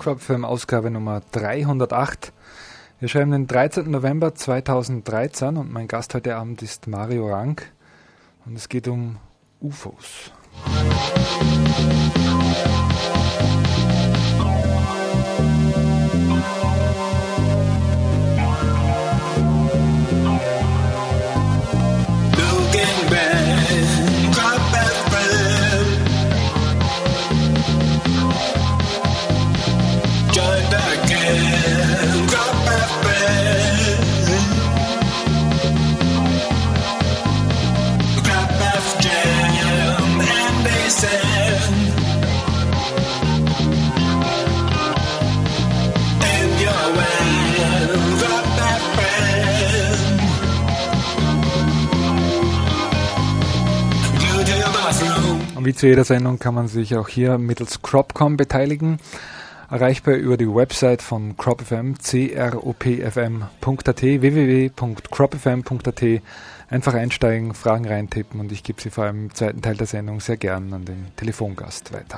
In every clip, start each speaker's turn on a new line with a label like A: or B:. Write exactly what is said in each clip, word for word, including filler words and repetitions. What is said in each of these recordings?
A: Crop F M Ausgabe Nummer dreihundertacht. Wir schreiben den dreizehnten November zweitausenddreizehn und mein Gast heute Abend ist Mario Rank und es geht um U F Os. Wie zu jeder Sendung kann man sich auch hier mittels Crop Punkt com beteiligen. Erreichbar über die Website von Crop F M, c r o p f m punkt a t, w w w punkt crop f m punkt a t. Einfach einsteigen, Fragen reintippen und ich gebe sie vor allem im zweiten Teil der Sendung sehr gern an den Telefongast weiter.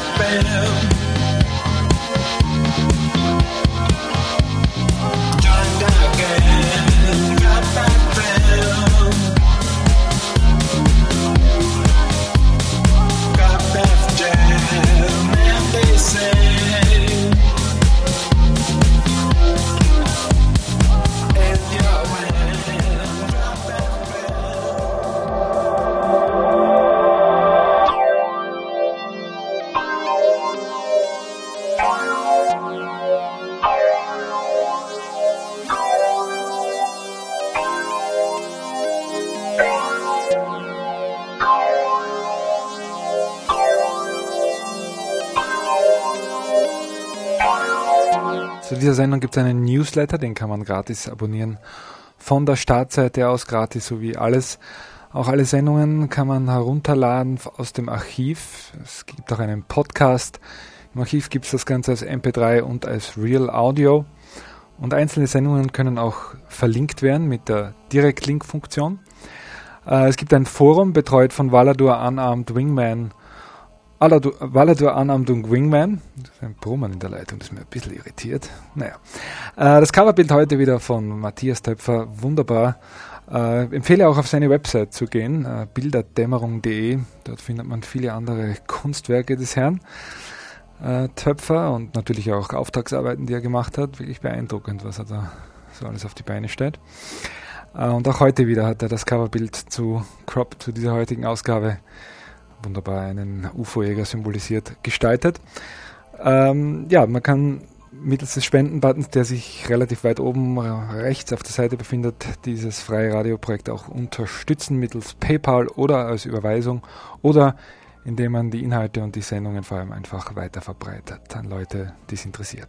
A: Zu dieser Sendung gibt es einen Newsletter, den kann man gratis abonnieren. Von der Startseite aus gratis, sowie alles. Auch alle Sendungen kann man herunterladen aus dem Archiv. Es gibt auch einen Podcast. Im Archiv gibt es das Ganze als M P drei und als Real Audio. Und einzelne Sendungen können auch verlinkt werden mit der Direct-Link-Funktion. Äh, es gibt ein Forum, betreut von Valadur Unarmed Wingman. Valadur Unarmed Wingman. Das ist ein Brummen in der Leitung, das ist mir ein bisschen irritiert. Naja. Äh, das Coverbild heute wieder von Matthias Töpfer. Wunderbar. Äh, empfehle auch auf seine Website zu gehen, äh, bilderdämmerung punkt de. Dort findet man viele andere Kunstwerke des Herrn äh, Töpfer und natürlich auch Auftragsarbeiten, die er gemacht hat. Wirklich beeindruckend, was er da so alles auf die Beine stellt. Äh, und auch heute wieder hat er das Coverbild zu Crop, zu dieser heutigen Ausgabe, wunderbar einen U F O-Jäger symbolisiert, gestaltet. Ähm, ja, man kann mittels des Spendenbuttons, der sich relativ weit oben rechts auf der Seite befindet, dieses freie Radioprojekt auch unterstützen mittels PayPal oder als Überweisung oder indem man die Inhalte und die Sendungen vor allem einfach weiter verbreitet an Leute, die es interessiert.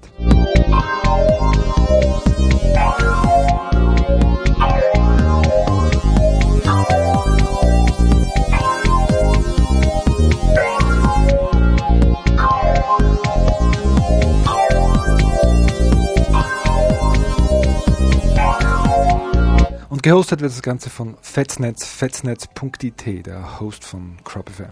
A: Und gehostet wird das Ganze von Fetsnetz, fetsnetz punkt i t, der Host von Crop F M.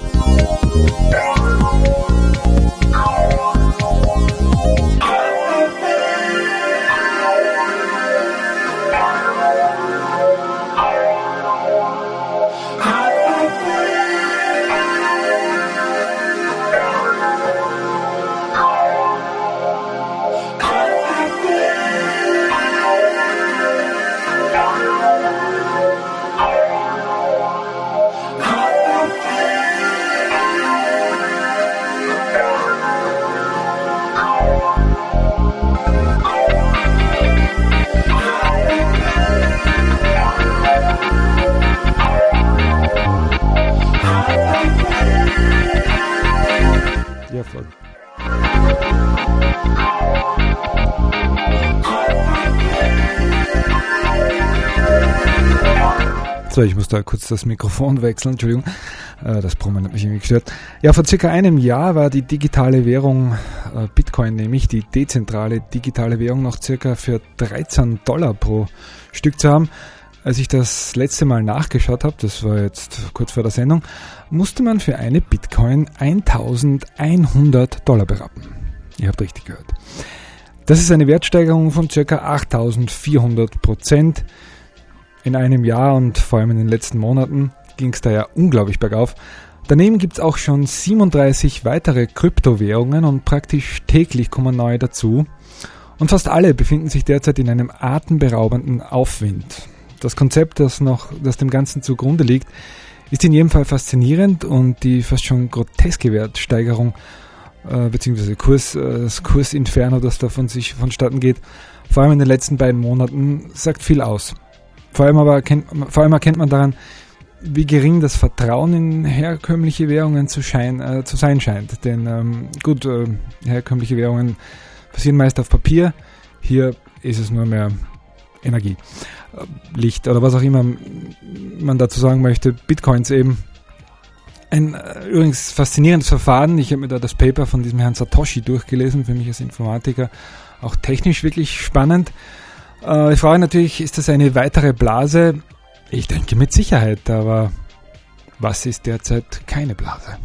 A: Ja, voll. So, ich muss da kurz das Mikrofon wechseln, Entschuldigung, äh, das Brummen hat mich irgendwie gestört. Ja, vor circa einem Jahr war die digitale Währung äh, Bitcoin, nämlich die dezentrale digitale Währung, noch circa für dreizehn Dollar pro Stück zu haben. Als ich das letzte Mal nachgeschaut habe, das war jetzt kurz vor der Sendung, musste man für eine Bitcoin eintausendeinhundert Dollar berappen. Ihr habt richtig gehört. Das ist eine Wertsteigerung von ca. achttausendvierhundert Prozent in einem Jahr und vor allem in den letzten Monaten ging es da ja unglaublich bergauf. Daneben gibt es auch schon siebenunddreißig weitere Kryptowährungen und praktisch täglich kommen neue dazu. Und fast alle befinden sich derzeit in einem atemberaubenden Aufwind. Das Konzept, das noch, das dem Ganzen zugrunde liegt, ist in jedem Fall faszinierend und die fast schon groteske Wertsteigerung äh, beziehungsweise Kurs, äh, das Kursinferno, das da von sich vonstatten geht, vor allem in den letzten beiden Monaten, sagt viel aus. Vor allem aber erkennt, vor allem erkennt man daran, wie gering das Vertrauen in herkömmliche Währungen zu, schein, äh, zu sein scheint. Denn ähm, gut, äh, herkömmliche Währungen passieren meist auf Papier. Hier ist es nur mehr Energie, äh, Licht oder was auch immer man dazu sagen möchte. Bitcoins eben. Ein äh, übrigens faszinierendes Verfahren. Ich habe mir da das Paper von diesem Herrn Satoshi durchgelesen. Für mich als Informatiker auch technisch wirklich spannend. Äh, ich frage natürlich, ist das eine weitere Blase? Ich denke mit Sicherheit, aber was ist derzeit keine Blase?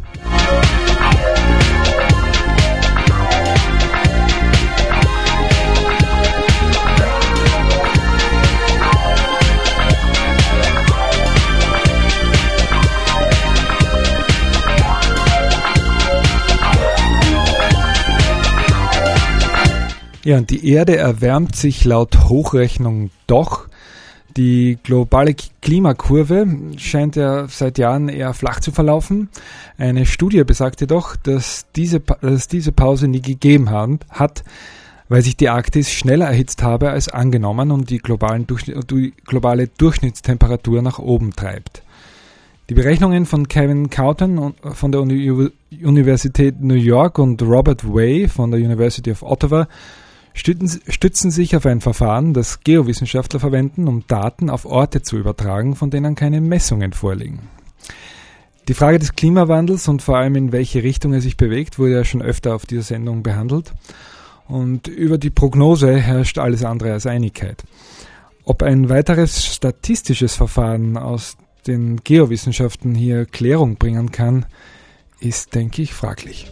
A: Ja, und die Erde erwärmt sich laut Hochrechnung doch. Die globale Klimakurve scheint ja seit Jahren eher flach zu verlaufen. Eine Studie besagt jedoch, dass diese, dass diese Pause nie gegeben hat, weil sich die Arktis schneller erhitzt habe als angenommen und die, globalen die globale Durchschnittstemperatur nach oben treibt. Die Berechnungen von Kevin Kauton von der Uni- Universität New York und Robert Way von der University of Ottawa Stützen, stützen sich auf ein Verfahren, das Geowissenschaftler verwenden, um Daten auf Orte zu übertragen, von denen keine Messungen vorliegen. Die Frage des Klimawandels und vor allem in welche Richtung er sich bewegt, wurde ja schon öfter auf dieser Sendung behandelt. Und über die Prognose herrscht alles andere als Einigkeit. Ob ein weiteres statistisches Verfahren aus den Geowissenschaften hier Klärung bringen kann, ist, denke ich, fraglich.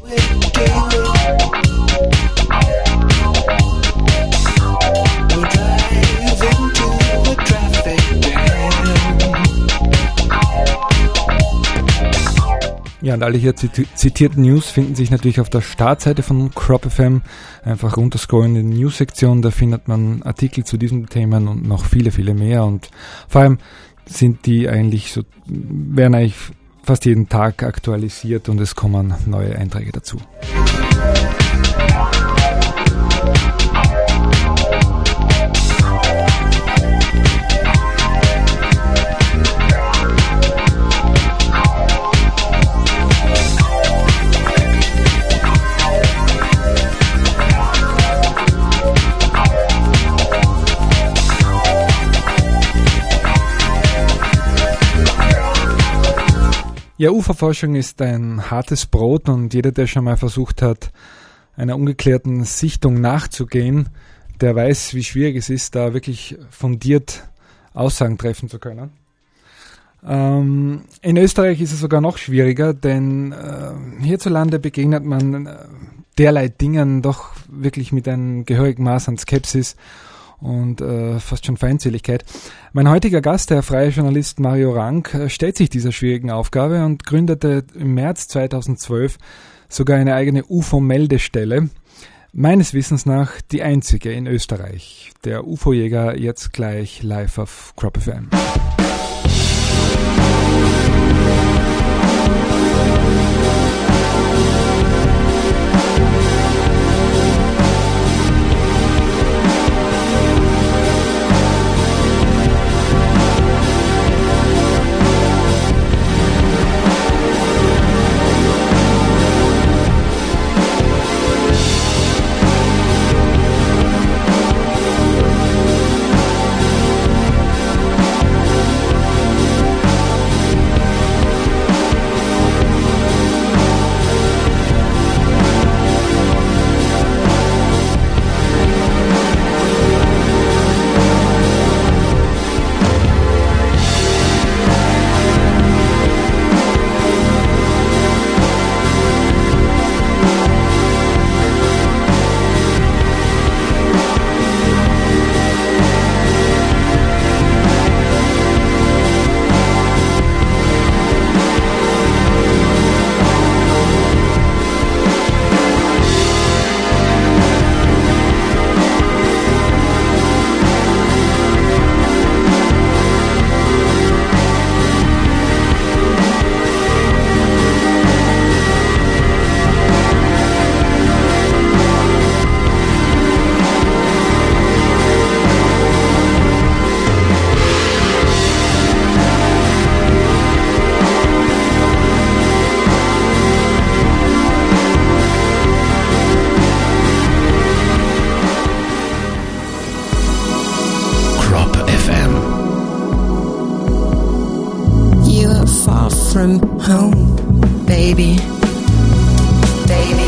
A: Ja, und alle hier zitierten News finden sich natürlich auf der Startseite von Crop F M. Einfach runterscrollen in die News-Sektion, da findet man Artikel zu diesen Themen und noch viele, viele mehr. Und vor allem sind die eigentlich so, werden eigentlich fast jeden Tag aktualisiert und es kommen neue Einträge dazu. Ja, Uferforschung ist ein hartes Brot und jeder, der schon mal versucht hat, einer ungeklärten Sichtung nachzugehen, der weiß, wie schwierig es ist, da wirklich fundiert Aussagen treffen zu können. Ähm, in Österreich ist es sogar noch schwieriger, denn äh, hierzulande begegnet man äh, derlei Dingen doch wirklich mit einem gehörigen Maß an Skepsis und äh, fast schon Feindseligkeit. Mein heutiger Gast, der freie Journalist Mario Rank, äh, stellt sich dieser schwierigen Aufgabe und gründete im März zweitausendzwölf sogar eine eigene U F O-Meldestelle. Meines Wissens nach die einzige in Österreich. Der U F O-Jäger jetzt gleich live auf Crop F M.
B: from home, baby, baby.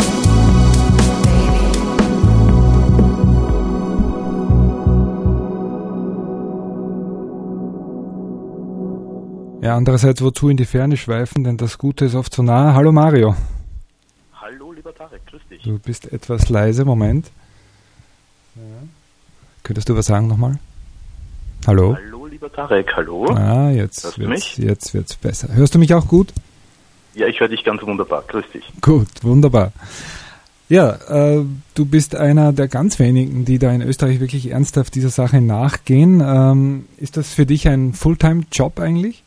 A: Ja, andererseits, wozu in die Ferne schweifen, denn das Gute ist oft so nah. Hallo Mario.
C: Hallo lieber Tarek, grüß dich.
A: Du bist etwas leise, Moment. Ja. Könntest du was sagen nochmal? Hallo?
C: Hallo lieber Tarek, hallo.
A: Ah, jetzt
C: Hörst
A: wird's,
C: du mich?
A: jetzt wird's besser. Hörst du mich auch gut?
C: Ja, ich höre dich ganz wunderbar, grüß dich.
A: Gut, wunderbar. Ja, äh, du bist einer der ganz wenigen, die da in Österreich wirklich ernsthaft dieser Sache nachgehen. Ähm, ist das für dich ein Fulltime-Job eigentlich?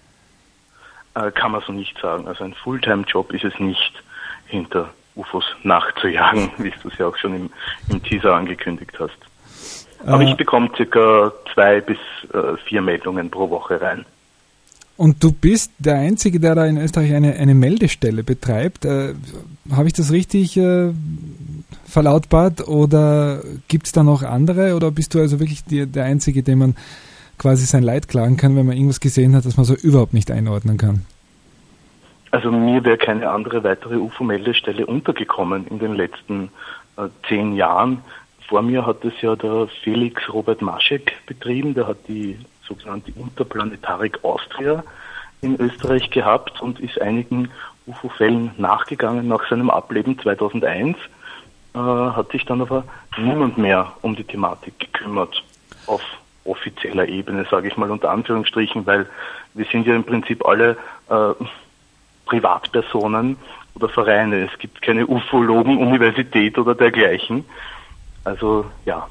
C: Äh, kann man so nicht sagen. Also ein Fulltime-Job ist es nicht, hinter U F Os nachzujagen, wie du es ja auch schon im, im Teaser angekündigt hast. Aber
A: äh,
C: ich bekomme circa zwei bis äh, vier Meldungen pro Woche rein.
A: Und du bist der Einzige, der da in Österreich eine, eine Meldestelle betreibt. Äh, Habe ich das richtig äh, verlautbart oder gibt es da noch andere? Oder bist du also wirklich die, der Einzige, dem man quasi sein Leid klagen kann, wenn man irgendwas gesehen hat, das man so überhaupt nicht einordnen kann?
C: Also mir wäre keine andere weitere U F O-Meldestelle untergekommen in den letzten äh, zehn Jahren. Vor mir hat es ja der Felix Robert Maschek betrieben, der hat die sogenannte Interplanetarik Austria in Österreich gehabt und ist einigen U F O-Fällen nachgegangen nach seinem Ableben zweitausendeins, äh, hat sich dann aber niemand mehr um die Thematik gekümmert, auf offizieller Ebene, sage ich mal unter Anführungsstrichen, weil wir sind ja im Prinzip alle äh, Privatpersonen oder Vereine. Es gibt keine Ufologen, Universität oder dergleichen. Also, ja.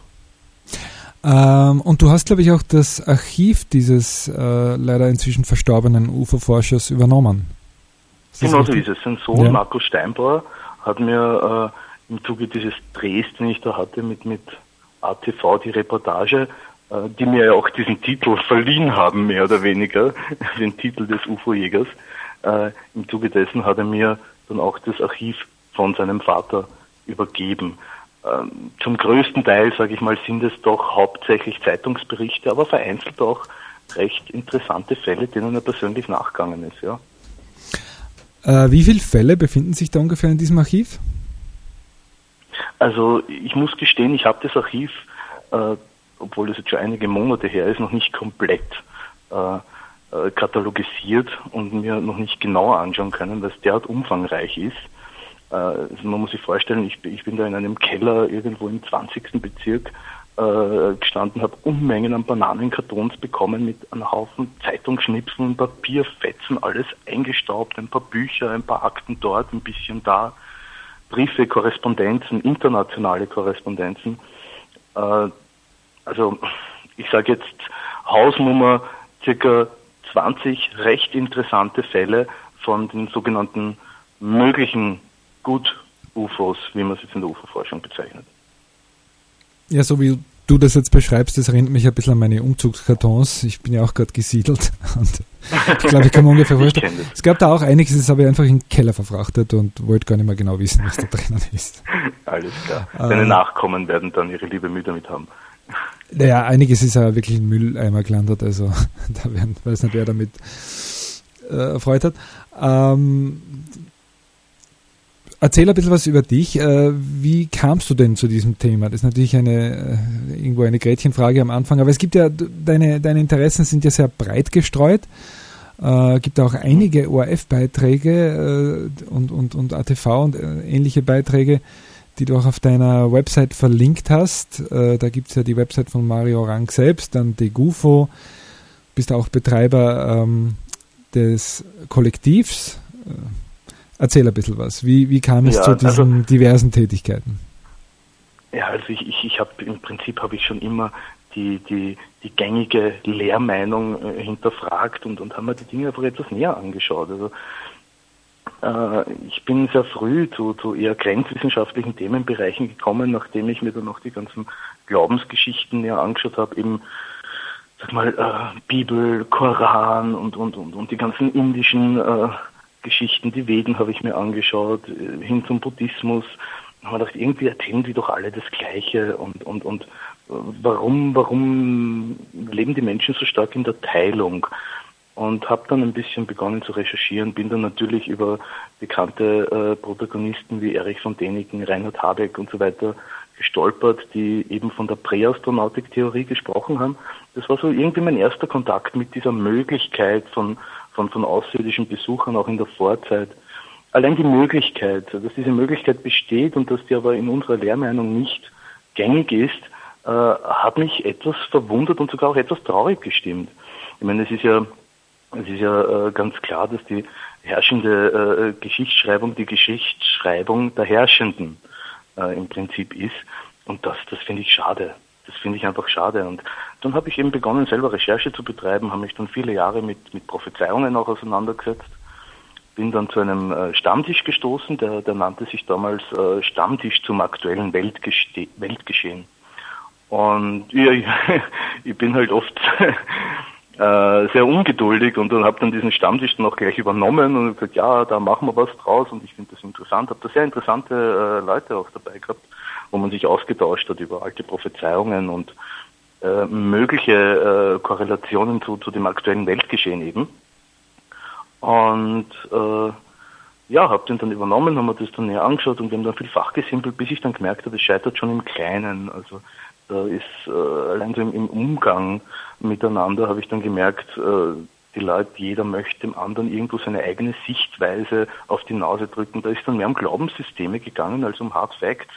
A: Ähm, und du hast, glaube ich, auch das Archiv dieses äh, leider inzwischen verstorbenen U F O-Forschers übernommen. Ist
C: Genau so ist es. Sein Sohn,
A: ja.
C: Markus Steinbauer, hat mir äh, im Zuge dieses Drehs, den ich da hatte, mit, mit A T V die Reportage, äh, die mir ja auch diesen Titel verliehen haben, mehr oder weniger, den Titel des U F O-Jägers, äh, im Zuge dessen hat er mir dann auch das Archiv von seinem Vater übergeben. Ähm, zum größten Teil, sage ich mal, sind es doch hauptsächlich Zeitungsberichte, aber vereinzelt auch recht interessante Fälle, denen er persönlich nachgegangen ist, ja.
A: Äh, wie viele Fälle befinden sich da ungefähr in diesem Archiv?
C: Also ich muss gestehen, ich habe das Archiv, äh, obwohl es jetzt schon einige Monate her ist, noch nicht komplett äh, äh, katalogisiert und mir noch nicht genauer anschauen können, weil es derart umfangreich ist. Äh, also man muss sich vorstellen, ich, ich bin da in einem Keller irgendwo im zwanzigsten Bezirk äh, gestanden, habe Unmengen an Bananenkartons bekommen mit einem Haufen Zeitungsschnipseln, Papierfetzen, alles eingestaubt, ein paar Bücher, ein paar Akten dort, ein bisschen da, Briefe, Korrespondenzen, internationale Korrespondenzen. Äh, also ich sage jetzt Hausnummer circa zwanzig recht interessante Fälle von den sogenannten möglichen Gut-U F Os, wie man es jetzt in der U F O-Forschung bezeichnet.
A: Ja, so wie du das jetzt beschreibst, das erinnert mich ein bisschen an meine Umzugskartons. Ich bin ja auch gerade gesiedelt und ich glaube, ich kann mir ungefähr vorstellen. Es gab da auch einiges, das habe ich einfach in den Keller verfrachtet und wollte gar nicht mehr genau wissen, was da drinnen ist.
C: Alles klar. Deine äh, Nachkommen werden dann ihre liebe Mühe damit haben.
A: Naja, einiges ist ja wirklich in Mülleimer gelandet, also da werden, weiß nicht, wer damit äh, erfreut hat. Ähm, Erzähl ein bisschen was über dich. Wie kamst du denn zu diesem Thema? Das ist natürlich eine irgendwo eine Gretchenfrage am Anfang, aber es gibt ja, deine, deine Interessen sind ja sehr breit gestreut. Es gibt auch einige O R F-Beiträge und, und, und A T V und ähnliche Beiträge, die du auch auf deiner Website verlinkt hast. Da gibt es ja die Website von Mario Rank selbst, dann DeGUFO, bist auch Betreiber ähm, des Kollektivs. Erzähl ein bisschen was. Wie, wie kam es ja, zu diesen also, diversen Tätigkeiten?
C: Ja, also ich, ich, ich habe im Prinzip habe ich schon immer die, die, die gängige Lehrmeinung äh, hinterfragt und, und habe mir die Dinge einfach etwas näher angeschaut. Also äh, ich bin sehr früh zu, zu eher grenzwissenschaftlichen Themenbereichen gekommen, nachdem ich mir dann noch die ganzen Glaubensgeschichten näher angeschaut habe, eben sag mal äh, Bibel, Koran und, und, und, und die ganzen indischen äh, Geschichten, die Veden habe ich mir angeschaut, hin zum Buddhismus. Da habe ich gedacht, irgendwie erzählen die doch alle das Gleiche und, und, und warum, warum leben die Menschen so stark in der Teilung? und habe dann ein bisschen begonnen zu recherchieren, bin dann natürlich über bekannte äh, Protagonisten wie Erich von Däniken, Reinhard Habeck und so weiter gestolpert, die eben von der Präastronautik-Theorie gesprochen haben. Das war so irgendwie mein erster Kontakt mit dieser Möglichkeit von, von, von außerirdischen Besuchern auch in der Vorzeit. Allein die Möglichkeit, dass diese Möglichkeit besteht und dass die aber in unserer Lehrmeinung nicht gängig ist, äh, hat mich etwas verwundert und sogar auch etwas traurig gestimmt. Ich meine, es ist ja, es ist ja äh, ganz klar, dass die herrschende äh, Geschichtsschreibung die Geschichtsschreibung der Herrschenden äh, im Prinzip ist. Und das, das finde ich schade. Das finde ich einfach schade. Und dann habe ich eben begonnen, selber Recherche zu betreiben, habe mich dann viele Jahre mit, mit Prophezeiungen auch auseinandergesetzt. Bin dann zu einem äh, Stammtisch gestoßen, der, der nannte sich damals äh, Stammtisch zum aktuellen Weltgeste- Weltgeschehen. Und ja, ich, ich bin halt oft äh, sehr ungeduldig und dann habe dann diesen Stammtisch dann auch gleich übernommen und gesagt, ja, da machen wir was draus und ich finde das interessant. Habe da sehr interessante äh, Leute auch dabei gehabt, wo man sich ausgetauscht hat über alte Prophezeiungen und äh, mögliche äh, Korrelationen zu, zu dem aktuellen Weltgeschehen eben. Und äh, ja, habe den dann übernommen, haben wir das dann näher angeschaut und wir haben dann viel fachgesimpelt, bis ich dann gemerkt habe, es scheitert schon im Kleinen. Also da ist äh, allein so im, im Umgang miteinander habe ich dann gemerkt, äh, die Leute, jeder möchte dem anderen irgendwo seine eigene Sichtweise auf die Nase drücken. Da ist dann mehr um Glaubenssysteme gegangen als um Hard Facts.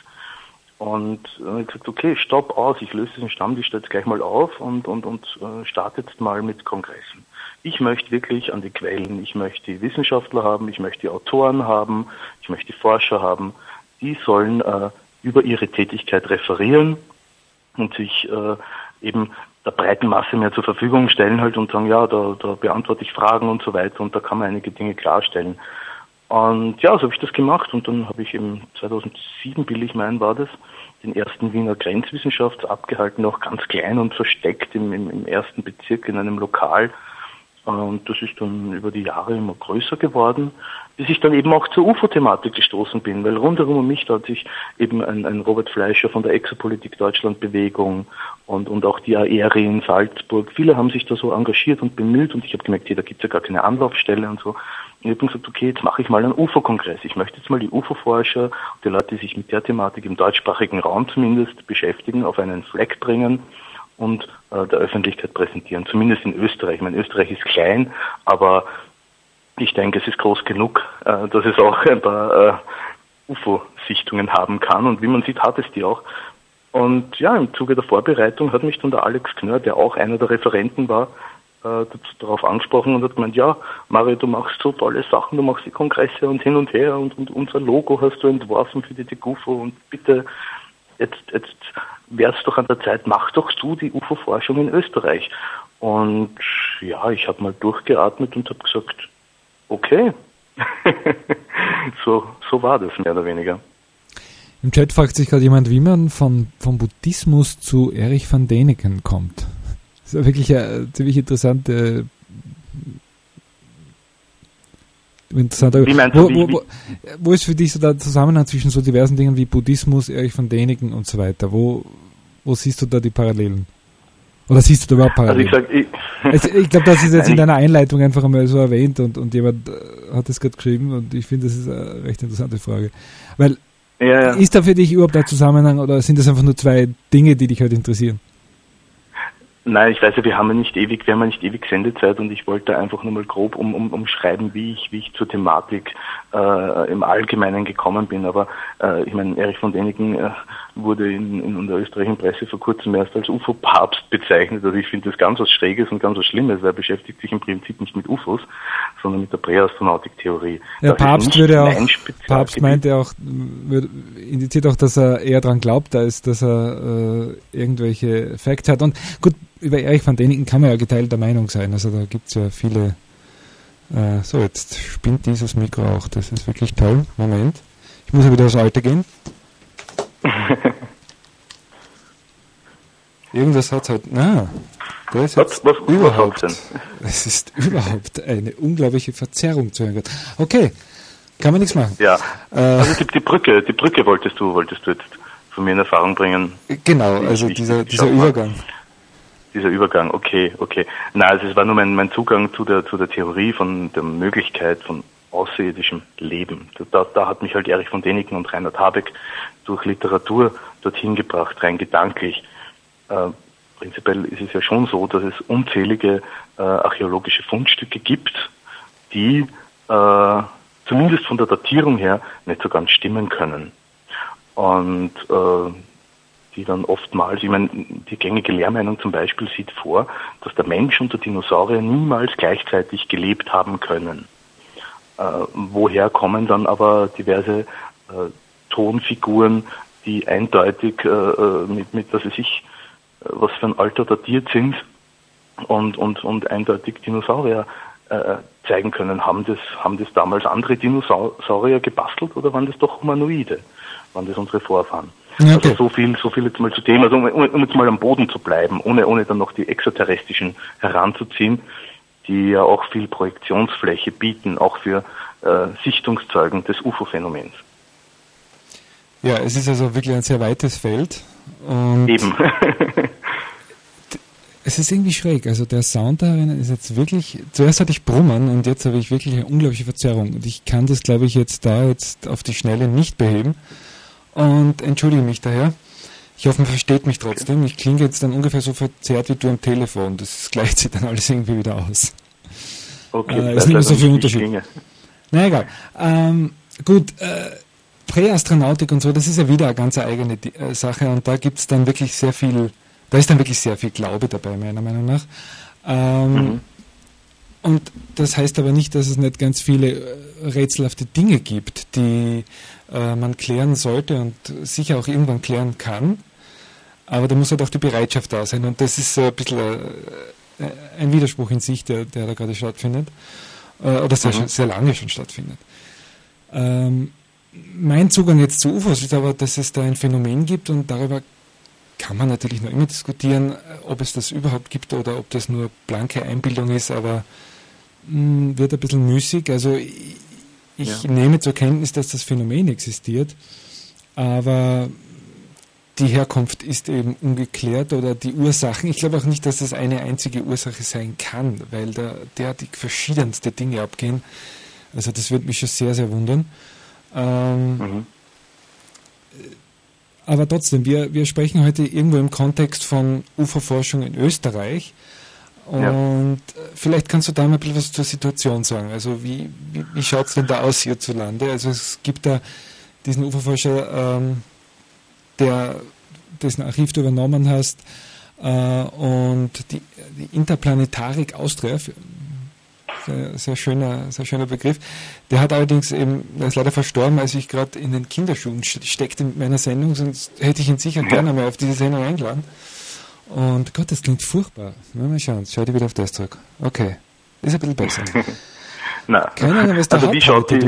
C: Und dann habe ich gesagt, okay, stopp aus, ich löse diesen Stammtisch jetzt gleich mal auf und, und, und äh, starte jetzt mal mit Kongressen. Ich möchte wirklich an die Quellen, ich möchte die Wissenschaftler haben, ich möchte die Autoren haben, ich möchte die Forscher haben, die sollen äh, über ihre Tätigkeit referieren und sich äh, eben der breiten Masse mehr zur Verfügung stellen halt und sagen, ja, da, da beantworte ich Fragen und so weiter und da kann man einige Dinge klarstellen. Und ja, so habe ich das gemacht und dann habe ich eben zweitausendsieben, will ich meinen, war das, den ersten Wiener Grenzwissenschaftsabend gehalten, auch ganz klein und versteckt im, im, im ersten Bezirk in einem Lokal. Und das ist dann über die Jahre immer größer geworden, bis ich dann eben auch zur U F O-Thematik gestoßen bin, weil rundherum um mich da hat sich eben ein, ein Robert Fleischer von der Exopolitik Deutschland-Bewegung und, und auch die A E R I in Salzburg, viele haben sich da so engagiert und bemüht und ich habe gemerkt, hier, da gibt es ja gar keine Anlaufstelle und so. Und ich habe gesagt, okay, jetzt mache ich mal einen U F O-Kongress. Ich möchte jetzt mal die U F O-Forscher, die Leute, die sich mit der Thematik im deutschsprachigen Raum zumindest beschäftigen, auf einen Fleck bringen und äh, der Öffentlichkeit präsentieren, zumindest in Österreich. Ich meine, Österreich ist klein, aber ich denke, es ist groß genug, äh, dass es auch ein paar äh, U F O-Sichtungen haben kann und wie man sieht, hat es die auch. Und ja, im Zuge der Vorbereitung hat mich dann der Alex Knörr, der auch einer der Referenten war, äh, darauf angesprochen und hat gemeint, ja, Mario, du machst so tolle Sachen, du machst die Kongresse und hin und her und, und unser Logo hast du entworfen für die D G U F O und bitte, jetzt, jetzt wäre es doch an der Zeit, mach doch du die U F O-Forschung in Österreich. Und ja, ich habe mal durchgeatmet und habe gesagt, okay, so, so war das mehr oder weniger.
A: Im Chat fragt sich gerade jemand, wie man von, vom Buddhismus zu Erich von Däniken kommt. Das ist ja wirklich eine ziemlich interessante Interessant. Wie meinst du, wo, wo, wo, wo ist für dich so der Zusammenhang zwischen so diversen Dingen wie Buddhismus, Erich von Däniken und so weiter? Wo, wo siehst du da die Parallelen? Oder siehst du da überhaupt Parallelen? Also ich, ich, ich glaube, das ist jetzt in deiner Einleitung einfach einmal so erwähnt und, und jemand hat das gerade geschrieben und ich finde, das ist eine recht interessante Frage. Weil, ja, ja. Ist da für dich überhaupt ein Zusammenhang oder sind das einfach nur zwei Dinge, die dich halt interessieren?
C: Nein, ich weiß ja, wir haben ja nicht ewig, wir haben ja nicht ewig Sendezeit und ich wollte einfach nur mal grob um, um, umschreiben, wie ich, wie ich zur Thematik äh, im Allgemeinen gekommen bin. Aber äh, ich meine, Erich von Däniken äh, wurde in, in der österreichischen Presse vor kurzem erst als U F O-Papst bezeichnet. Also ich finde das ganz was Schräges und ganz was Schlimmes, weil er beschäftigt sich im Prinzip nicht mit U F Os, sondern mit der Präastronautik-Theorie.
A: Der das Papst würde auch, Papst meinte auch, würde, indiziert auch, dass er eher daran glaubt, als dass er äh, irgendwelche Facts hat. Und gut, über Erich von Däniken kann man ja geteilter Meinung sein. Also da gibt es ja viele. Äh, so, jetzt spinnt dieses Mikro auch. Das ist wirklich toll. Moment. Ich muss ja wieder aufs Alte gehen. Irgendwas hat halt. Na, da ist jetzt was, was, überhaupt. Was es ist überhaupt eine unglaubliche Verzerrung zu hören. Okay, kann man nichts machen.
C: Ja. Äh, also die, die Brücke, die Brücke wolltest du, wolltest du jetzt von mir in Erfahrung bringen.
A: Genau, also dieser, dieser Übergang.
C: dieser Übergang, okay, okay. Na, also es war nur mein, mein Zugang zu der, zu der Theorie von der Möglichkeit von außerirdischem Leben. Da, da hat mich halt Erich von Däniken und Reinhard Habeck durch Literatur dorthin gebracht, rein gedanklich. Äh, prinzipiell ist es ja schon so, dass es unzählige äh, archäologische Fundstücke gibt, die äh, zumindest von der Datierung her nicht so ganz stimmen können. Und äh, die dann oftmals, ich meine, die gängige Lehrmeinung zum Beispiel sieht vor, dass der Mensch und der Dinosaurier niemals gleichzeitig gelebt haben können. Äh, woher kommen dann aber diverse äh, Tonfiguren, die eindeutig äh, mit, mit, was weiß ich, was für ein Alter datiert sind und, und, und eindeutig Dinosaurier äh, zeigen können. Haben das, haben das damals andere Dinosaurier gebastelt oder waren das doch Humanoide? Waren das unsere Vorfahren? Okay. Also so viel, so viel jetzt mal zu dem, also um, um jetzt mal am Boden zu bleiben, ohne, ohne dann noch die extraterrestrischen heranzuziehen, die ja auch viel Projektionsfläche bieten, auch für äh, Sichtungszeugen des U F O-Phänomens.
A: Ja, es ist also wirklich ein sehr weites Feld. Und
C: eben.
A: Es ist irgendwie schräg. Also der Sound darin ist jetzt wirklich, zuerst hatte ich Brummen und jetzt habe ich wirklich eine unglaubliche Verzerrung. Und ich kann das, glaube ich, jetzt da jetzt auf die Schnelle nicht beheben. Und entschuldige mich daher. Ich hoffe, man versteht mich trotzdem. Ich klinge jetzt dann ungefähr so verzerrt wie du am Telefon. Das gleicht sich dann alles irgendwie wieder aus.
C: Okay,
A: äh, ist nicht mehr so viel Unterschied. Na egal. Ähm, gut, äh, Präastronautik und so, das ist ja wieder eine ganz eigene äh, Sache und da gibt es dann wirklich sehr viel, da ist dann wirklich sehr viel Glaube dabei, meiner Meinung nach. Ähm, mhm. Und das heißt aber nicht, dass es nicht ganz viele äh, rätselhafte Dinge gibt, die äh, man klären sollte und sicher auch irgendwann klären kann. Aber da muss halt auch die Bereitschaft da sein und das ist so ein bisschen äh, ein Widerspruch in sich, der, der da gerade stattfindet äh, oder sehr, mhm. sehr lange schon stattfindet. Ähm, Mein Zugang jetzt zu U F Os ist aber, dass es da ein Phänomen gibt und darüber kann man natürlich noch immer diskutieren, ob es das überhaupt gibt oder ob das nur blanke Einbildung ist, aber mh, wird ein bisschen müßig. Also ich, ich ja. nehme zur Kenntnis, dass das Phänomen existiert, aber die Herkunft ist eben ungeklärt oder die Ursachen. Ich glaube auch nicht, dass das eine einzige Ursache sein kann, weil da derartig verschiedenste Dinge abgehen. Also das würde mich schon sehr, sehr wundern. Ähm, mhm. Aber trotzdem, wir, wir sprechen heute irgendwo im Kontext von U F O-Forschung in Österreich und ja. vielleicht kannst du da mal ein bisschen was zur Situation sagen. Also wie, wie, wie schaut es denn da aus hierzulande? Also es gibt da diesen U F O-Forscher, ähm, der dessen Archiv du übernommen hast äh, und die, die Interplanetarik Austria, Sehr, sehr schöner, sehr schöner Begriff. Der hat allerdings eben, er ist leider verstorben, als ich gerade in den Kinderschuhen steckte mit meiner Sendung, sonst hätte ich ihn sicher ja. gerne mal auf diese Sendung eingeladen. Und Gott, das klingt furchtbar. Mal schauen, schau dir wieder auf das zurück. Okay, ist ein bisschen besser.
C: Nein.
A: Keine Ahnung, was da
C: also wie schaut, die, wie,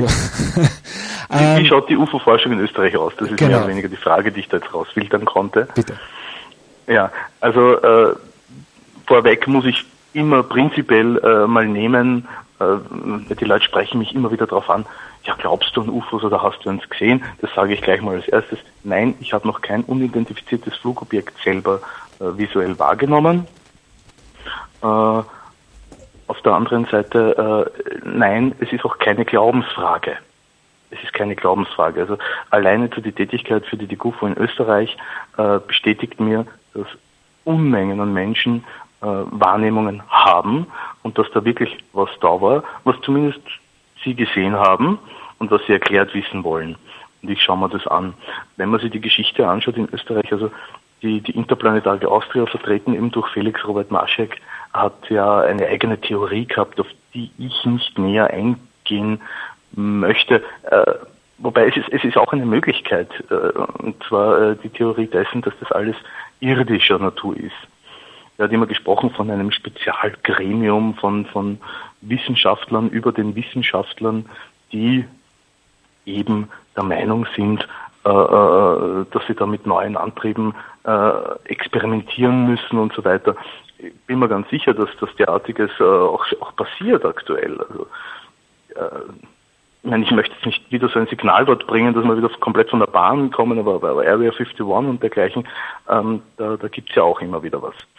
C: wie schaut die U F O-Forschung in Österreich aus? Das ist genau. mehr oder weniger die Frage, die ich da jetzt rausfiltern konnte.
A: Bitte.
C: Ja, also äh, vorweg muss ich immer prinzipiell äh, mal nehmen, äh, die Leute sprechen mich immer wieder darauf an, ja, glaubst du an U F Os oder hast du uns gesehen? Das sage ich gleich mal als erstes. Nein, ich habe noch kein unidentifiziertes Flugobjekt selber äh, visuell wahrgenommen. Äh, auf der anderen Seite, äh, nein, es ist auch keine Glaubensfrage. Es ist keine Glaubensfrage. Also alleine zu die Tätigkeit für die D G U F O in Österreich äh, bestätigt mir, dass Unmengen an Menschen Äh, Wahrnehmungen haben und dass da wirklich was da war, was zumindest sie gesehen haben und was sie erklärt wissen wollen. Und ich schaue mir das an. Wenn man sich die Geschichte anschaut in Österreich, also die, die Interplanetarische Austria, vertreten eben durch Felix Robert Maschek, hat ja eine eigene Theorie gehabt, auf die ich nicht näher eingehen möchte. Äh, wobei es ist, es ist auch eine Möglichkeit, äh, und zwar äh, die Theorie dessen, dass das alles irdischer Natur ist. Er hat immer gesprochen von einem Spezialgremium von, von Wissenschaftlern über den Wissenschaftlern, die eben der Meinung sind, äh, äh, dass sie da mit neuen Antrieben äh, experimentieren müssen und so weiter. Ich bin mir ganz sicher, dass das derartiges äh, auch, auch passiert aktuell. Also, äh, ich meine, ich möchte jetzt nicht wieder so ein Signal dort bringen, dass wir wieder komplett von der Bahn kommen, aber bei Area einundfünfzig und dergleichen, ähm, da, da gibt es ja auch immer wieder was.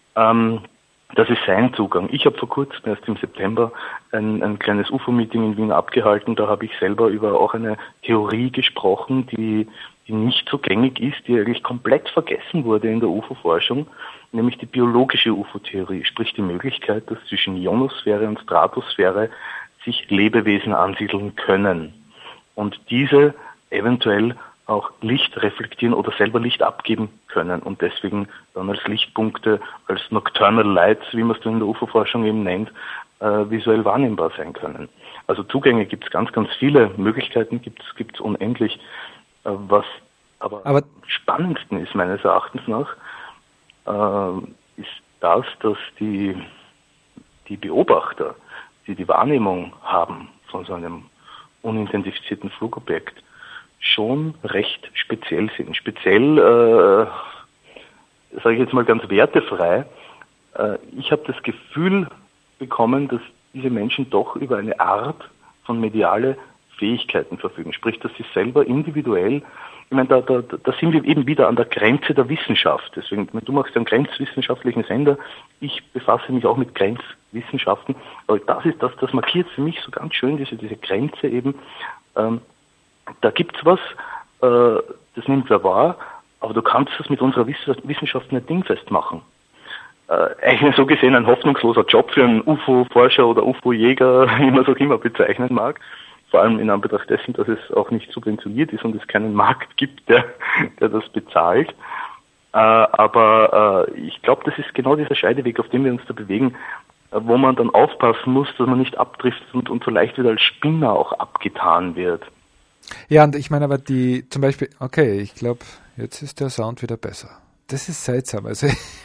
C: Ähm, das ist sein Zugang. Ich habe vor kurzem, erst im September, ein, ein kleines U F O-Meeting in Wien abgehalten. Da habe ich selber über auch eine Theorie gesprochen, die, die nicht so gängig ist, die eigentlich komplett vergessen wurde in der U F O-Forschung, nämlich die biologische U F O-Theorie, sprich die Möglichkeit, dass zwischen Ionosphäre und Stratosphäre sich Lebewesen ansiedeln können und diese eventuell auch Licht reflektieren oder selber Licht abgeben können und deswegen dann als Lichtpunkte, als Nocturnal Lights, wie man es dann in der U F O-Forschung eben nennt, äh, visuell wahrnehmbar sein können. Also Zugänge gibt es ganz, ganz viele, Möglichkeiten gibt es unendlich. Äh, was aber, aber am spannendsten ist meines Erachtens nach, äh, ist das, dass die, die Beobachter, die die Wahrnehmung haben von so einem unidentifizierten Flugobjekt, schon recht speziell sind. Speziell, äh, sage ich jetzt mal ganz wertefrei, äh, ich habe das Gefühl bekommen, dass diese Menschen doch über eine Art von mediale Fähigkeiten verfügen. Sprich, dass sie selber individuell, ich meine, da, da, da sind wir eben wieder an der Grenze der Wissenschaft. Deswegen, du machst einen grenzwissenschaftlichen Sender, ich befasse mich auch mit Grenzwissenschaften, aber das ist das, das markiert für mich so ganz schön diese, diese Grenze eben. Ähm, Da gibt's was, äh, das nimmt wer wahr, aber du kannst das mit unserer Wissenschaft nicht dingfest machen. Äh, eigentlich so gesehen ein hoffnungsloser Job für einen U F O-Forscher oder U F O-Jäger, wie man es auch immer bezeichnen mag. Vor allem in Anbetracht dessen, dass es auch nicht subventioniert ist und es keinen Markt gibt, der, der das bezahlt. Äh, aber äh, ich glaube, das ist genau dieser Scheideweg, auf dem wir uns da bewegen, wo man dann aufpassen muss, dass man nicht abdriftet und, und so leicht wieder als Spinner auch abgetan wird.
A: Ja, und ich meine aber die, zum Beispiel, okay, ich glaube, jetzt ist der Sound wieder besser. Das ist seltsam. Also,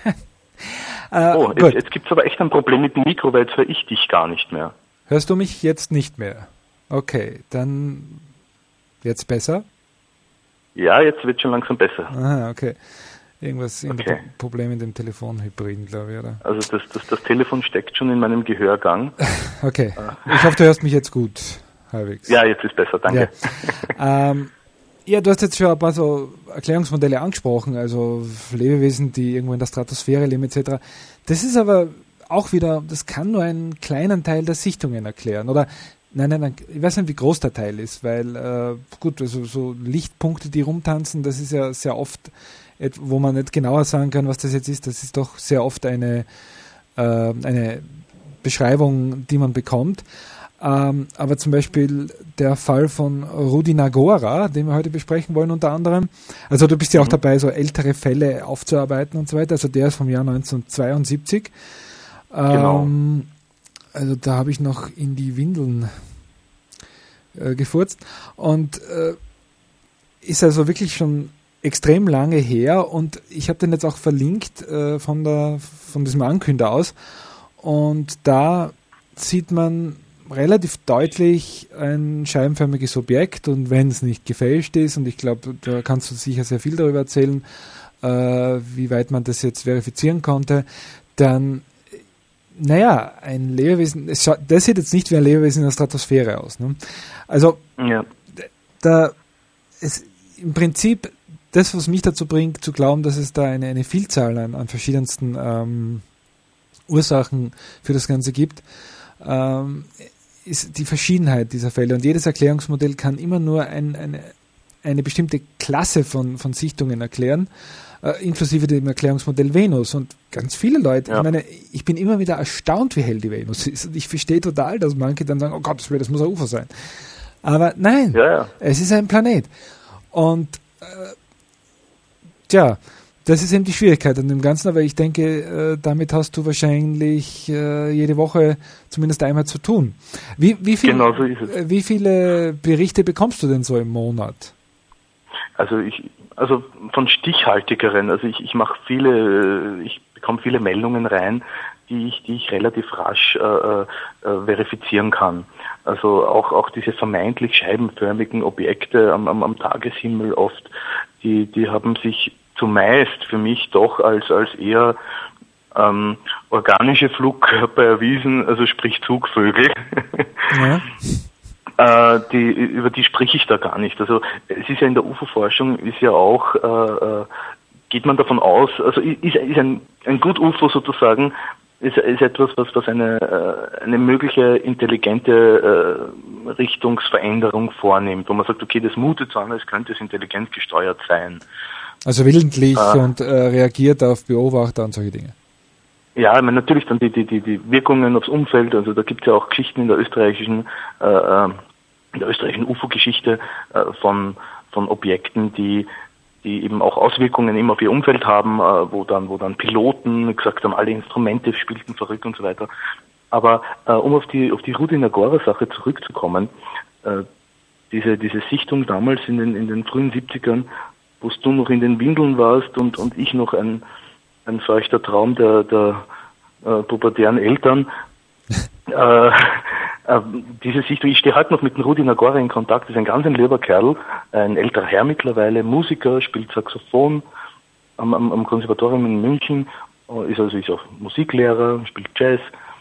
A: äh,
C: oh, jetzt, jetzt gibt es aber echt ein Problem mit dem Mikro, weil jetzt höre ich dich gar nicht mehr.
A: Hörst du mich jetzt nicht mehr? Okay, dann jetzt besser?
C: Ja, jetzt wird schon langsam besser.
A: Aha, okay. Irgendwas in
C: okay.
A: dem Problem in dem Telefonhybriden, glaube ich, oder?
C: Also das, das, das Telefon steckt schon in meinem Gehörgang.
A: Okay, ich hoffe, du hörst mich jetzt gut. Halbwegs.
C: Ja, jetzt ist besser, danke.
A: Ja. ähm, ja, du hast jetzt schon ein paar so Erklärungsmodelle angesprochen, also Lebewesen, die irgendwo in der Stratosphäre leben et cetera. Das ist aber auch wieder, das kann nur einen kleinen Teil der Sichtungen erklären. Oder, nein, nein, nein, ich weiß nicht, wie groß der Teil ist, weil, äh, gut, also so Lichtpunkte, die rumtanzen, das ist ja sehr oft, wo man nicht genauer sagen kann, was das jetzt ist, das ist doch sehr oft eine, äh, eine Beschreibung, die man bekommt. Ähm, aber zum Beispiel der Fall von Rudi Nagora, den wir heute besprechen wollen unter anderem, also du bist ja auch mhm. dabei, so ältere Fälle aufzuarbeiten und so weiter, also der ist vom Jahr neunzehnhundertzweiundsiebzig.
C: Genau.
A: Ähm, also da habe ich noch in die Windeln äh, gefurzt und äh, ist also wirklich schon extrem lange her und ich habe den jetzt auch verlinkt äh, von, der, von diesem Ankünder aus und da sieht man relativ deutlich ein scheibenförmiges Objekt und wenn es nicht gefälscht ist, und ich glaube, da kannst du sicher sehr viel darüber erzählen, äh, wie weit man das jetzt verifizieren konnte, dann, naja, ein Lebewesen, es scha- das sieht jetzt nicht wie ein Lebewesen in der Stratosphäre aus. Ne? Also, ja. da, es, im Prinzip, das, was mich dazu bringt, zu glauben, dass es da eine, eine Vielzahl an, an verschiedensten ähm, Ursachen für das Ganze gibt, ähm, ist die Verschiedenheit dieser Fälle. Und jedes Erklärungsmodell kann immer nur ein, eine, eine bestimmte Klasse von, von Sichtungen erklären, äh, inklusive dem Erklärungsmodell Venus. Und ganz viele Leute, ja. ich meine, ich bin immer wieder erstaunt, wie hell die Venus ist. Und ich verstehe total, dass manche dann sagen, oh Gott, das muss ein U F O sein. Aber nein, ja, ja. es ist ein Planet. Und äh, tja, das ist eben die Schwierigkeit an dem Ganzen, aber ich denke, äh, damit hast du wahrscheinlich äh, jede Woche zumindest einmal zu tun. Wie, wie, viel,
C: genau so ist es.
A: Äh, wie viele Berichte bekommst du denn so im Monat?
C: Also ich, also von stichhaltigeren, also ich, ich mache viele, ich bekomme viele Meldungen rein, die ich, die ich relativ rasch äh, äh, verifizieren kann. Also auch, auch diese vermeintlich scheibenförmigen Objekte am, am, am Tageshimmel oft, die, die haben sich zumeist für mich doch als, als eher ähm, organische Flugkörper erwiesen, also sprich Zugvögel. Ja. äh, die, über die spreche ich da gar nicht. Also es ist ja in der U F O-Forschung ist ja auch äh, geht man davon aus, also ist, ist ein, ein Gut-U F O sozusagen, ist, ist etwas, was, was eine, äh, eine mögliche intelligente äh, Richtungsveränderung vornimmt, wo man sagt, okay, das mutet so an, als könnte es intelligent gesteuert sein.
A: Also willentlich
C: äh,
A: und äh, reagiert auf Beobachter und solche Dinge.
C: Ja, ich meine, natürlich dann die, die, die, die Wirkungen aufs Umfeld, also da gibt es ja auch Geschichten in der österreichischen, äh, in der österreichischen U F O-Geschichte äh, von, von Objekten, die die eben auch Auswirkungen eben auf ihr Umfeld haben, äh, wo dann, wo dann Piloten gesagt haben, alle Instrumente spielten verrückt und so weiter. Aber äh, um auf die, auf die Rudi Nagora-Sache zurückzukommen, äh, diese, diese Sichtung damals in den, in den frühen siebzigern, wo du noch in den Windeln warst und, und ich noch ein, ein feuchter Traum der, der äh, pubertären Eltern, äh, äh, diese Sichtung, ich stehe heute noch mit dem Rudi Nagora in Kontakt, das ist ein ganz ein lieber Kerl, ein älterer Herr mittlerweile, Musiker, spielt Saxophon am, am, am Konservatorium in München, ist also ist auch Musiklehrer, spielt Jazz,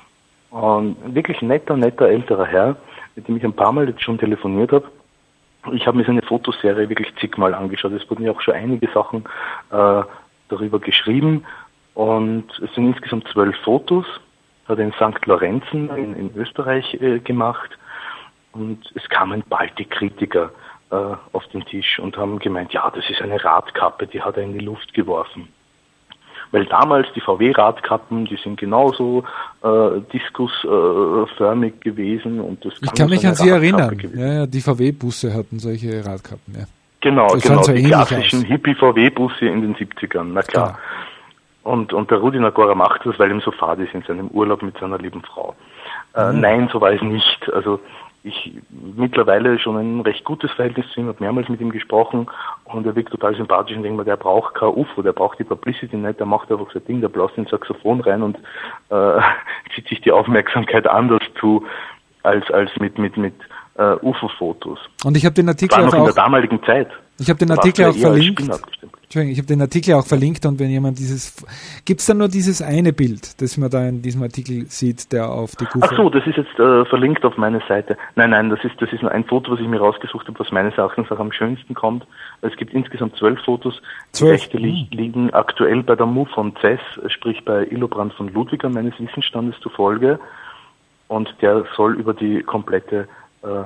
C: und wirklich netter, netter älterer Herr, mit dem ich ein paar Mal jetzt schon telefoniert habe. Ich habe mir seine Fotoserie wirklich zigmal angeschaut, es wurden ja auch schon einige Sachen äh, darüber geschrieben, und es sind insgesamt zwölf Fotos, hat er in Sankt Lorenzen in, in Österreich äh, gemacht, und es kamen bald die Kritiker äh, auf den Tisch und haben gemeint, ja, das ist eine Radkappe, die hat er in die Luft geworfen. Weil damals die V W-Radkappen, die sind genauso äh, diskusförmig äh, gewesen, und das
A: ich kann mich an Sie erinnern, ja, ja, die V W-Busse hatten solche Radkappen, ja.
C: Genau,
A: das
C: genau,
A: so
C: die klassischen Hippie-V W-Busse in den siebzigern, na klar. Ja. Und, und der Rudi Nagora macht das, weil ihm so fad ist in seinem Urlaub mit seiner lieben Frau. Äh, mhm. Nein, so war es nicht. Also ich mittlerweile schon ein recht gutes Verhältnis zu ihm, habe mehrmals mit ihm gesprochen, und er wirkt total sympathisch und denkt mir, der braucht kein U F O, der braucht die Publicity nicht, der macht einfach sein Ding, der bläst ins Saxophon rein und äh, zieht sich die Aufmerksamkeit anders zu als als mit mit mit äh, U F O-Fotos.
A: Und ich habe den Artikel
C: war noch
A: auch
C: in der damaligen Zeit.
A: Ich habe den Artikel auch verlinkt. Entschuldigung, ich habe den Artikel auch verlinkt, und wenn jemand dieses, gibt's da nur dieses eine Bild, das man da in diesem Artikel sieht, der auf die Kufe...
C: Ach so, das ist jetzt äh, verlinkt auf meine Seite. Nein, nein, das ist das ist nur ein Foto, was ich mir rausgesucht habe, was meines Erachtens auch am schönsten kommt. Es gibt insgesamt zwölf Fotos. Die Rechte li- liegen aktuell bei der M U von C E S, sprich bei Illobrand von Ludwiger, meines Wissensstandes zufolge, und der soll über die komplette äh,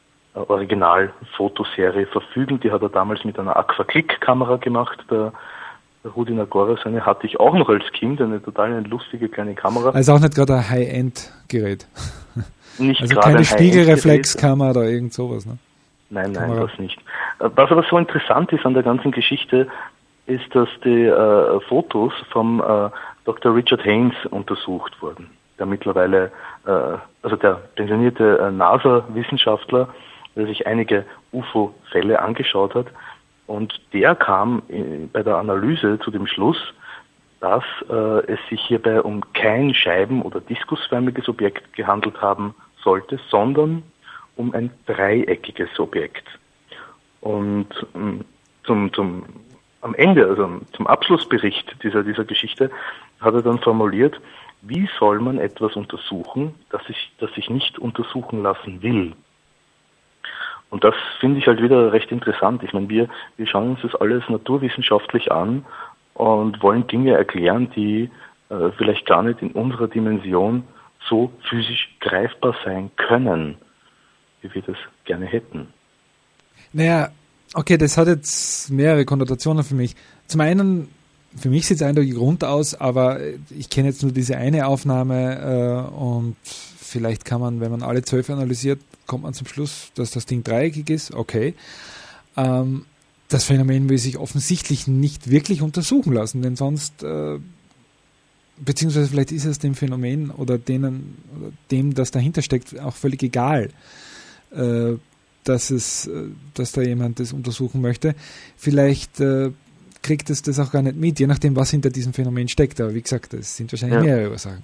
C: Original-Fotoserie verfügen. Die hat er damals mit einer Aqua-Click-Kamera gemacht. Der, der Rudi Nagora, seine hatte ich auch noch als Kind, eine total eine lustige kleine Kamera.
A: Also auch nicht gerade ein High-End-Gerät.
C: Nicht
A: also
C: gerade
A: keine Spiegelreflexkamera oder irgend sowas, ne?
C: Nein, nein,
A: Kamera.
C: das nicht. Was aber so interessant ist an der ganzen Geschichte, ist, dass die äh, Fotos vom äh, Doktor Richard Haynes untersucht wurden, der mittlerweile, äh, also der pensionierte äh, NASA-Wissenschaftler, der sich einige U F O-Fälle angeschaut hat, und der kam äh, bei der Analyse zu dem Schluss, dass äh, es sich hierbei um kein scheiben- oder diskusförmiges Objekt gehandelt haben sollte, sondern um ein dreieckiges Objekt. Und ähm, zum, zum, am Ende, also zum Abschlussbericht dieser, dieser Geschichte, hat er dann formuliert, wie soll man etwas untersuchen, das sich, das sich nicht untersuchen lassen will? Und das finde ich halt wieder recht interessant. Ich meine, wir, wir schauen uns das alles naturwissenschaftlich an und wollen Dinge erklären, die äh, vielleicht gar nicht in unserer Dimension so physisch greifbar sein können, wie wir das gerne hätten.
A: Naja, okay, das hat jetzt mehrere Konnotationen für mich. Zum einen, für mich sieht es eindeutig rund aus, aber ich kenne jetzt nur diese eine Aufnahme äh, und vielleicht kann man, wenn man alle zwölf analysiert, kommt man zum Schluss, dass das Ding dreieckig ist. Okay. Ähm, das Phänomen will sich offensichtlich nicht wirklich untersuchen lassen, denn sonst, äh, beziehungsweise vielleicht ist es dem Phänomen oder denen, oder dem, das dahinter steckt, auch völlig egal, äh, dass es, dass da jemand das untersuchen möchte. Vielleicht äh, kriegt es das auch gar nicht mit, je nachdem, was hinter diesem Phänomen steckt. Aber wie gesagt, das sind wahrscheinlich ja. mehrere Ursachen.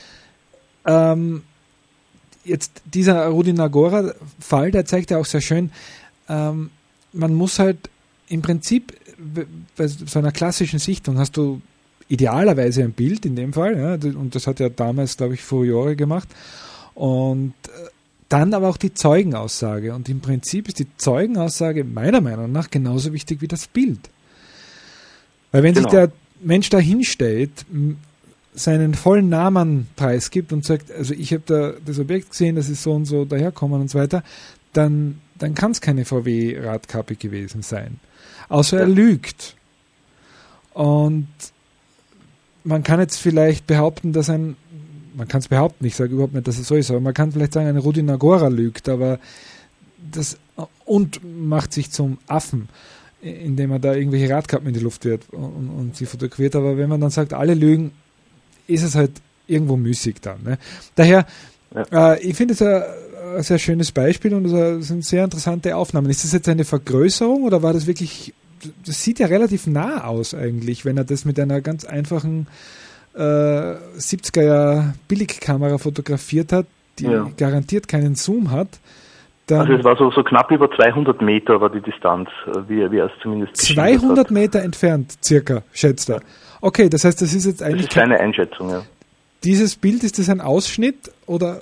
A: Ähm, jetzt dieser Rudi Nagora-Fall, der zeigt ja auch sehr schön, ähm, man muss halt im Prinzip bei so einer klassischen Sichtung hast du idealerweise ein Bild in dem Fall, ja, und das hat ja damals, glaube ich, Furiore gemacht, und dann aber auch die Zeugenaussage, und im Prinzip ist die Zeugenaussage meiner Meinung nach genauso wichtig wie das Bild. Weil wenn
C: Genau.
A: sich der Mensch da hinstellt, m- seinen vollen Namen preisgibt und sagt, also ich habe da das Objekt gesehen, das ist so und so daherkommen und so weiter, dann, dann kann es keine V W-Radkappe gewesen sein. Außer er
C: Ja.
A: lügt. Und man kann jetzt vielleicht behaupten, dass ein, man kann es behaupten, ich sage überhaupt nicht, dass es so ist, aber man kann vielleicht sagen, ein Rudi Nagora lügt, aber das, und macht sich zum Affen, indem er da irgendwelche Radkappen in die Luft wirft und, und sie fotografiert. Aber wenn man dann sagt, alle lügen, ist es halt irgendwo müßig dann. Ne? Daher,
C: Ja.
A: äh, ich finde es ein, ein sehr schönes Beispiel und es sind sehr interessante Aufnahmen. Ist das jetzt eine Vergrößerung oder war das wirklich, das sieht ja relativ nah aus eigentlich, wenn er das mit einer ganz einfachen äh, siebziger Jahr Billigkamera fotografiert hat, die
C: Ja.
A: garantiert keinen Zoom hat. Dann
C: Also es war so, so knapp über zweihundert Meter war die Distanz, äh, wie, wie er es zumindest geschildert
A: zweihundert
C: hat.
A: Meter entfernt, circa, schätzt er. Okay, das heißt, das ist jetzt
C: Das
A: eigentlich
C: ist seine Einschätzung, ja.
A: dieses Bild, ist das ein Ausschnitt oder?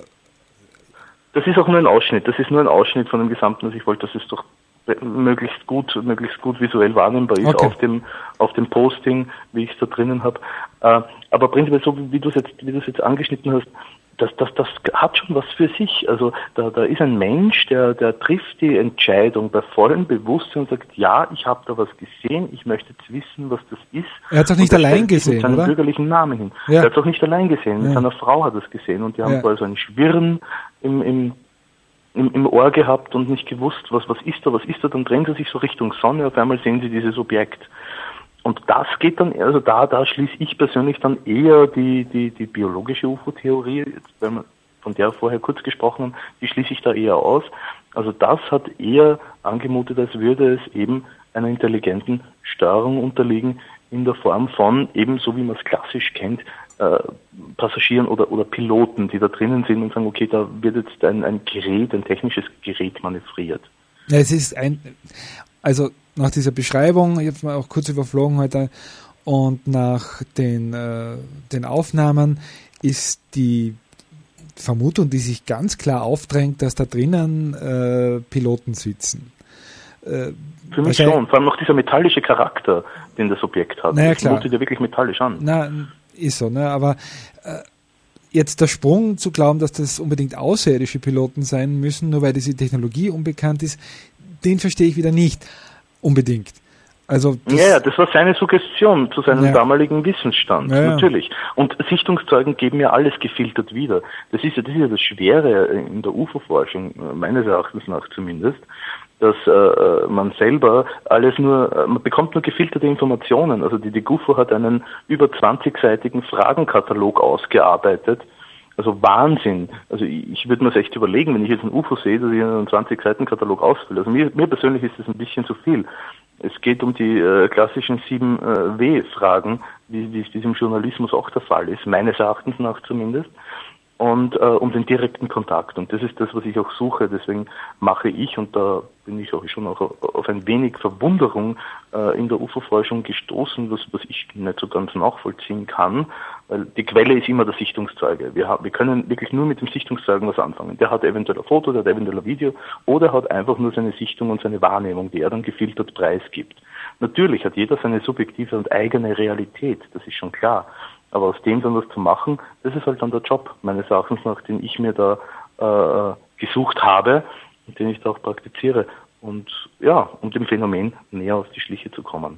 C: Das ist auch nur ein Ausschnitt, das ist nur ein Ausschnitt von dem Gesamten, was ich wollte, dass es doch möglichst gut, möglichst gut visuell wahrnehmbar ist
A: Okay.
C: auf dem, auf dem Posting, wie ich es da drinnen habe. Äh, aber prinzipiell so, wie du es jetzt, wie du es jetzt angeschnitten hast, das, das, das hat schon was für sich. Also da, da ist ein Mensch, der, der trifft die Entscheidung bei vollem Bewusstsein und sagt, ja, ich habe da was gesehen, ich möchte jetzt wissen, was das ist.
A: Er hat es auch nicht
C: Und er
A: allein
C: stellt sich
A: gesehen,
C: mit seinem
A: oder?
C: bürgerlichen Namen hin.
A: Ja.
C: Er hat es auch nicht allein gesehen, mit
A: Ja.
C: seiner Frau hat er es gesehen und die haben
A: Ja.
C: quasi so ein Schwirren im, im, im, im Ohr gehabt und nicht gewusst, was, was ist da, was ist da, dann drehen sie sich so Richtung Sonne, auf einmal sehen sie dieses Objekt. Und das geht dann, also da, da schließe ich persönlich dann eher die, die, die biologische U F O-Theorie, jetzt, weil wir von der vorher kurz gesprochen haben, die schließe ich da eher aus. Also das hat eher angemutet, als würde es eben einer intelligenten Steuerung unterliegen, in der Form von, eben so wie man es klassisch kennt, äh, Passagieren oder, oder Piloten, die da drinnen sind und sagen, okay, da wird jetzt ein, ein Gerät, ein technisches Gerät manövriert.
A: Ja, es ist ein, also nach dieser Beschreibung, ich habe es mal auch kurz überflogen heute, und nach den, äh, den Aufnahmen ist die Vermutung, die sich ganz klar aufdrängt, dass da drinnen äh, Piloten sitzen. Äh,
C: Für mich schon, vor allem noch dieser metallische Charakter, den das Objekt hat.
A: Naja,
C: das
A: klar.
C: mutet ja wirklich metallisch an.
A: Na, ist so, ne? Aber äh, jetzt der Sprung zu glauben, dass das unbedingt außerirdische Piloten sein müssen, nur weil diese Technologie unbekannt ist, den verstehe ich wieder nicht unbedingt. Also das,
C: Ja, ja, das war seine Suggestion zu seinem
A: Ja.
C: damaligen Wissensstand,
A: Ja, ja.
C: natürlich. Und Sichtungszeugen geben ja alles gefiltert wieder. Das ist ja, das ist ja das Schwere in der U F O-Forschung, meines Erachtens nach zumindest, dass äh, man selber alles nur, äh, man bekommt nur gefilterte Informationen. Also die, die G U F O hat einen über zwanzigseitigen Fragenkatalog ausgearbeitet. Also Wahnsinn. Also ich, ich würde mir das echt überlegen, wenn ich jetzt ein U F O sehe, dass ich einen zwanzig-Seiten-Katalog ausfülle. Also mir, mir persönlich ist das ein bisschen zu viel. Es geht um die äh, klassischen sieben äh, W-Fragen, wie, wie es diesem Journalismus auch der Fall ist, meines Erachtens nach zumindest. Und äh, um den direkten Kontakt. Und das ist das, was ich auch suche. Deswegen mache ich, und da bin ich auch schon auch auf ein wenig Verwunderung äh, in der U F O-Forschung gestoßen, was, was ich nicht so ganz nachvollziehen kann, weil die Quelle ist immer der Sichtungszeuge. Wir, haben, wir können wirklich nur mit dem Sichtungszeugen was anfangen. Der hat eventuell ein Foto, der hat eventuell ein Video, oder hat einfach nur seine Sichtung und seine Wahrnehmung, die er dann gefiltert preisgibt. Natürlich hat jeder seine subjektive und eigene Realität, das ist schon klar. Aber aus dem dann was zu machen, das ist halt dann der Job, meines Erachtens nach, den ich mir da äh, gesucht habe und den ich da auch praktiziere. Und ja, um dem Phänomen näher auf die Schliche zu kommen.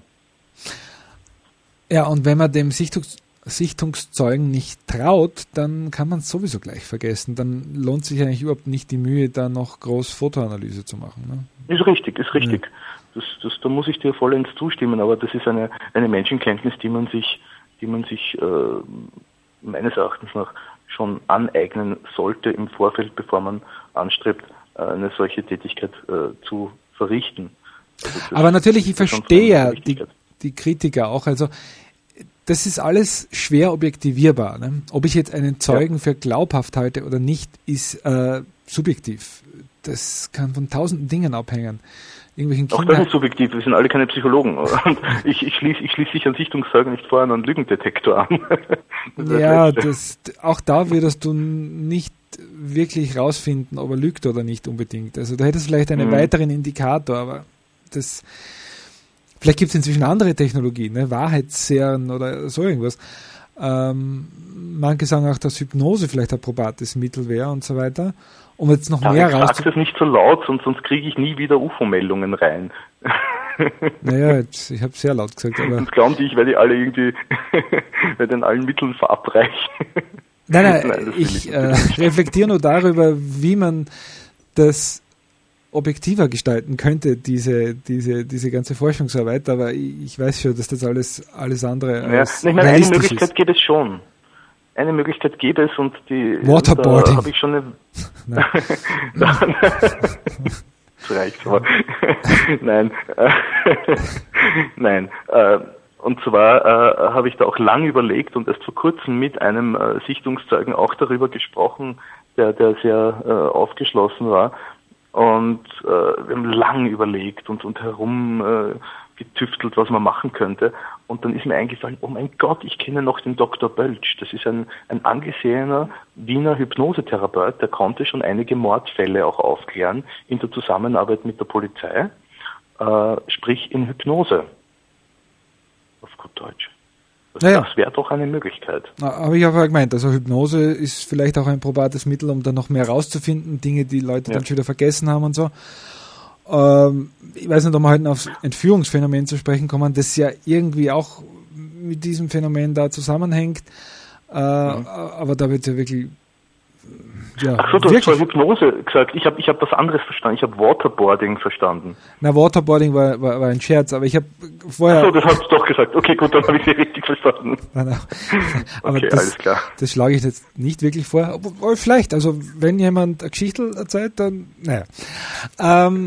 A: ja, und wenn man dem Sichtungs Sichtungszeugen nicht traut, dann kann man es sowieso gleich vergessen. Dann lohnt sich eigentlich überhaupt nicht die Mühe, da noch groß Fotoanalyse zu machen. Ne?
C: Ist richtig, ist richtig. Ja. Das, das, da muss ich dir vollends zustimmen, aber das ist eine, eine Menschenkenntnis, die man sich die man sich äh, meines Erachtens nach schon aneignen sollte im Vorfeld, bevor man anstrebt, eine solche Tätigkeit äh, zu verrichten. Also
A: aber natürlich, ich verstehe ja die, die Kritiker auch. Also das ist alles schwer objektivierbar. Ne? Ob ich jetzt einen Zeugen ja. für glaubhaft halte oder nicht, ist äh, subjektiv. Das kann von tausenden Dingen abhängen. Irgendwelchen
C: Auch das ist subjektiv, wir sind alle keine Psychologen. Und ich, ich schließe ich schließ sich an Sichtungszeugen nicht vorher einen Lügendetektor an.
A: Das ja, das, auch da würdest du nicht wirklich rausfinden, ob er lügt oder nicht unbedingt. Also da hättest du vielleicht einen mhm. weiteren Indikator, aber das Vielleicht gibt es inzwischen andere Technologien, ne? Wahrheitsserien oder so irgendwas. Ähm, manche sagen auch, dass Hypnose vielleicht ein probates Mittel wäre und so weiter. Um jetzt noch
C: ja,
A: mehr
C: raus. Ich sag das nicht so laut, sonst, sonst kriege ich nie wieder U F O-Meldungen rein.
A: Naja, jetzt, ich habe sehr laut gesagt. Aber
C: sonst glauben die, ich werde alle irgendwie mit den allen Mitteln verabreichen.
A: Nein, nein, nein ich, ich äh, reflektiere nur darüber, wie man das objektiver gestalten könnte, diese, diese, diese ganze Forschungsarbeit, aber ich, ich weiß schon, dass das alles, alles andere
C: ja,
A: als
C: ich meine, eine Möglichkeit ist. Gibt es schon. Eine Möglichkeit gäbe es und die
A: Waterboarding.
C: Da habe ich schon eine das reicht aber. Nein. Nein. Und zwar äh, habe ich da auch lang überlegt und erst vor kurzem mit einem äh, Sichtungszeugen auch darüber gesprochen, der, der sehr äh, aufgeschlossen war. Und äh, wir haben lang überlegt und, und herum äh, getüftelt, was man machen könnte. Und dann ist mir eingefallen, oh mein Gott, ich kenne noch den Doktor Bölsch. Das ist ein, ein angesehener Wiener Hypnosetherapeut, der konnte schon einige Mordfälle auch aufklären in der Zusammenarbeit mit der Polizei, äh, sprich in Hypnose. Auf gut Deutsch. Also
A: naja.
C: Das wäre doch eine Möglichkeit.
A: Habe ich auch gemeint, also Hypnose ist vielleicht auch ein probates Mittel, um dann noch mehr rauszufinden, Dinge, die Leute ja. dann schon wieder vergessen haben und so. Ähm, ich weiß nicht, ob wir heute aufs Entführungsphänomen zu sprechen kommen, das ja irgendwie auch mit diesem Phänomen da zusammenhängt. Äh, mhm. Aber da wird ja wirklich... Ja,
C: Ach so, du wirklich? hast zwar Hypnose gesagt. Ich habe ich hab was anderes verstanden. Ich habe Waterboarding verstanden.
A: Na, Waterboarding war, war, war ein Scherz, aber ich habe vorher...
C: Ach so, das hast du doch gesagt. Okay, gut, dann habe ich sie richtig verstanden.
A: Nein, nein. Aber
C: okay,
A: das,
C: alles klar.
A: Das schlage ich jetzt nicht wirklich vor. Obwohl, vielleicht, also wenn jemand eine Geschichte erzählt, dann... Naja. Ähm,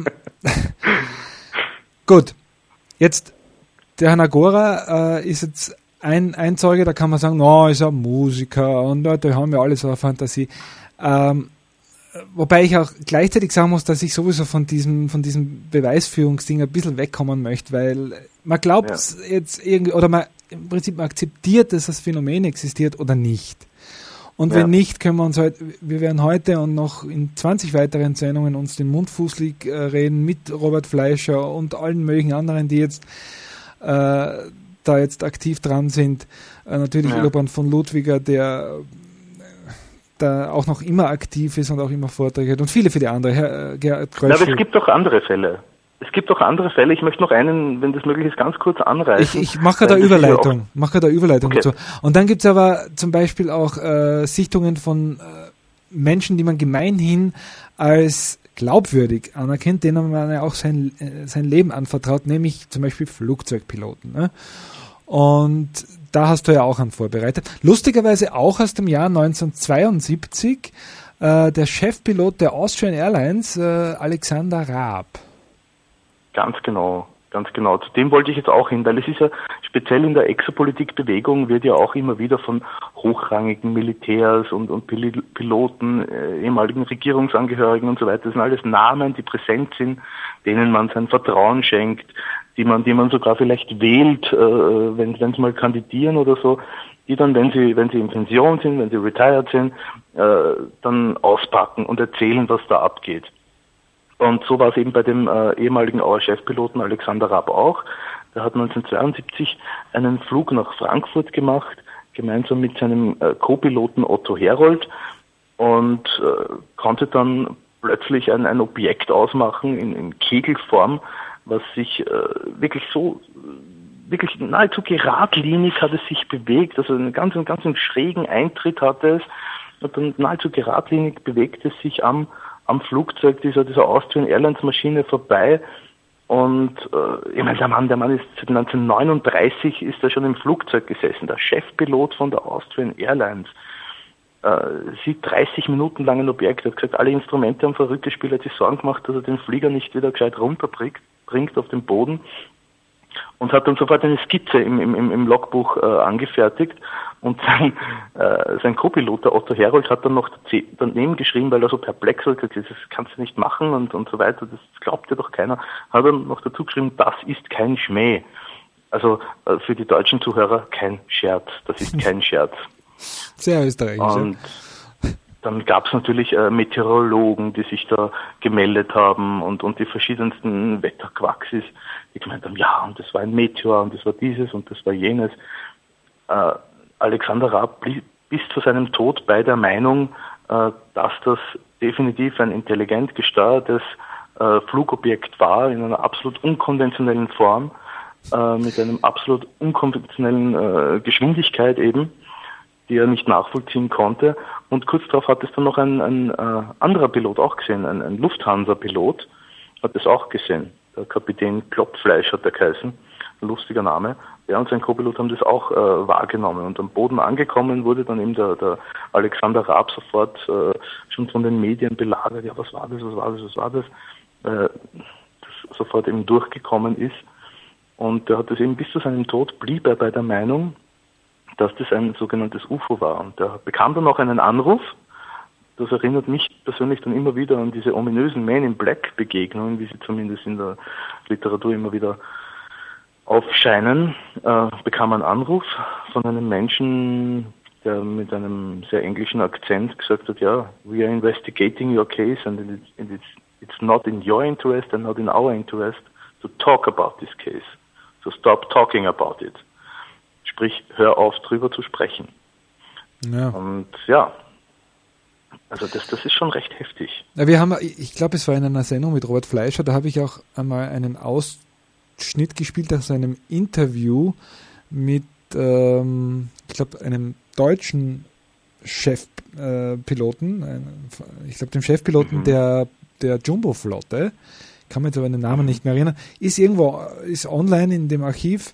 A: gut. Jetzt, der Herr Nagora äh, ist jetzt ein, ein Zeuge, da kann man sagen, no, ist ein Musiker und uh, die haben ja alle so eine Fantasie. Ähm, wobei ich auch gleichzeitig sagen muss, dass ich sowieso von diesem, von diesem Beweisführungsding ein bisschen wegkommen möchte, weil man glaubt ja. jetzt irgendwie, oder man im Prinzip man akzeptiert, dass das Phänomen existiert oder nicht. Und ja. wenn nicht, können wir uns halt, wir werden heute und noch in zwanzig weiteren Sendungen uns den Mund fußlig äh, reden mit Robert Fleischer und allen möglichen anderen, die jetzt äh, da jetzt aktiv dran sind. Äh, natürlich ja. Iloband von Ludwiger, der da auch noch immer aktiv ist und auch immer Vorträge hat und viele, viele andere. Herr Gerhard Kröschel.
C: Ja, aber es gibt doch andere Fälle. Es gibt doch andere Fälle. Ich möchte noch einen, wenn das möglich ist, ganz kurz anreißen.
A: Ich, ich mache da Überleitung. Mache da Überleitung okay. dazu. Und dann gibt es aber zum Beispiel auch äh, Sichtungen von äh, Menschen, die man gemeinhin als glaubwürdig anerkennt, denen man ja auch sein, äh, sein Leben anvertraut, nämlich zum Beispiel Flugzeugpiloten. Ne? Und da hast du ja auch einen vorbereitet. Lustigerweise auch aus dem Jahr neunzehnhundertzweiundsiebzig äh, der Chefpilot der Austrian Airlines, äh, Alexander Raab.
C: Ganz genau, ganz genau. Zu dem wollte ich jetzt auch hin, weil es ist ja speziell in der Exopolitik-Bewegung wird ja auch immer wieder von hochrangigen Militärs und, und Piloten, äh, ehemaligen Regierungsangehörigen und so weiter, das sind alles Namen, die präsent sind, denen man sein Vertrauen schenkt, die man, die man sogar vielleicht wählt, äh, wenn, wenn sie mal kandidieren oder so, die dann, wenn sie, wenn sie in Pension sind, wenn sie retired sind, äh, dann auspacken und erzählen, was da abgeht. Und so war es eben bei dem äh, ehemaligen Auer Chefpiloten Alexander Raab auch. Der hat neunzehnhundertzweiundsiebzig einen Flug nach Frankfurt gemacht, gemeinsam mit seinem äh, Co-Piloten Otto Herold und äh, konnte dann plötzlich ein, ein Objekt ausmachen in, in Kegelform, was sich äh, wirklich so, wirklich nahezu geradlinig hat es sich bewegt, also einen ganz, einen ganz schrägen Eintritt hatte es und dann nahezu geradlinig bewegt es sich am am Flugzeug dieser, dieser Austrian Airlines Maschine vorbei und äh, ich meine, der Mann, der Mann ist seit neunzehnhundertneununddreißig ist er schon im Flugzeug gesessen, der Chefpilot von der Austrian Airlines, äh, sieht dreißig Minuten lang ein Objekt, er hat gesagt, alle Instrumente haben verrückt gespielt, hat sich Sorgen gemacht, dass er den Flieger nicht wieder gescheit runterbringt, bringt auf den Boden und hat dann sofort eine Skizze im, im, im Logbuch äh, angefertigt und sein, äh, sein Co-Pilot, der Otto Herold, hat dann noch daneben geschrieben, weil er so perplex war, gesagt, das kannst du nicht machen und, und so weiter, das glaubt dir doch keiner, hat er noch dazu geschrieben, das ist kein Schmäh. Also äh, für die deutschen Zuhörer kein Scherz, das ist kein Scherz.
A: Sehr österreichisch.
C: Und dann gab es natürlich äh, Meteorologen, die sich da gemeldet haben und, und die verschiedensten Wetterquaxis, die gemeint haben, ja, und das war ein Meteor und das war dieses und das war jenes. Äh, Alexander Raab blieb bis zu seinem Tod bei der Meinung, äh, dass das definitiv ein intelligent gesteuertes äh, Flugobjekt war, in einer absolut unkonventionellen Form, äh, mit einem absolut unkonventionellen äh, Geschwindigkeit eben, die er nicht nachvollziehen konnte. Und kurz darauf hat es dann noch ein, ein äh, anderer Pilot auch gesehen, ein, ein Lufthansa-Pilot, hat es auch gesehen. Der Kapitän Klopfleisch hat er geheißen, ein lustiger Name. Er und sein Co-Pilot haben das auch äh, wahrgenommen. Und am Boden angekommen wurde dann eben der, der Alexander Raab sofort äh, schon von den Medien belagert. Ja, was war das, was war das, was war das? Äh, das sofort eben durchgekommen ist. Und er hat das eben bis zu seinem Tod, blieb er bei der Meinung, dass das ein sogenanntes U F O war. Und er bekam dann auch einen Anruf. Das erinnert mich persönlich dann immer wieder an diese ominösen Man in Black Begegnungen, wie sie zumindest in der Literatur immer wieder aufscheinen. Äh, bekam einen Anruf von einem Menschen, der mit einem sehr englischen Akzent gesagt hat, ja, we are investigating your case and it's, it's, it's not in your interest and not in our interest to talk about this case. So stop talking about it. Sprich, hör auf, drüber zu sprechen.
A: Ja.
C: Und ja, also das, das ist schon recht heftig.
A: Ja, wir haben, ich glaube, es war in einer Sendung mit Robert Fleischer, da habe ich auch einmal einen Ausschnitt gespielt aus einem Interview mit, ähm, ich glaube, einem deutschen Chefpiloten, äh, ich glaube, dem Chefpiloten mhm. der, der Jumbo-Flotte, kann man jetzt aber den Namen mhm. nicht mehr erinnern, ist irgendwo, ist online in dem Archiv.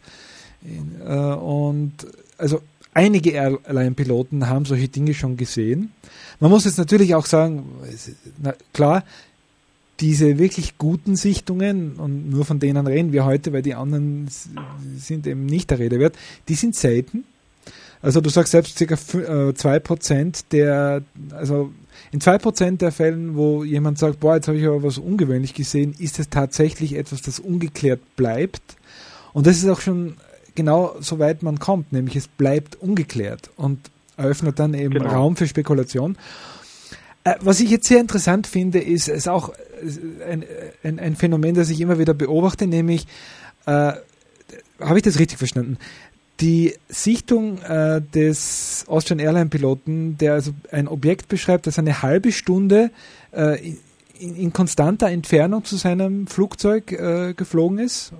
A: Und also einige Airline-Piloten haben solche Dinge schon gesehen. Man muss jetzt natürlich auch sagen, na, klar, diese wirklich guten Sichtungen, und nur von denen reden wir heute, weil die anderen sind eben nicht der Rede wert, die sind selten. Also du sagst selbst ca. zwei Prozent der, also in zwei Prozent der Fällen, wo jemand sagt, boah, jetzt habe ich aber was ungewöhnlich gesehen, ist es tatsächlich etwas, das ungeklärt bleibt. Und das ist auch schon genau so weit man kommt, nämlich es bleibt ungeklärt und eröffnet dann eben genau. Raum für Spekulation. Äh, was ich jetzt sehr interessant finde, ist es auch ein, ein, ein Phänomen, das ich immer wieder beobachte, nämlich, äh, habe ich das richtig verstanden? Die Sichtung äh, des Austrian Airline Piloten, der also ein Objekt beschreibt, das eine halbe Stunde äh, in, in konstanter Entfernung zu seinem Flugzeug äh, geflogen ist.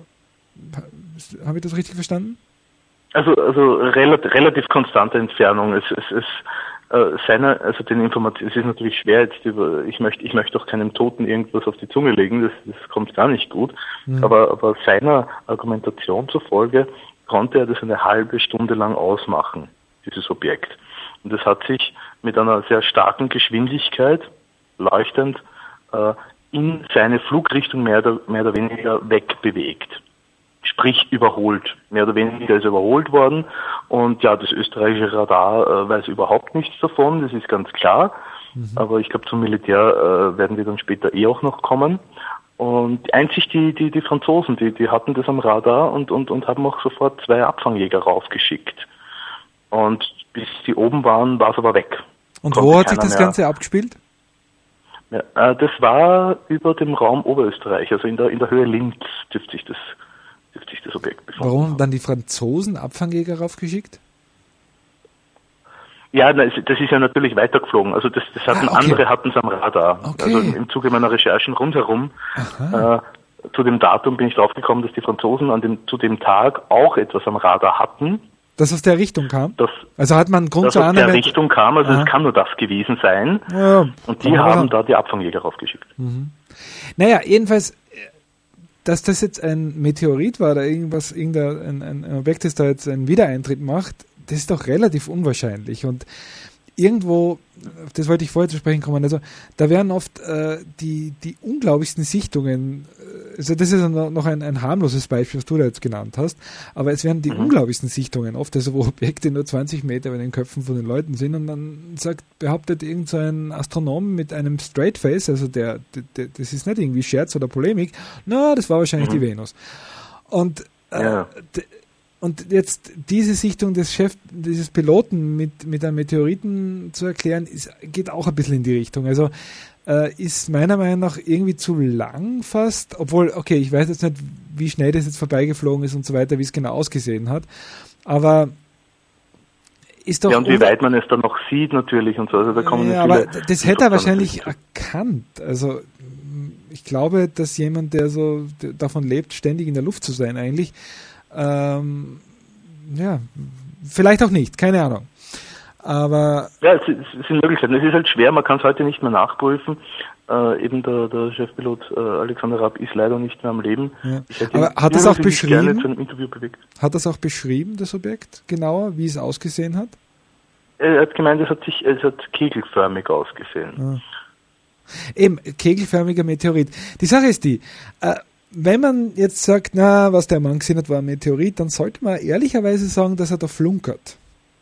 A: Habe ich das richtig verstanden?
C: Also, also relativ, relativ konstante Entfernung. Es, es, es äh, seiner, also den Informationen, es ist natürlich schwer jetzt über, ich möchte, ich möchte auch keinem Toten irgendwas auf die Zunge legen, das, das kommt gar nicht gut. Mhm. Aber, aber seiner Argumentation zufolge konnte er das eine halbe Stunde lang ausmachen, dieses Objekt. Und das hat sich mit einer sehr starken Geschwindigkeit, leuchtend, äh, in seine Flugrichtung mehr oder, mehr oder weniger wegbewegt. Sprich überholt. Mehr oder weniger ist er überholt worden. Und ja, das österreichische Radar äh, weiß überhaupt nichts davon, das ist ganz klar. Mhm. Aber ich glaube, zum Militär äh, werden wir dann später eh auch noch kommen. Und einzig die, die, die Franzosen, die, die hatten das am Radar und, und, und haben auch sofort zwei Abfangjäger raufgeschickt. Und bis die oben waren, war es aber weg.
A: Und wo hat sich das mehr Ganze abgespielt?
C: Ja, äh, das war über dem Raum Oberösterreich, also in der, in der Höhe Linz dürfte sich das, dürfte sich das Objekt befinden.
A: Warum haben dann die Franzosen Abfangjäger raufgeschickt?
C: Ja, das ist ja natürlich weitergeflogen. Also das, das hatten ah, okay. andere hatten es am Radar. Okay. Also im Zuge meiner Recherchen rundherum äh, zu dem Datum bin ich draufgekommen, dass die Franzosen an dem zu dem Tag auch etwas am Radar hatten.
A: Das aus der Richtung kam?
C: Das,
A: also hat man Grund
C: das
A: zur
C: aus der Richtung kam, also es kann nur das gewesen sein. Ja, und die haben da die Abfangjäger raufgeschickt.
A: Mhm. Naja, jedenfalls, dass das jetzt ein Meteorit war oder irgendwas, irgendein ein, ein Objekt, das da jetzt einen Wiedereintritt macht, das ist doch relativ unwahrscheinlich. Und irgendwo, auf das wollte ich vorher zu sprechen kommen, also da werden oft äh, die, die unglaublichsten Sichtungen, also das ist noch ein, ein harmloses Beispiel, was du da jetzt genannt hast, aber es werden die mhm. unglaublichsten Sichtungen oft, also wo Objekte nur zwanzig Meter über den Köpfen von den Leuten sind und dann sagt, behauptet irgend so ein Astronom mit einem Straight Face, also der, der, der das ist nicht irgendwie Scherz oder Polemik, na, das war wahrscheinlich mhm. die Venus. Und äh,
C: ja.
A: d- und jetzt diese Sichtung des Chef, dieses Piloten mit, mit einem Meteoriten zu erklären, ist, geht auch ein bisschen in die Richtung. Also äh, ist meiner Meinung nach irgendwie zu lang fast, obwohl, okay, ich weiß jetzt nicht, wie schnell das jetzt vorbeigeflogen ist und so weiter, wie es genau ausgesehen hat, aber ist doch...
C: Ja, und wie weit man es dann noch sieht natürlich und so, also da kommen
A: ja,
C: viele...
A: aber das hätte er wahrscheinlich erkannt, also ich glaube, dass jemand, der so davon lebt, ständig in der Luft zu sein eigentlich, ähm, ja, vielleicht auch nicht, keine Ahnung. Aber
C: ja, es, es sind Möglichkeiten. Es ist halt schwer, man kann es heute nicht mehr nachprüfen. Äh, eben der, der Chefpilot äh, Alexander Rapp ist leider nicht mehr am Leben.
A: Ja. Aber hat es auch beschrieben?
C: Gerne zu einem Interview bewegt.
A: Hat das auch beschrieben, das Objekt, genauer, wie es ausgesehen hat?
C: Er hat gemeint, es hat sich, es hat kegelförmig ausgesehen.
A: Ah. Eben, kegelförmiger Meteorit. Die Sache ist die, äh, wenn man jetzt sagt, na, was der Mann gesehen hat, war ein Meteorit, dann sollte man ehrlicherweise sagen, dass er da flunkert.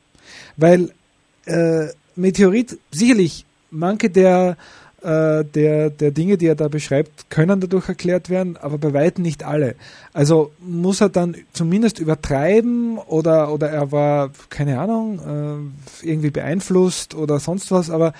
A: Weil äh, Meteorit, sicherlich, manche der, äh, der, der Dinge, die er da beschreibt, können dadurch erklärt werden, aber bei weitem nicht alle. Also muss er dann zumindest übertreiben oder, oder er war, keine Ahnung, äh, irgendwie beeinflusst oder sonst was, aber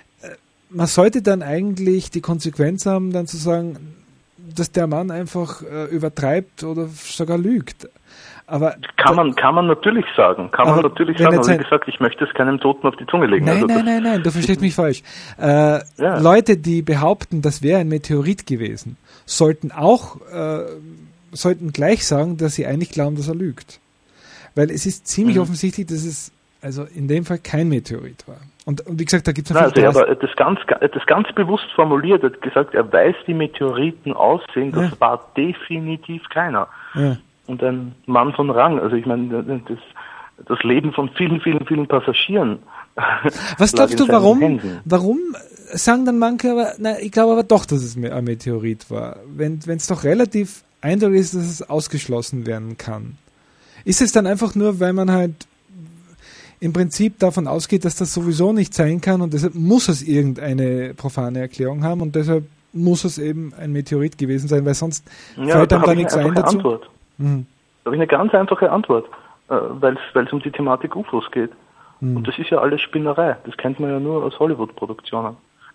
A: man sollte dann eigentlich die Konsequenz haben, dann zu sagen, dass der Mann einfach äh, übertreibt oder sogar lügt. Aber
C: kann man kann man natürlich sagen, kann man natürlich sagen. Aber wie gesagt, ich möchte es keinem Toten auf die Zunge legen.
A: Nein,
C: also
A: nein, nein, nein, du verstehst mich falsch. Äh, ja. Leute, die behaupten, das wäre ein Meteorit gewesen, sollten auch äh, sollten gleich sagen, dass sie eigentlich glauben, dass er lügt. Weil es ist ziemlich mhm. offensichtlich, dass es also in dem Fall kein Meteorit war. Und, und wie gesagt, da gibt es
C: natürlich... Also, aber das ganz, das ganz bewusst formuliert, hat gesagt, er weiß, wie Meteoriten aussehen, das ja. war definitiv keiner. Ja. Und ein Mann von Rang, also ich meine, das, das Leben von vielen, vielen, vielen Passagieren.
A: Was glaubst du, warum, Händen. warum sagen dann manche, aber, na, ich glaube aber doch, dass es ein Meteorit war, wenn es doch relativ eindeutig ist, dass es ausgeschlossen werden kann. Ist es dann einfach nur, weil man halt im Prinzip davon ausgeht, dass das sowieso nicht sein kann und deshalb muss es irgendeine profane Erklärung haben und deshalb muss es eben ein Meteorit gewesen sein, weil sonst
C: ja,
A: fällt einem
C: da
A: da nichts ein dazu.
C: Antwort. Mhm. Da habe ich eine ganz einfache Antwort, weil es um die Thematik U F Os geht. Mhm. Und das ist ja alles Spinnerei. Das kennt man ja nur aus Hollywood-Produktionen.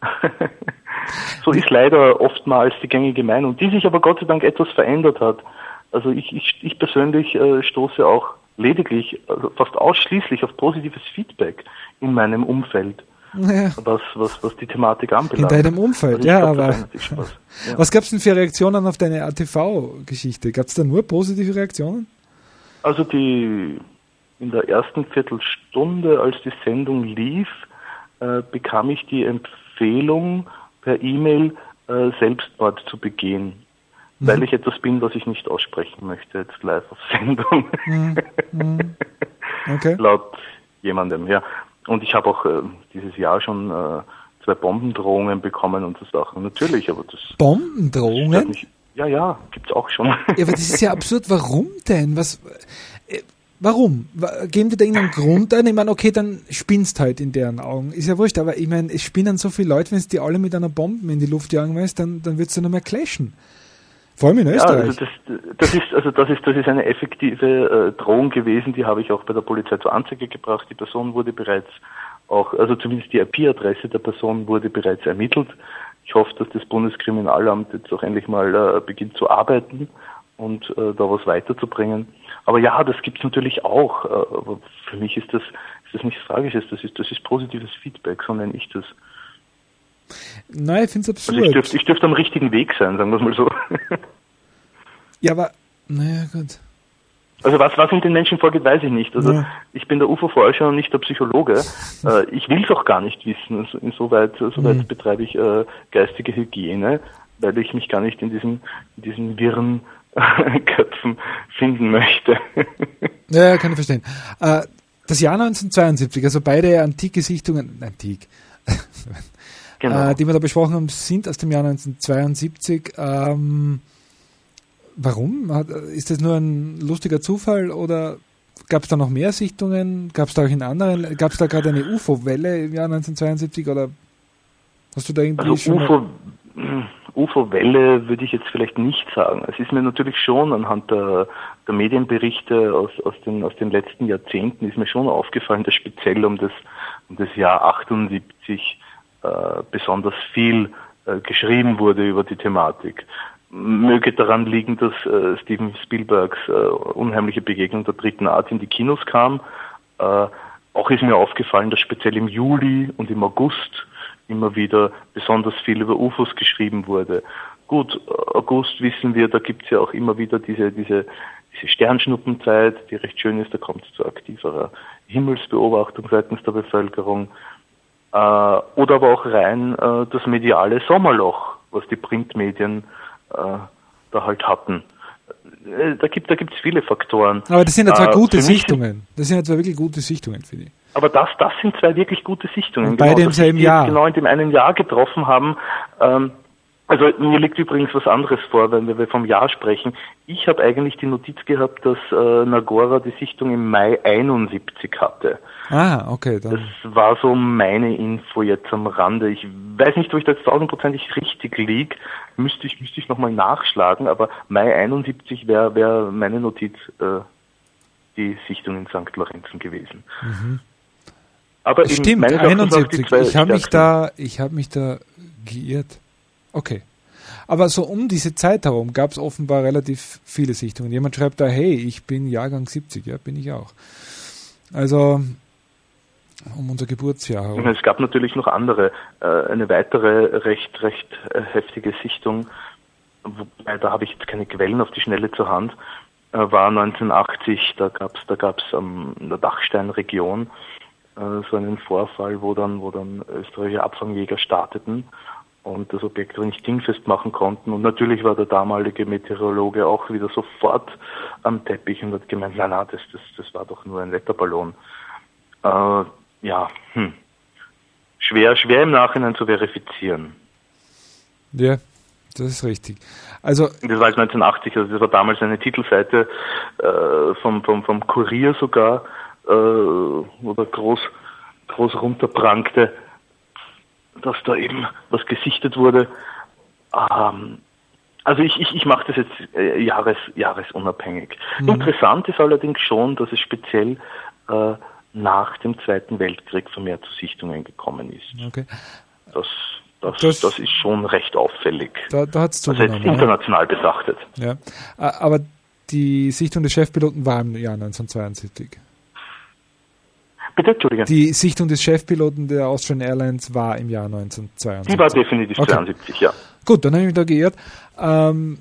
C: So ist leider oftmals die gängige Meinung, die sich aber Gott sei Dank etwas verändert hat. Also ich, ich, ich persönlich äh, stoße auch lediglich, also fast ausschließlich auf positives Feedback in meinem Umfeld, ja. was, was, was die Thematik anbelangt.
A: In deinem Umfeld,
C: also
A: ja,
C: glaub,
A: aber
C: ja.
A: Was gab es denn für Reaktionen auf deine A T V-Geschichte? Gab es da nur positive Reaktionen?
C: Also die in der ersten Viertelstunde, als die Sendung lief, äh, bekam ich die Empfehlung per E-Mail äh, Selbstmord zu begehen. Mhm. Weil ich etwas bin, was ich nicht aussprechen möchte, jetzt live auf Sendung. Mhm. Mhm. Okay. Laut jemandem, ja. Und ich habe auch äh, dieses Jahr schon äh, zwei Bombendrohungen bekommen und so Sachen. Natürlich, aber das...
A: Bombendrohungen?
C: Das nicht, ja, ja, gibt's auch schon.
A: Ja, aber das ist ja absurd. Warum denn? Was... Äh, warum? Geben die da irgendeinen Grund ein? Ich meine, okay, dann spinnst halt in deren Augen. Ist ja wurscht, aber ich meine, es spinnen so viele Leute, wenn es die alle mit einer Bombe in die Luft jagen willst, dann, dann wird es ja noch mehr clashen. Vor allem in Österreich.
C: Ja, also das, das ist also das ist das ist eine effektive äh, Drohung gewesen, die habe ich auch bei der Polizei zur Anzeige gebracht. Die Person wurde bereits auch, also zumindest die I P-Adresse der Person wurde bereits ermittelt. Ich hoffe, dass das Bundeskriminalamt jetzt auch endlich mal äh, beginnt zu arbeiten und äh, da was weiterzubringen. Aber ja, das gibt's natürlich auch. Äh, aber für mich ist das ist das nichts Tragisches. Das ist das ist positives Feedback, so nenne ich das.
A: Nein, ich finde es absurd.
C: Also ich dürfte ich dürft am richtigen Weg sein, sagen wir es mal so.
A: Ja, aber, naja, gut.
C: Also was, was in den Menschen vorgeht, weiß ich nicht. Also ja. Ich bin der U F O-Forscher und nicht der Psychologe. äh, ich will es auch gar nicht wissen. Also insoweit soweit mhm. betreibe ich äh, geistige Hygiene, weil ich mich gar nicht in diesen, in diesen wirren Köpfen finden möchte.
A: Ja, kann ich verstehen. Äh, das Jahr neunzehnhundertzweiundsiebzig, also beide antike Sichtungen, antik, Genau. Äh, die wir da besprochen haben, sind aus dem Jahr neunzehnhundertzweiundsiebzig. Ähm, warum? Hat, ist das nur ein lustiger Zufall oder gab es da noch mehr Sichtungen? Gab es da auch in anderen? Gab es da gerade eine U F O-Welle im Jahr neunzehnhundertzweiundsiebzig oder hast du da irgendwie
C: also
A: schon...
C: U F O, U F O-Welle würde ich jetzt vielleicht nicht sagen. Es ist mir natürlich schon anhand der, der Medienberichte aus, aus, den, aus den letzten Jahrzehnten ist mir schon aufgefallen, dass speziell um das, um das Jahr achtundsiebzig äh, besonders viel äh, geschrieben wurde über die Thematik. Möge daran liegen, dass äh, Steven Spielbergs äh, unheimliche Begegnung der dritten Art in die Kinos kam. Äh, auch ist mir aufgefallen, dass speziell im Juli und im August immer wieder besonders viel über U F Os geschrieben wurde. Gut, August wissen wir, da gibt's ja auch immer wieder diese diese diese Sternschnuppenzeit, die recht schön ist, da kommt es zu aktiverer Himmelsbeobachtung seitens der Bevölkerung. Äh, oder aber auch rein äh, das mediale Sommerloch, was die Printmedien äh, da halt hatten. Äh, da gibt da gibt's viele Faktoren.
A: Aber das sind ja zwei
C: äh,
A: gute Sichtungen. Das sind ja zwei wirklich gute Sichtungen, finde ich.
C: Aber das, das sind zwei wirklich gute Sichtungen.
A: Und beide
C: genau,
A: im selben Jahr.
C: Genau in dem einen Jahr getroffen haben. Ähm, also mir liegt übrigens was anderes vor, wenn wir vom Jahr sprechen. Ich habe eigentlich die Notiz gehabt, dass äh, Nagora die Sichtung im Mai einundsiebzig hatte.
A: Ah, okay. Dann.
C: Das war so meine Info jetzt am Rande. Ich weiß nicht, ob ich da jetzt tausendprozentig richtig liege. Müsste ich, müsste ich nochmal nachschlagen, aber Mai einundsiebzig wäre wär meine Notiz äh, die Sichtung in Sankt Lorenzen gewesen.
A: Mhm.
C: Aber
A: stimmt, einundsiebzig. Ich habe mich da, ich habe mich da geirrt. Okay. Aber so um diese Zeit herum gab es offenbar relativ viele Sichtungen. Jemand schreibt da, hey, ich bin Jahrgang siebzig. Ja, bin ich auch. Also um unser Geburtsjahr herum.
C: Es gab natürlich noch andere. Eine weitere recht, recht heftige Sichtung, wobei da habe ich jetzt keine Quellen auf die Schnelle zur Hand, war neunzehnhundertachtzig. Da gab es da gab's um, in der Dachsteinregion so einen Vorfall, wo dann, wo dann österreichische Abfangjäger starteten und das Objekt nicht dingfest machen konnten. Und natürlich war der damalige Meteorologe auch wieder sofort am Teppich und hat gemeint, na, na, das, das, das war doch nur ein Wetterballon. Äh, ja, hm. Schwer, schwer im Nachhinein zu verifizieren.
A: Ja, das ist richtig. Also,
C: das war neunzehnhundertachtzig, also das war damals eine Titelseite äh, vom, vom, vom Kurier sogar, äh, oder groß, groß runterprangte, dass da eben was gesichtet wurde. Ähm, also ich, ich, ich mache das jetzt äh, jahres, jahresunabhängig. Mhm. Interessant ist allerdings schon, dass es speziell äh, nach dem Zweiten Weltkrieg vermehrt zu Sichtungen gekommen ist.
A: Okay.
C: Das, das, das, das ist schon recht auffällig.
A: Da, da hat's
C: also jetzt international ja. betrachtet.
A: Ja. Aber die Sichtung des Chefpiloten war im Jahr neunzehnhundertzweiundsiebzig.
C: Bitte, Entschuldigung.
A: Die Sichtung des Chefpiloten der Austrian Airlines war im Jahr neunzehnhundertzweiundsiebzig.
C: Die war definitiv okay. zweiundsiebzig, ja.
A: Gut, dann habe ich mich da geirrt. Ähm,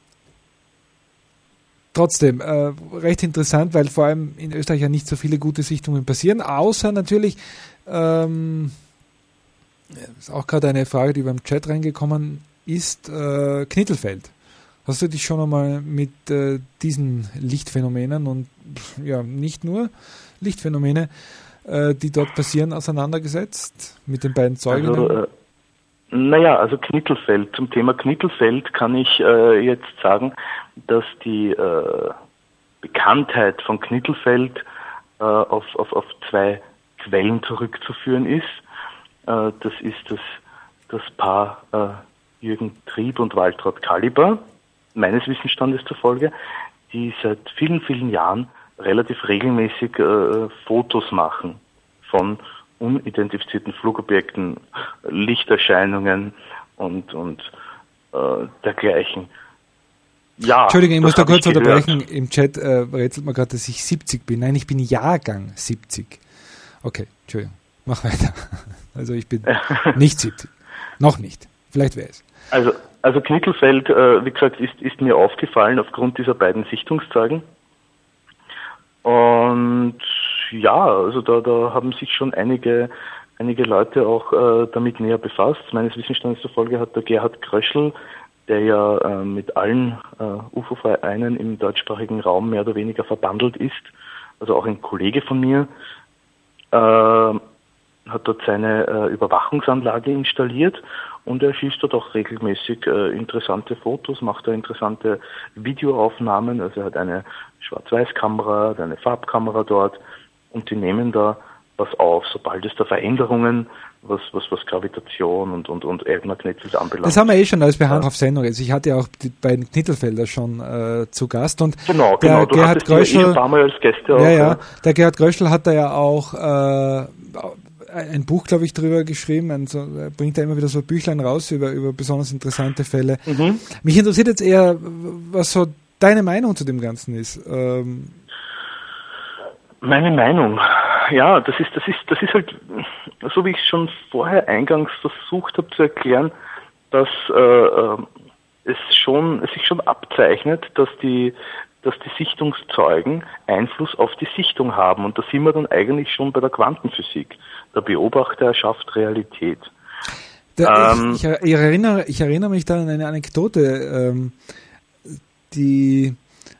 A: trotzdem, äh, recht interessant, weil vor allem in Österreich ja nicht so viele gute Sichtungen passieren, außer natürlich, ähm, ist auch gerade eine Frage, die beim Chat reingekommen ist, äh, Knittelfeld. Hast du dich schon einmal mit äh, diesen Lichtphänomenen und ja, nicht nur Lichtphänomene, äh, die dort passieren, auseinandergesetzt mit den beiden Zeuginnen?
C: Also, äh, naja, also Knittelfeld. Zum Thema Knittelfeld kann ich äh, jetzt sagen, dass die äh, Bekanntheit von Knittelfeld äh, auf, auf, auf zwei Quellen zurückzuführen ist. Äh, das ist das, das Paar äh, Jürgen Trieb und Waltraud Kaliber, meines Wissensstandes zufolge, die seit vielen, vielen Jahren relativ regelmäßig äh, Fotos machen von unidentifizierten Flugobjekten, Lichterscheinungen und, und äh, dergleichen. Ja,
A: Entschuldigung, ich muss da kurz unterbrechen. Im Chat äh, rätselt man gerade, dass ich siebzig bin. Nein, ich bin Jahrgang siebzig. Okay, Entschuldigung, mach weiter. Also ich bin nicht siebzig. Noch nicht. Vielleicht wäre es.
C: Also, also Knittelfeld, äh, wie gesagt, ist, ist mir aufgefallen aufgrund dieser beiden Sichtungszeugen. Und ja, also da, da haben sich schon einige, einige Leute auch äh, damit näher befasst. Meines Wissensstandes zufolge hat der Gerhard Kröschl, der ja äh, mit allen äh, U F O-Vereinen im deutschsprachigen Raum mehr oder weniger verbandelt ist, also auch ein Kollege von mir, äh, hat dort seine äh, Überwachungsanlage installiert und er schießt dort auch regelmäßig äh, interessante Fotos, macht da interessante Videoaufnahmen, also er hat eine Schwarz-Weiß-Kamera, eine Farbkamera dort und die nehmen da was auf, sobald es da Veränderungen, was, was, was Gravitation und, und, und Erdmagnetismus anbelangt.
A: Das haben wir eh schon als Behandlung auf Sendung. Also ich hatte ja auch die beiden Knittelfelder schon äh, zu Gast. Und
C: genau,
A: der
C: genau. Du
A: Gerhard
C: Gröschel, ja eh ein paar Mal als Gäste
A: ja,
C: auch.
A: Ja,
C: ja.
A: Der Gerhard Gröschel hat da ja auch äh, ein Buch, glaube ich, drüber geschrieben. Also, er bringt da immer wieder so Büchlein raus über, über besonders interessante Fälle. Mhm. Mich interessiert jetzt eher, was so deine Meinung zu dem Ganzen ist. Ähm,
C: Meine Meinung, ja, das ist, das ist, das ist halt, so wie ich schon vorher eingangs versucht habe zu erklären, dass äh, es schon, es sich schon abzeichnet, dass die, dass die Sichtungszeugen Einfluss auf die Sichtung haben. Und da sind wir dann eigentlich schon bei der Quantenphysik. Der Beobachter erschafft Realität.
A: Da, ähm, ich, ich, ich, erinnere, ich erinnere mich da an eine Anekdote, ähm, die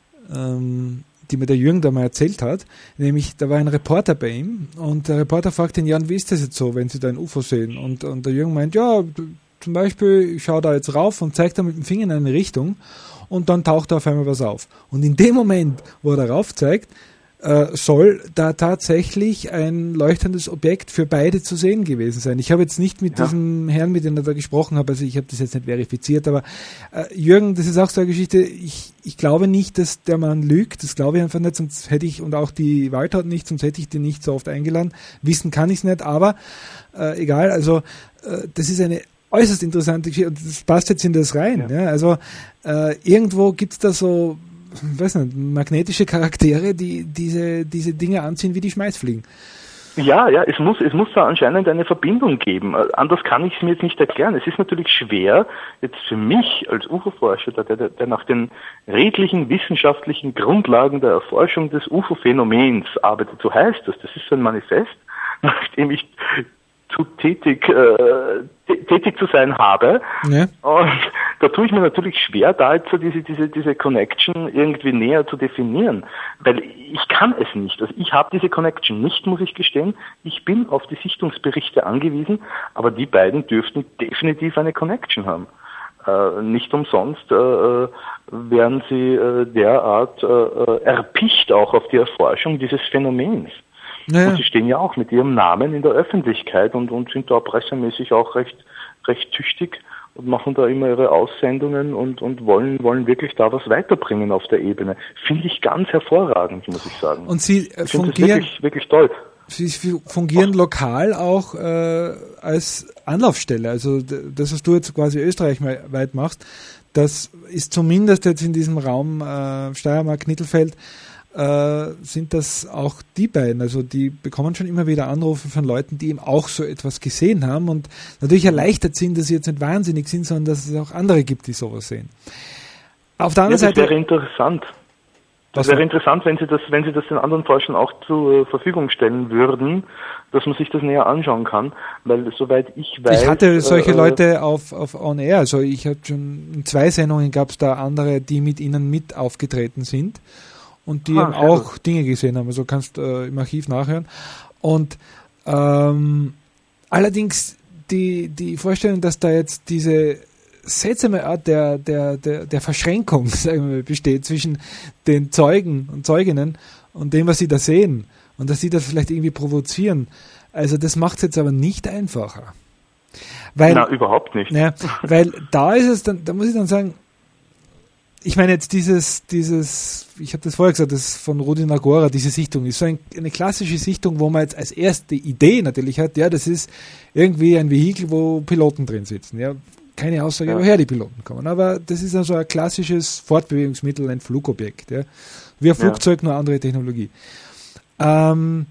A: ähm, die mir der Jürgen da mal erzählt hat, nämlich da war ein Reporter bei ihm und der Reporter fragt ihn, Jan, wie ist das jetzt so, wenn Sie da ein U F O sehen? Und, und der Jürgen meint, ja, zum Beispiel, ich schaue da jetzt rauf und zeigt da mit dem Finger in eine Richtung und dann taucht da auf einmal was auf. Und in dem Moment, wo er da rauf zeigt, äh, soll da tatsächlich ein leuchtendes Objekt für beide zu sehen gewesen sein. Ich habe jetzt nicht mit ja. diesem Herrn, mit dem er da gesprochen habe, also ich habe das jetzt nicht verifiziert, aber äh, Jürgen, das ist auch so eine Geschichte, ich, ich glaube nicht, dass der Mann lügt, das glaube ich einfach nicht, sonst hätte ich, und auch die Waltraud nicht, sonst hätte ich den nicht so oft eingeladen. Wissen kann ich es nicht, aber äh, egal, also äh, das ist eine äußerst interessante Geschichte und das passt jetzt in das rein. Ja. Ja, also äh, irgendwo gibt es da so, ich weiß nicht, magnetische Charaktere, die diese, diese Dinge anziehen wie die Schmeißfliegen.
C: Ja, ja, es muss, es muss da anscheinend eine Verbindung geben. Anders kann ich es mir jetzt nicht erklären. Es ist natürlich schwer, jetzt für mich als U F O-Forscher, der, der, der nach den redlichen wissenschaftlichen Grundlagen der Erforschung des U F O-Phänomens arbeitet. So heißt das. Das ist so ein Manifest, nachdem ich zu tätig, äh, tätig zu sein habe. Ja. Und da tue ich mir natürlich schwer, da jetzt so diese, diese, diese Connection irgendwie näher zu definieren. Weil ich kann es nicht. Also ich habe diese Connection nicht, muss ich gestehen. Ich bin auf die Sichtungsberichte angewiesen, aber die beiden dürften definitiv eine Connection haben. Äh, nicht umsonst äh, werden sie äh, derart äh, erpicht auch auf die Erforschung dieses Phänomens. Naja. Und sie stehen ja auch mit ihrem Namen in der Öffentlichkeit und, und sind da pressemäßig auch recht, recht tüchtig und machen da immer ihre Aussendungen und, und wollen, wollen wirklich da was weiterbringen auf der Ebene. Finde ich ganz hervorragend, muss ich sagen.
A: Und sie
C: ich
A: fungieren,
C: das wirklich, wirklich toll.
A: Sie fungieren auch lokal auch äh, als Anlaufstelle. Also das, was du jetzt quasi österreichweit machst, das ist zumindest jetzt in diesem Raum äh, Steiermark-Knittelfeld, Äh, sind das auch die beiden, also die bekommen schon immer wieder Anrufe von Leuten, die eben auch so etwas gesehen haben und natürlich erleichtert sind, dass sie jetzt nicht wahnsinnig sind, sondern dass es auch andere gibt, die sowas sehen. Auf der anderen
C: ja, das
A: Seite...
C: wäre interessant. Das wäre interessant, wenn Sie das, wenn Sie das den anderen Forschern auch zur Verfügung stellen würden, dass man sich das näher anschauen kann, weil soweit ich weiß...
A: Ich hatte solche
C: äh,
A: Leute auf, auf On Air, also ich habe schon in zwei Sendungen gab es da andere, die mit Ihnen mit aufgetreten sind. Und die ah, eben auch gut. Dinge gesehen haben. Also kannst äh, im Archiv nachhören. Und ähm, allerdings die, die Vorstellung, dass da jetzt diese seltsame Art der, der, der, der Verschränkung sagen wir, besteht zwischen den Zeugen und Zeuginnen und dem, was sie da sehen. Und dass sie das vielleicht irgendwie provozieren. Also das macht es jetzt aber nicht einfacher. Weil,
C: Na, überhaupt nicht.
A: Ja, weil da ist es dann, da muss ich dann sagen, ich meine jetzt dieses, dieses, ich habe das vorher gesagt, das von Rudi Nagora, diese Sichtung ist so ein, eine klassische Sichtung, wo man jetzt als erste Idee natürlich hat, ja, das ist irgendwie ein Vehikel, wo Piloten drin sitzen. Ja, keine Aussage, ja. woher die Piloten kommen, aber das ist also ein klassisches Fortbewegungsmittel, ein Flugobjekt. Ja. Wie ein Flugzeug, ja. nur andere Technologie. Ähm,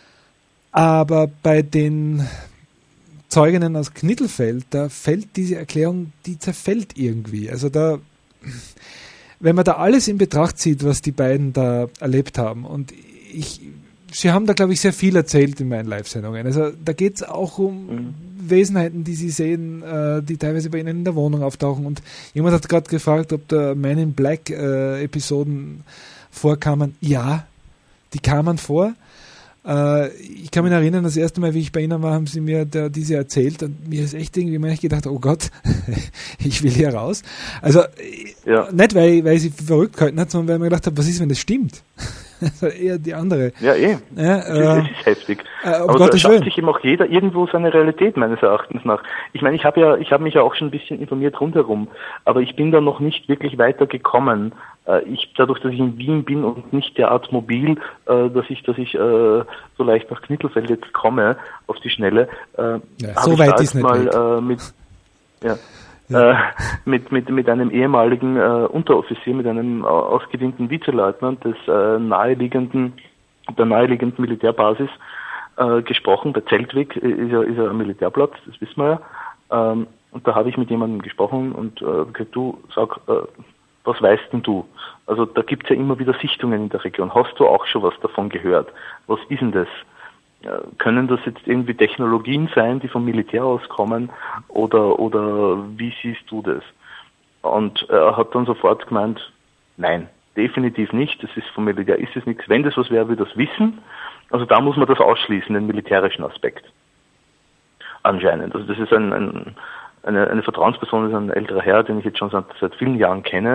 A: aber bei den Zeuginnen aus Knittelfeld, da fällt diese Erklärung, die zerfällt irgendwie. Also da wenn man da alles in Betracht zieht, was die beiden da erlebt haben, und ich, sie haben da, glaube ich, sehr viel erzählt in meinen Live-Sendungen. Also da geht es auch um mhm. Wesenheiten, die sie sehen, äh, die teilweise bei ihnen in der Wohnung auftauchen. Und jemand hat gerade gefragt, ob da Man in Black äh, Episoden vorkamen. Ja, die kamen vor. Äh, ich kann mich erinnern, das erste Mal, wie ich bei Ihnen war, haben Sie mir da diese erzählt und mir ist echt irgendwie mal gedacht, oh Gott, ich will hier raus. Also ja. nicht, weil, weil ich sie verrückt gehalten hat, sondern weil ich mir gedacht habe, was ist, wenn das stimmt? Also eher die andere.
C: Ja, eh.
A: Ja,
C: es,
A: äh,
C: ist, es ist heftig.
A: Äh, um
C: Aber
A: Gottes
C: da schafft
A: Willen.
C: sich eben auch jeder irgendwo seine Realität, meines Erachtens nach. Ich meine, ich habe ja, ich habe mich ja auch schon ein bisschen informiert rundherum, aber ich bin da noch nicht wirklich weiter gekommen. Äh, ich, dadurch, dass ich in Wien bin und nicht derart mobil, äh, dass ich, dass ich äh, so leicht nach Knittelfeld jetzt komme, auf die Schnelle, äh,
A: Ja,
C: habe
A: so
C: ich
A: weit
C: da
A: ist
C: jetzt
A: nicht
C: mal
A: weg.
C: äh, mit, ja,
A: Ja.
C: Äh, mit, mit, mit einem ehemaligen äh, Unteroffizier, mit einem äh, ausgedienten Vizeleutnant des äh, naheliegenden, der naheliegenden Militärbasis äh, gesprochen. Der Zeltweg ist ja, ist ja ein Militärplatz, das wissen wir ja. Ähm, und da habe ich mit jemandem gesprochen und äh, gesagt, du, sag, äh, was weißt denn du? Also da gibt's ja immer wieder Sichtungen in der Region. Hast du auch schon was davon gehört? Was ist denn das? Können das jetzt irgendwie Technologien sein, die vom Militär auskommen, oder oder wie siehst du das? Und er hat dann sofort gemeint, nein, definitiv nicht, das ist vom Militär, ist es nichts. Wenn das was wäre, wir das wissen. Also da muss man das ausschließen, den militärischen Aspekt. Anscheinend. Also das ist ein, ein eine, eine Vertrauensperson, das ist ein älterer Herr, den ich jetzt schon seit, seit vielen Jahren kenne,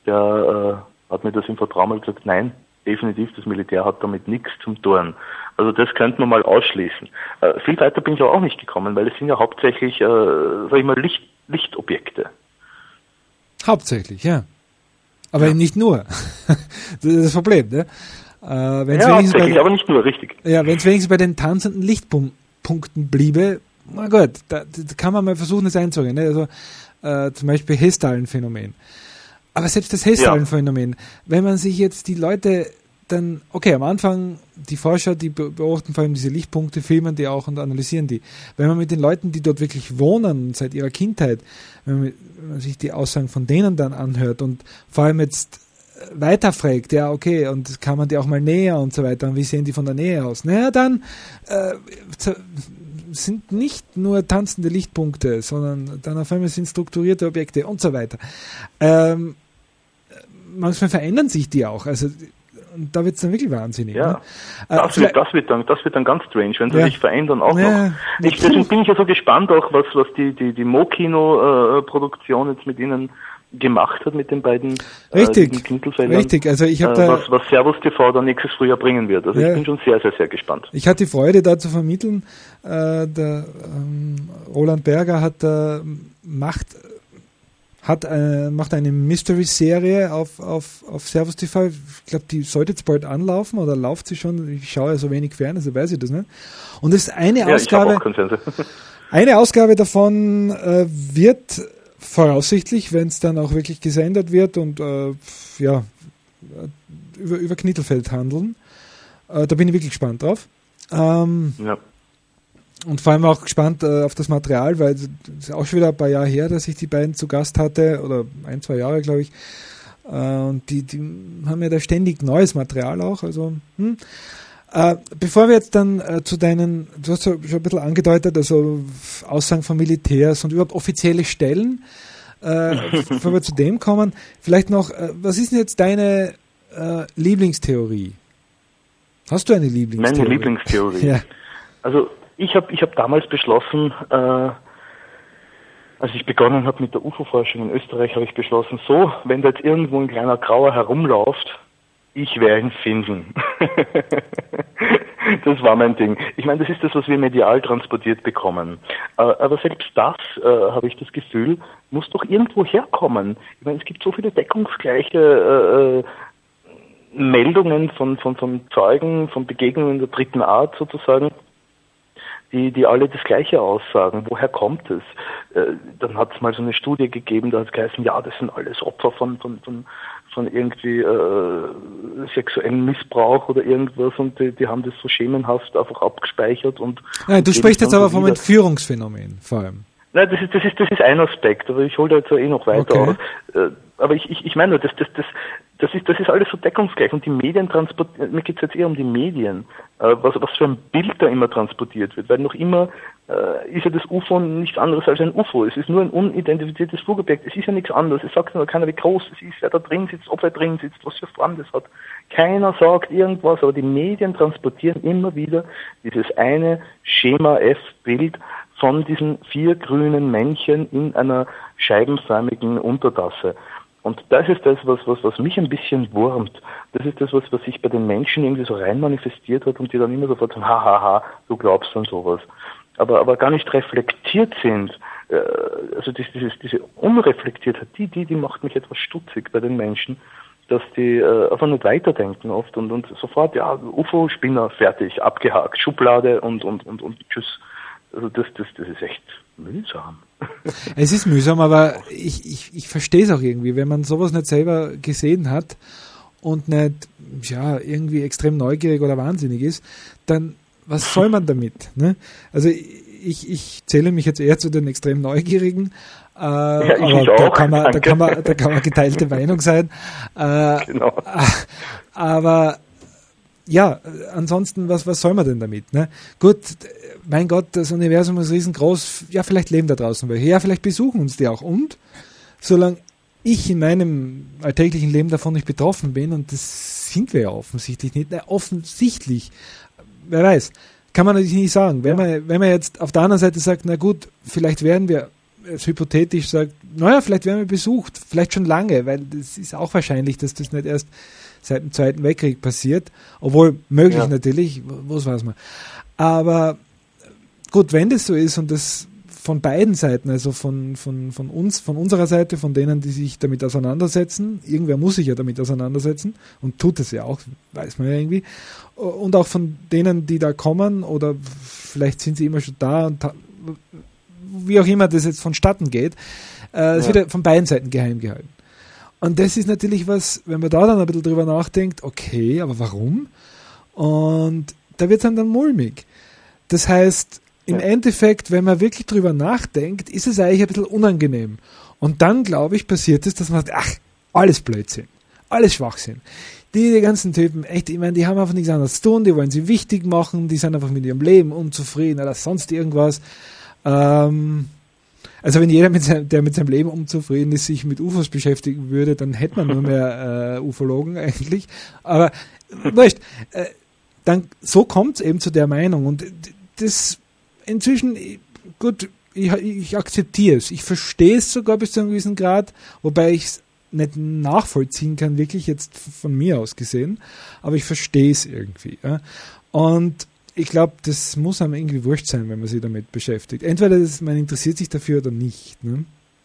C: der äh, hat mir das im Vertrauen mal gesagt, nein, definitiv, das Militär hat damit nichts zum tun. Also das könnte man mal ausschließen. Äh, viel weiter bin ich aber auch nicht gekommen, weil es sind ja hauptsächlich, äh, sag ich mal, Licht, Lichtobjekte.
A: Hauptsächlich, ja. Aber
C: Ja.
A: nicht nur. Das ist das Problem, ne? Äh, wenn's
C: Ja,
A: wenigstens
C: hauptsächlich,
A: bei,
C: aber nicht nur, richtig.
A: ja, wenn es wenigstens bei den tanzenden Lichtpunkten bliebe, na gut, da, da kann man mal versuchen, das einzugehen. Ne? Also äh, zum Beispiel Hessdalen-Phänomen. Aber selbst das Hessdalen-Phänomen, wenn man sich jetzt die Leute dann, okay, am Anfang, die Forscher, die be- beobachten vor allem diese Lichtpunkte, filmen die auch und analysieren die. Wenn man mit den Leuten, die dort wirklich wohnen, seit ihrer Kindheit, wenn man, mit, wenn man sich die Aussagen von denen dann anhört und vor allem jetzt weiterfragt, ja, okay, und kann man die auch mal näher und so weiter, und wie sehen die von der Nähe aus? Naja, dann äh, sind nicht nur tanzende Lichtpunkte, sondern dann auf einmal sind strukturierte Objekte und so weiter. Ähm, manchmal verändern sich die auch, also und da wird es dann wirklich wahnsinnig.
C: Ja,
A: ne?
C: das,
A: äh,
C: wird, das, wird dann, das wird dann ganz strange, wenn sie
A: Ja.
C: sich verändern auch
A: Ja,
C: noch. Ich, deswegen
A: natürlich.
C: bin ich ja so gespannt auch, was, was die, die, die Mo-Kino-Produktion jetzt mit ihnen gemacht hat, mit den beiden
A: Richtig,
C: äh, Knittelfeldern.
A: richtig. Also ich habe
C: äh,
A: da,
C: was, was Servus T V dann nächstes Frühjahr bringen wird. Also
A: Ja.
C: ich bin schon sehr, sehr, sehr gespannt.
A: ich hatte die Freude, da zu vermitteln. Äh, der ähm, Roland Berger hat äh, macht hat äh, macht eine Mystery-Serie auf, auf, auf Servus T V. Ich glaube, die sollte jetzt bald anlaufen oder läuft sie schon. Ich schaue ja so wenig fern, also weiß ich das nicht. Und das ist eine
C: Ja, ich habe
A: Ausgabe.
C: auch keinen Fernseher.
A: Eine Ausgabe davon äh, wird voraussichtlich, wenn es dann auch wirklich gesendet wird und äh, ja, über, über Knittelfeld handeln. Äh, da bin ich wirklich gespannt drauf. Ähm,
C: Ja.
A: und vor allem auch gespannt äh, auf das Material, weil es ist auch schon wieder ein paar Jahre her, dass ich die beiden zu Gast hatte, oder ein, zwei Jahre, glaube ich. Äh, und die, die haben ja da ständig neues Material auch. Also, hm. Äh, bevor wir jetzt dann äh, zu deinen, du hast ja schon ein bisschen angedeutet, also Aussagen von Militärs und überhaupt offizielle Stellen, äh, bevor wir zu dem kommen, vielleicht noch, äh, was ist denn jetzt deine äh, Lieblingstheorie? Hast du eine Lieblingstheorie?
C: Meine Lieblingstheorie.
A: Ja.
C: Also ich habe ich hab damals beschlossen, äh, als ich begonnen habe mit der U F O-Forschung in Österreich, habe ich beschlossen, so, wenn da jetzt irgendwo ein kleiner Grauer herumläuft, ich werde ihn finden. Das war mein Ding. Ich meine, das ist das, was wir medial transportiert bekommen. Äh, aber selbst das, äh, habe ich das Gefühl, muss doch irgendwo herkommen. Ich meine, es gibt so viele deckungsgleiche äh, Meldungen von, von, von Zeugen, von Begegnungen der dritten Art sozusagen, die, die alle das Gleiche aussagen. Woher kommt es? Äh, dann hat es mal so eine Studie gegeben, da hat es geheißen, ja, das sind alles Opfer von, von, von, von irgendwie äh, sexuellen Missbrauch oder irgendwas, und die, die haben das so schemenhaft einfach abgespeichert. Und
A: Nein, du
C: und
A: sprichst jetzt
C: dann
A: aber
C: so
A: vom
C: wieder.
A: Entführungsphänomen vor allem.
C: Nein, das ist, das ist, das ist ein Aspekt, aber ich hole da jetzt ja eh noch weiter
A: Okay.
C: aus. Äh, Aber ich, ich, ich meine nur, das, das, das, das ist, das ist alles so deckungsgleich, und die Medien transportieren, mir geht es jetzt eher um die Medien, äh, was, was für ein Bild da immer transportiert wird, weil noch immer äh, ist ja das U F O nichts anderes als ein U F O. Es ist nur ein unidentifiziertes Flugobjekt, es ist ja nichts anderes, es sagt nur keiner, wie groß es ist, wer da drin sitzt, ob er drin sitzt, was für Form das hat. Keiner sagt irgendwas, aber die Medien transportieren immer wieder dieses eine Schema-F-Bild von diesen vier grünen Männchen in einer scheibenförmigen Untertasse. Und das ist das, was, was, was mich ein bisschen wurmt. Das ist das, was, was sich bei den Menschen irgendwie so rein manifestiert hat und die dann immer sofort sagen, ha, ha, ha, du glaubst an sowas. Aber, aber gar nicht reflektiert sind. Also dieses, dieses, diese Unreflektiertheit, die, die, die macht mich etwas stutzig bei den Menschen, dass die äh, einfach nicht weiterdenken oft und, und sofort, ja, U F O-Spinner, fertig, abgehakt, Schublade und, und, und, und tschüss. Also das, das, das ist echt mühsam.
A: Es ist mühsam, aber ich, ich, ich verstehe es auch irgendwie, wenn man sowas nicht selber gesehen hat und nicht, ja, irgendwie extrem neugierig oder wahnsinnig ist, dann was soll man damit? Ne? Also ich, ich zähle mich jetzt eher zu den extrem Neugierigen, äh, ja, aber da auch, kann, man, da, kann man, da kann man geteilte Meinung sein. Äh, genau. Äh, aber ja, ansonsten, was, was soll man denn damit? Ne? Gut, mein Gott, das Universum ist riesengroß, ja, vielleicht leben da draußen welche, ja, vielleicht besuchen uns die auch. Und solange ich in meinem alltäglichen Leben davon nicht betroffen bin, und das sind wir ja offensichtlich nicht, na, offensichtlich, wer weiß, kann man natürlich nicht sagen. Wenn, ja. man, wenn man jetzt auf der anderen Seite sagt, na gut, vielleicht werden wir, jetzt hypothetisch sagt, naja, vielleicht werden wir besucht, vielleicht schon lange, weil das ist auch wahrscheinlich, dass das nicht erst seit dem Zweiten Weltkrieg passiert, obwohl möglich ja. natürlich, was weiß man. Aber gut, wenn das so ist und das von beiden Seiten, also von, von, von uns, von unserer Seite, von denen, die sich damit auseinandersetzen, irgendwer muss sich ja damit auseinandersetzen und tut es ja auch, weiß man ja irgendwie, und auch von denen, die da kommen oder vielleicht sind sie immer schon da und wie auch immer das jetzt vonstatten geht, äh, es ja. wird ja von beiden Seiten geheim gehalten. Und das ist natürlich was, wenn man da dann ein bisschen drüber nachdenkt, okay, aber warum? Und da wird es dann mulmig. Das heißt, im ja. Endeffekt, wenn man wirklich drüber nachdenkt, ist es eigentlich ein bisschen unangenehm. Und dann, glaube ich, passiert es, dass man sagt, ach, alles Blödsinn, alles Schwachsinn. Die, die ganzen Typen, echt, ich meine, die haben einfach nichts anderes zu tun, die wollen sie wichtig machen, die sind einfach mit ihrem Leben unzufrieden oder sonst irgendwas. Ähm, also wenn jeder, mit seinem, der mit seinem Leben unzufrieden ist, sich mit U F Os beschäftigen würde, dann hätte man nur mehr äh, Ufologen eigentlich. Aber wurscht, äh, dann so kommt es eben zu der Meinung. Und das inzwischen, gut, ich, ich akzeptiere es. Ich verstehe es sogar bis zu einem gewissen Grad, wobei ich es nicht nachvollziehen kann, wirklich jetzt von mir aus gesehen. Aber ich verstehe es irgendwie. Ja. Und ich glaube, das muss einem irgendwie wurscht sein, wenn man sich damit beschäftigt. Entweder das, man interessiert sich dafür oder nicht. Ne?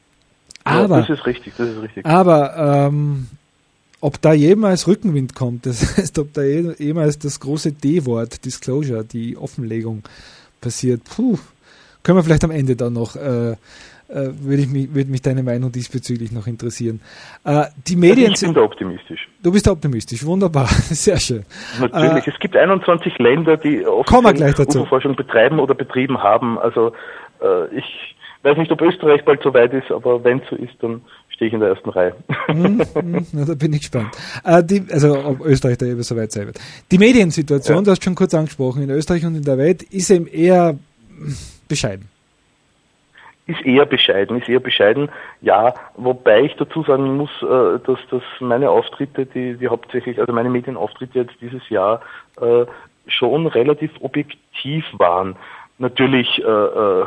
A: Aber,
C: ja, das ist richtig, das ist richtig.
A: Aber ähm, ob da jemals Rückenwind kommt, das heißt, ob da jemals das große D-Wort, Disclosure, die Offenlegung passiert, puh, können wir vielleicht am Ende dann noch, äh, äh, würde ich mich, würde mich deine Meinung diesbezüglich noch interessieren. Äh, die Medien
C: also ich bin da optimistisch.
A: Du bist da optimistisch, wunderbar, sehr schön.
C: Natürlich, äh, es gibt einundzwanzig Länder, die
A: U F O-Forschung
C: betreiben oder betrieben haben. Also äh, ich weiß nicht, ob Österreich bald so weit ist, aber wenn es so ist, dann stehe ich in der ersten Reihe.
A: mm, mm, na, da bin ich gespannt. Äh, die, also ob Österreich da eben so weit sein wird. Die Mediensituation, ja. Du hast schon kurz angesprochen, in Österreich und in der Welt, ist eben eher bescheiden.
C: Ist eher bescheiden, ist eher bescheiden, ja, wobei ich dazu sagen muss, äh, dass, dass meine Auftritte, die, die hauptsächlich, also meine Medienauftritte jetzt dieses Jahr äh, schon relativ objektiv waren. Natürlich äh, äh,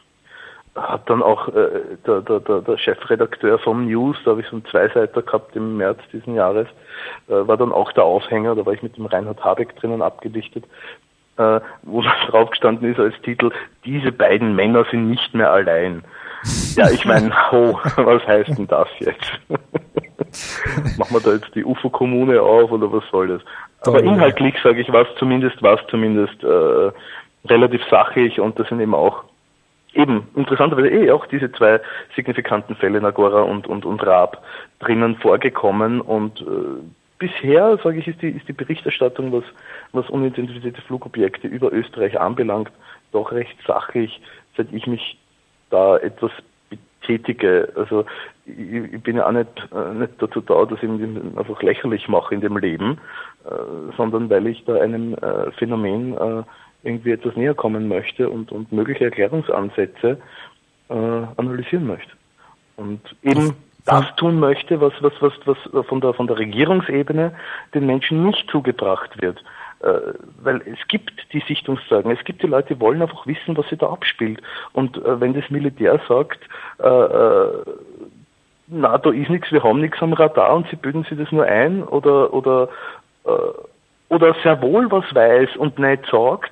C: hat dann auch äh, der, der, der, der Chefredakteur vom News, da habe ich so einen Zweiseiter gehabt im März diesen Jahres, äh, war dann auch der Aufhänger, da war ich mit dem Reinhard Habeck drinnen abgedichtet, äh, wo drauf gestanden ist als Titel, diese beiden Männer sind nicht mehr allein. Ja, ich meine, oh, was heißt denn das jetzt? Machen wir da jetzt die U F O-Kommune auf oder was soll das? Aber Toll, inhaltlich, sage ich, war es zumindest, war es zumindest äh, relativ sachlich und das sind eben auch eben interessanterweise eh auch diese zwei signifikanten Fälle, Nagora und, und, und Raab, drinnen vorgekommen und äh, bisher, sage ich, ist die, ist die Berichterstattung, was, was unidentifizierte Flugobjekte über Österreich anbelangt, doch recht sachlich, seit ich mich da etwas betätige. Also ich, ich bin ja auch nicht, äh, nicht dazu da, dass ich mich einfach lächerlich mache in dem Leben, äh, sondern weil ich da einem äh, Phänomen äh, irgendwie etwas näher kommen möchte und, und mögliche Erklärungsansätze äh, analysieren möchte. Und eben das tun möchte, was, was, was, was von der, von der Regierungsebene den Menschen nicht zugebracht wird. Äh, weil es gibt die Sichtungssagen, es gibt die Leute, die wollen einfach wissen, was sich da abspielt. Und äh, wenn das Militär sagt, äh, äh, na, da ist nichts, wir haben nichts am Radar und sie bilden sich das nur ein oder oder äh, oder sehr wohl was weiß und nicht sagt.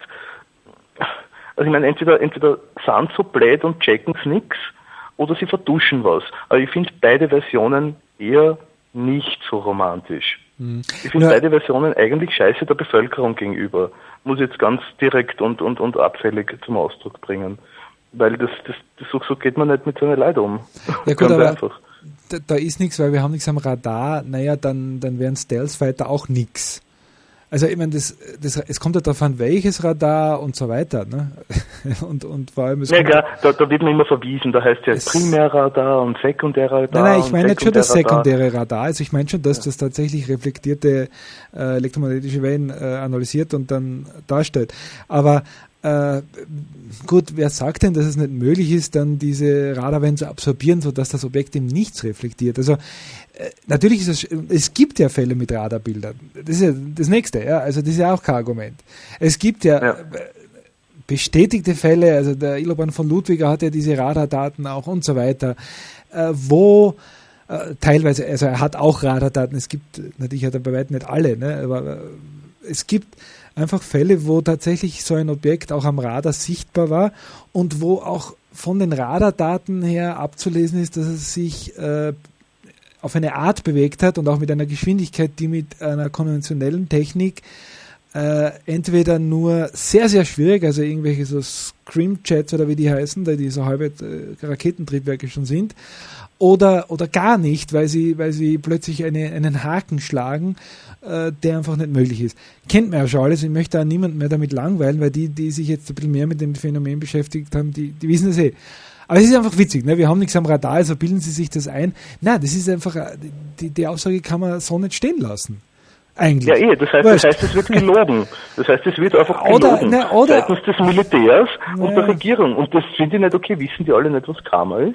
C: Also ich meine, entweder entweder sind so blöd und checken es nix oder sie vertuschen was. Aber ich finde beide Versionen eher nicht so romantisch. Mhm. Ich finde ja. beide Versionen eigentlich scheiße der Bevölkerung gegenüber. Muss ich jetzt ganz direkt und und und abfällig zum Ausdruck bringen. Weil das, das, das so, so geht man nicht mit so einer Leid um.
A: Ja gut, aber einfach. Da, da ist nichts, weil wir haben nichts am Radar, naja, dann, dann wären Stealth-Fighter auch nichts. Also ich meine, das, das, es kommt ja darauf an, welches Radar und so weiter. Ne? Und, und vor allem... Es
C: ja klar, da, da wird man immer verwiesen, da heißt ja Primärradar und Sekundärradar.
A: Nein, nein, ich meine nicht schon das sekundäre Radar, also ich meine schon, dass ja. das tatsächlich reflektierte äh, elektromagnetische Wellen äh, analysiert und dann darstellt. Aber Äh, gut, wer sagt denn, dass es nicht möglich ist, dann diese Radarwellen zu absorbieren, sodass das Objekt eben nichts reflektiert? Also äh, natürlich ist es, es gibt ja Fälle mit Radarbildern. Das ist ja das Nächste, ja. Also das ist ja auch kein Argument. Es gibt ja, ja. bestätigte Fälle, also der Iloban von Ludwiger hat ja diese Radardaten auch und so weiter, äh, wo äh, teilweise, also er hat auch Radardaten, es gibt, natürlich hat er bei weitem nicht alle, ne, aber äh, es gibt einfach Fälle, wo tatsächlich so ein Objekt auch am Radar sichtbar war und wo auch von den Radardaten her abzulesen ist, dass es sich äh, auf eine Art bewegt hat und auch mit einer Geschwindigkeit, die mit einer konventionellen Technik äh, entweder nur sehr, sehr schwierig, also irgendwelche so Scrimjets oder wie die heißen, die so halbe äh, Raketentriebwerke schon sind, oder, oder gar nicht, weil sie, weil sie plötzlich eine, einen Haken schlagen, äh, der einfach nicht möglich ist. Kennt man ja schon alles, ich möchte da niemanden mehr damit langweilen, weil die, die sich jetzt ein bisschen mehr mit dem Phänomen beschäftigt haben, die, die wissen das eh. Aber es ist einfach witzig, ne? Wir haben nichts am Radar, also bilden Sie sich das ein. Nein, das ist einfach, die, die Aussage kann man so nicht stehen lassen. Eigentlich.
C: Ja, eh, das heißt, das heißt, es wird gelogen. Das heißt, es wird einfach gelogen.
A: Oder, ne, oder,
C: seitens des Militärs
A: ne,
C: und der Regierung. Und das finde ich nicht okay. Wissen die alle nicht, was Karma ist?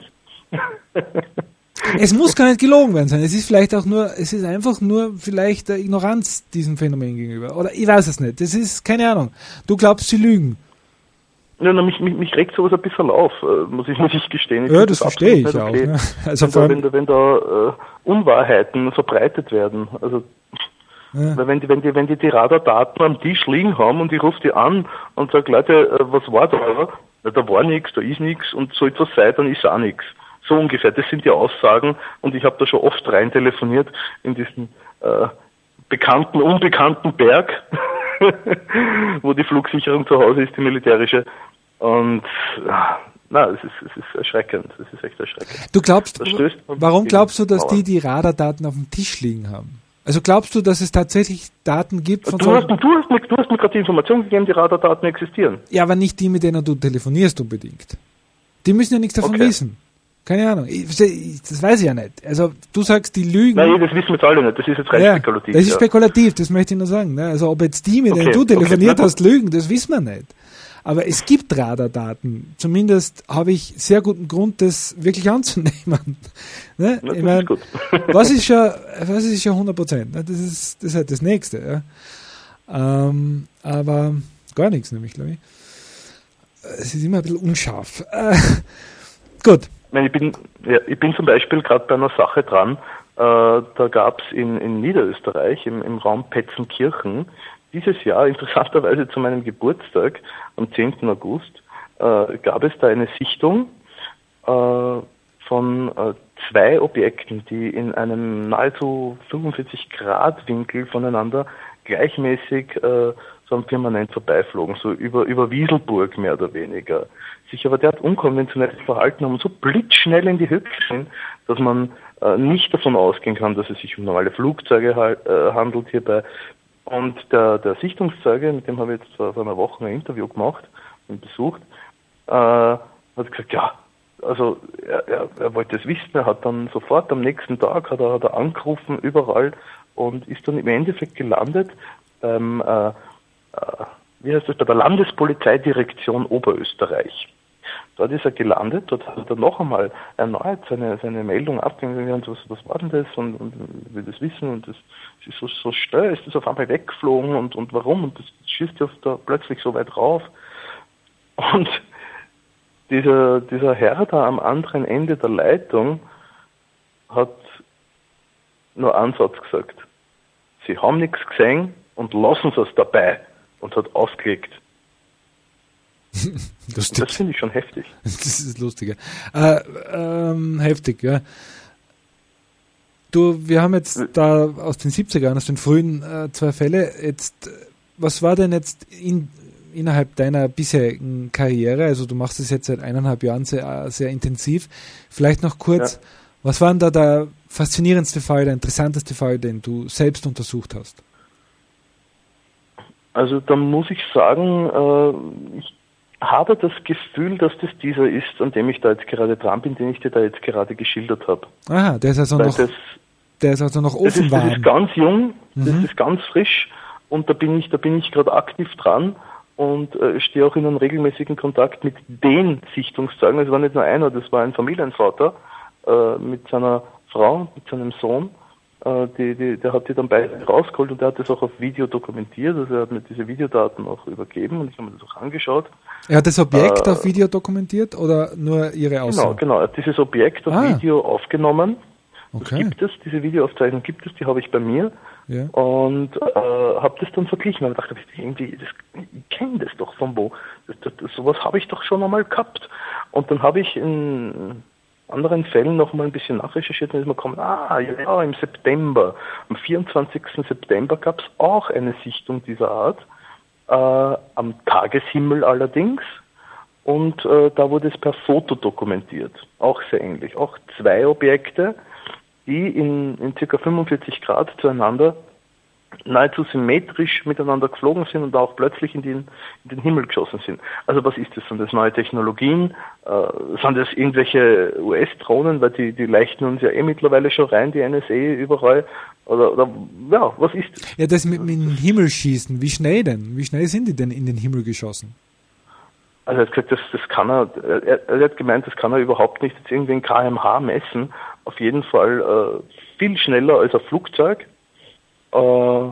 A: Es muss gar nicht gelogen werden sein. Es ist vielleicht auch nur, es ist einfach nur vielleicht der Ignoranz diesem Phänomen gegenüber. Oder ich weiß es nicht. Das ist, keine Ahnung. Du glaubst, sie lügen.
C: Ja, na, mich, mich, mich regt sowas ein bisschen auf, muss ich, muss ich gestehen. Ich
A: ja, das verstehe ich okay, auch. Ne?
C: Also wenn, da, wenn da, wenn da uh, Unwahrheiten verbreitet werden. Also ja. Weil wenn die, wenn die, wenn die die Radardaten am Tisch liegen haben und ich rufe die an und sage, Leute, was war da? Na, da war nichts, da ist nichts und so etwas sei, dann ist auch nichts. So ungefähr, das sind die Aussagen und ich habe da schon oft rein telefoniert in diesen äh, bekannten, unbekannten Berg, wo die Flugsicherung zu Hause ist, die militärische. Und ja, na, es ist, es ist erschreckend, es ist echt erschreckend.
A: Du glaubst, warum glaubst du, dass die die Radardaten auf dem Tisch liegen haben? Also glaubst du, dass es tatsächlich Daten gibt von
C: du, hast, du, hast mir, du hast mir gerade die Information gegeben, die Radardaten existieren.
A: Ja, aber nicht die, mit denen du telefonierst unbedingt. Die müssen ja nichts davon okay. wissen. Keine Ahnung. Ich, das weiß ich ja nicht. Also du sagst, die lügen.
C: Nein, das wissen wir jetzt alle nicht. Das ist jetzt rein ja, spekulativ.
A: Das ist ja. spekulativ, das möchte ich nur sagen. Also ob jetzt die, mit okay. denen du telefoniert okay. hast, lügen, das wissen wir nicht. Aber es gibt Radardaten. Zumindest habe ich sehr guten Grund, das wirklich anzunehmen. Ne?
C: Na,
A: ich mein,
C: ist gut.
A: was ist ja, was ist ja hundert Prozent? Ne? Das ist, das ist halt das Nächste. Ja? Ähm, aber gar nichts, nämlich, glaube ich. Es ist immer ein bisschen unscharf. Äh, gut.
C: Ich bin, ja, ich bin zum Beispiel gerade bei einer Sache dran, äh, da gab es in, in Niederösterreich, im, im Raum Petzenkirchen, dieses Jahr, interessanterweise zu meinem Geburtstag, am zehnten August, äh, gab es da eine Sichtung äh, von äh, zwei Objekten, die in einem nahezu fünfundvierzig Grad Winkel voneinander gleichmäßig äh, so am Firmament vorbeiflogen, so über, über Wieselburg mehr oder weniger. Sich aber derart unkonventionelles Verhalten haben und so blitzschnell in die Höhe sind, dass man äh, nicht davon ausgehen kann, dass es sich um normale Flugzeuge halt, äh, handelt hierbei. Und der, der Sichtungszeuge, mit dem habe ich jetzt vor, vor einer Woche ein Interview gemacht und besucht, äh, hat gesagt, ja, also er, er, er wollte es wissen, er hat dann sofort am nächsten Tag hat er, hat er angerufen überall und ist dann im Endeffekt gelandet beim, äh, äh, wie heißt das, bei der Landespolizeidirektion Oberösterreich. Dort ist er gelandet, dort hat er noch einmal erneut seine, seine Meldung abgegeben, was, was war denn das und, und will das wissen und das ist so, so schnell, ist das auf einmal weggeflogen und, und warum und das schießt ja da plötzlich so weit rauf. Und dieser, dieser Herr da am anderen Ende der Leitung hat nur einen Satz gesagt. Sie haben nichts gesehen und lassen Sie es dabei, und hat aufgelegt. Das finde ich schon heftig.
A: Das ist lustig. Äh, ähm, heftig, ja. Du, wir haben jetzt da aus den siebzigern, aus den frühen äh, zwei Fälle. Jetzt, was war denn jetzt in, innerhalb deiner bisherigen Karriere? Also du machst es jetzt seit eineinhalb Jahren sehr, sehr intensiv. Vielleicht noch kurz, ja. Was war denn da der faszinierendste Fall, der interessanteste Fall, den du selbst untersucht hast?
C: Also da muss ich sagen, äh, ich habe das Gefühl, dass das dieser ist, an dem ich da jetzt gerade dran bin, den ich dir da jetzt gerade geschildert habe.
A: Aha, der ist also
C: Weil
A: noch,
C: das,
A: der ist also noch offen.
C: Das ist, das ist ganz jung, das
A: mhm.
C: ist ganz frisch, und da bin ich, da bin ich gerade aktiv dran und äh, stehe auch in einem regelmäßigen Kontakt mit den Sichtungszeugen. Es war nicht nur einer, das war ein Familienvater äh, mit seiner Frau, mit seinem Sohn. Die, die, der hat die dann beide rausgeholt, und der hat das auch auf Video dokumentiert, also er hat mir diese Videodaten auch übergeben und ich habe mir das auch angeschaut.
A: Er hat das Objekt
C: äh,
A: auf Video dokumentiert oder nur Ihre Aussage?
C: Genau, genau, er hat dieses Objekt auf
A: ah.
C: Video aufgenommen.
A: Okay.
C: Das gibt es, diese Videoaufzeichnung gibt es, die habe ich bei mir,
A: ja.
C: Und äh, habe das dann verglichen und dachte, irgendwie, das, ich kenne das doch von wo, das, das, das, sowas habe ich doch schon einmal gehabt. Und dann habe ich in anderen Fällen noch mal ein bisschen nachrecherchiert und ist mir gekommen, ah, ja, im September, am vierundzwanzigsten September gab es auch eine Sichtung dieser Art, äh, am Tageshimmel allerdings, und äh, da wurde es per Foto dokumentiert, auch sehr ähnlich, auch zwei Objekte, die in, in ca. fünfundvierzig Grad zueinander nahezu symmetrisch miteinander geflogen sind und auch plötzlich in den, in den Himmel geschossen sind. Also was ist das? Sind das neue Technologien? Äh, sind das irgendwelche U S-Drohnen? Weil die, die leichten uns ja eh mittlerweile schon rein, die N S A überall. Oder, oder ja, was ist das?
A: Ja, das mit, mit dem Himmel schießen, wie schnell denn? Wie schnell sind die denn in den Himmel geschossen?
C: Also er hat gesagt, das, das kann er, er, er hat gemeint, das kann er überhaupt nicht jetzt irgendwie in Kilometer pro Stunde messen. Auf jeden Fall äh, viel schneller als ein Flugzeug. Uh,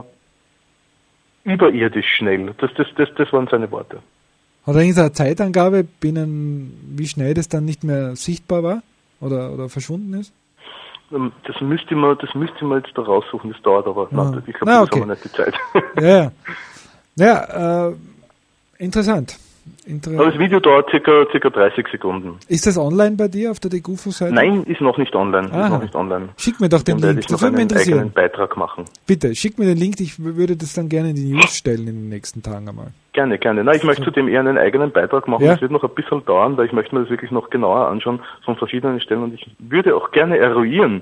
C: überirdisch schnell. Das, das, das, das waren seine Worte.
A: Hat er irgendeine Zeitangabe, binnen wie schnell das dann nicht mehr sichtbar war oder, oder verschwunden ist?
C: Das müsste man, das müsste man jetzt da raussuchen, das dauert aber.
A: Ah.
C: Nein, ich glaube,
A: ah,
C: das
A: okay.
C: haben wir nicht die Zeit.
A: Ja, ja. ja äh, interessant. Inter-
C: Aber das Video dauert circa, circa dreißig Sekunden.
A: Ist das online bei dir auf der DeGuFo-Seite?
C: Nein, ist noch nicht online. Ist noch nicht online.
A: Schick mir doch den
C: Dann
A: Link,
C: ich
A: das
C: noch
A: würde mich
C: einen
A: interessieren.
C: eigenen Beitrag machen.
A: Bitte, schick mir den Link, ich würde das dann gerne in die News stellen in den nächsten Tagen einmal.
C: Gerne, gerne. Nein, ich möchte zudem eher einen eigenen Beitrag machen.
A: Ja?
C: Das wird noch ein bisschen dauern, weil ich möchte mir das wirklich noch genauer anschauen von verschiedenen Stellen, und ich würde auch gerne eruieren,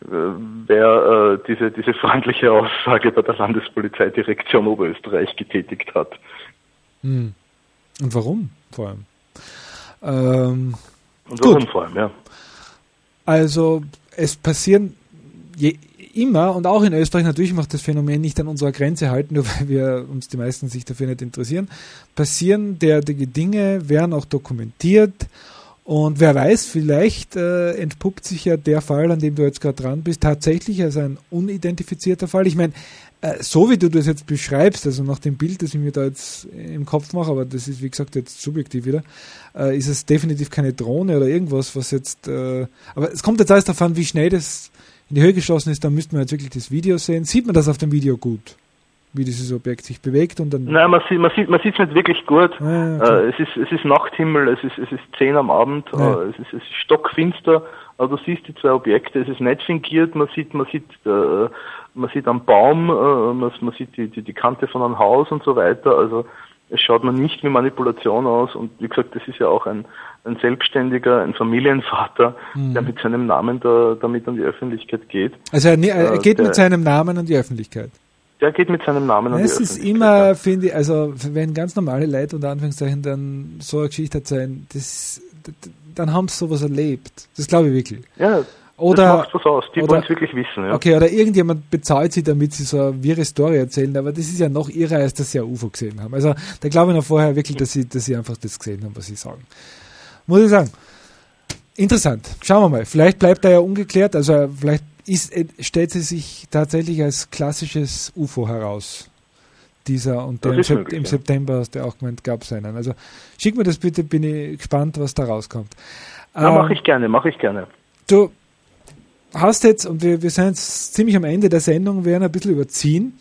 C: wer äh, diese, diese freundliche Aussage bei der Landespolizeidirektion Oberösterreich getätigt hat.
A: Hm. Und warum vor allem? Ähm,
C: Und warum
A: gut.
C: vor allem, ja.
A: Also es passieren je, immer, und auch in Österreich, natürlich macht das Phänomen nicht an unserer Grenze halten, nur weil wir uns die meisten sich dafür nicht interessieren, passieren derartige Dinge, werden auch dokumentiert, und wer weiß, vielleicht äh, entpuppt sich ja der Fall, an dem du jetzt gerade dran bist, tatsächlich als ein unidentifizierter Fall. Ich meine, äh, so wie du das jetzt beschreibst, also nach dem Bild, das ich mir da jetzt im Kopf mache, aber das ist wie gesagt jetzt subjektiv wieder, äh, ist es definitiv keine Drohne oder irgendwas, was jetzt, äh, aber es kommt jetzt alles davon, wie schnell das in die Höhe geschossen ist, dann müssten wir jetzt wirklich das Video sehen. Sieht man das auf dem Video gut, wie dieses Objekt sich bewegt? Und dann
C: Nein, man sieht man sieht man sieht es nicht wirklich gut.
A: Ah, okay.
C: äh, es ist es ist Nachthimmel, es ist es ist zehn am Abend,
A: Ja.
C: äh, es ist es ist stockfinster, aber du siehst die zwei Objekte, es ist nicht fingiert, man sieht man sieht äh, man sieht einen Baum, äh, man, man sieht die, die die Kante von einem Haus und so weiter, also es schaut man nicht wie Manipulation aus, und wie gesagt, das ist ja auch ein ein Selbstständiger, ein Familienvater, mhm. der mit seinem Namen da damit an die Öffentlichkeit geht.
A: Also er, er geht
C: äh,
A: mit seinem Namen an die Öffentlichkeit.
C: Der geht mit seinem Namen an die
A: Es
C: Öffentlichkeit.
A: ist immer, finde ich, also wenn ganz normale Leute unter Anführungszeichen dann so eine Geschichte erzählen, das, dann haben sie sowas erlebt. Das glaube ich wirklich.
C: Ja,
A: oder,
C: das macht was aus. Die
A: oder,
C: wollen es wirklich wissen. Ja.
A: Okay, oder irgendjemand bezahlt sie, damit sie so eine wirre Story erzählen, aber das ist ja noch irrer, als dass sie ein U F O gesehen haben. Also da glaube ich noch vorher wirklich, dass sie, dass sie einfach das gesehen haben, was sie sagen. Muss ich sagen. Interessant. Schauen wir mal. Vielleicht bleibt er ja ungeklärt, also vielleicht ist, stellt sie sich tatsächlich als klassisches U F O heraus. Dieser, und der im, Sep- möglich, im ja. September hast du auch gemeint, gab es einen. Also schick mir das bitte, bin ich gespannt, was da rauskommt.
C: Ja,
A: ähm,
C: mache ich gerne, mache ich gerne.
A: Du, hast jetzt, und wir, wir sind jetzt ziemlich am Ende der Sendung, werden ein bisschen überziehen.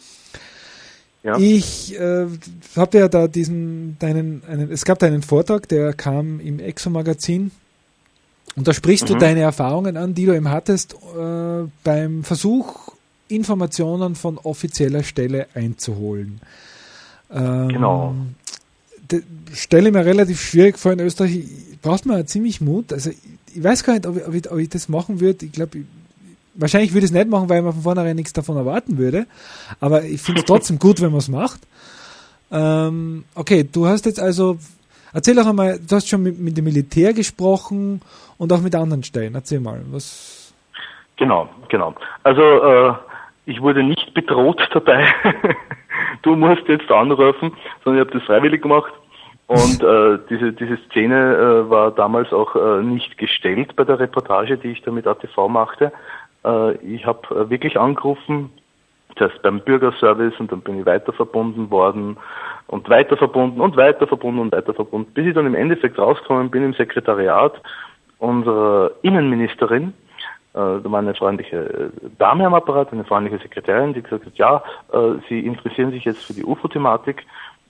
A: Ja. Ich äh, habe ja da diesen, deinen, einen, es gab da einen Vortrag, der kam im Exo-Magazin, und da sprichst mhm. du deine Erfahrungen an, die du eben hattest, äh, beim Versuch, Informationen von offizieller Stelle einzuholen. Ähm,
C: genau.
A: De, stelle mir relativ schwierig vor in Österreich, braucht man ziemlich Mut. Also ich, ich weiß gar nicht, ob ich, ob ich, ob ich das machen würde. Ich glaube, wahrscheinlich würde ich es nicht machen, weil man von vornherein nichts davon erwarten würde. Aber ich finde es trotzdem gut, wenn man es macht. Ähm, okay, du hast jetzt also, erzähl auch einmal, du hast schon mit, mit dem Militär gesprochen und auch mit anderen Stellen. Erzähl mal, was...
C: Genau, genau. Also äh, ich wurde nicht bedroht dabei, du musst jetzt anrufen, sondern ich habe das freiwillig gemacht. Und äh, diese diese Szene äh, war damals auch äh, nicht gestellt bei der Reportage, die ich da mit A T V machte. Äh, ich habe äh, wirklich angerufen, zuerst beim Bürgerservice, und dann bin ich weiter verbunden worden und weiter verbunden und weiter verbunden und weiter verbunden, bis ich dann im Endeffekt rausgekommen bin im Sekretariat unserer Innenministerin. Da war eine freundliche Dame am Apparat, eine freundliche Sekretärin, die gesagt hat, ja, Sie interessieren sich jetzt für die U F O-Thematik,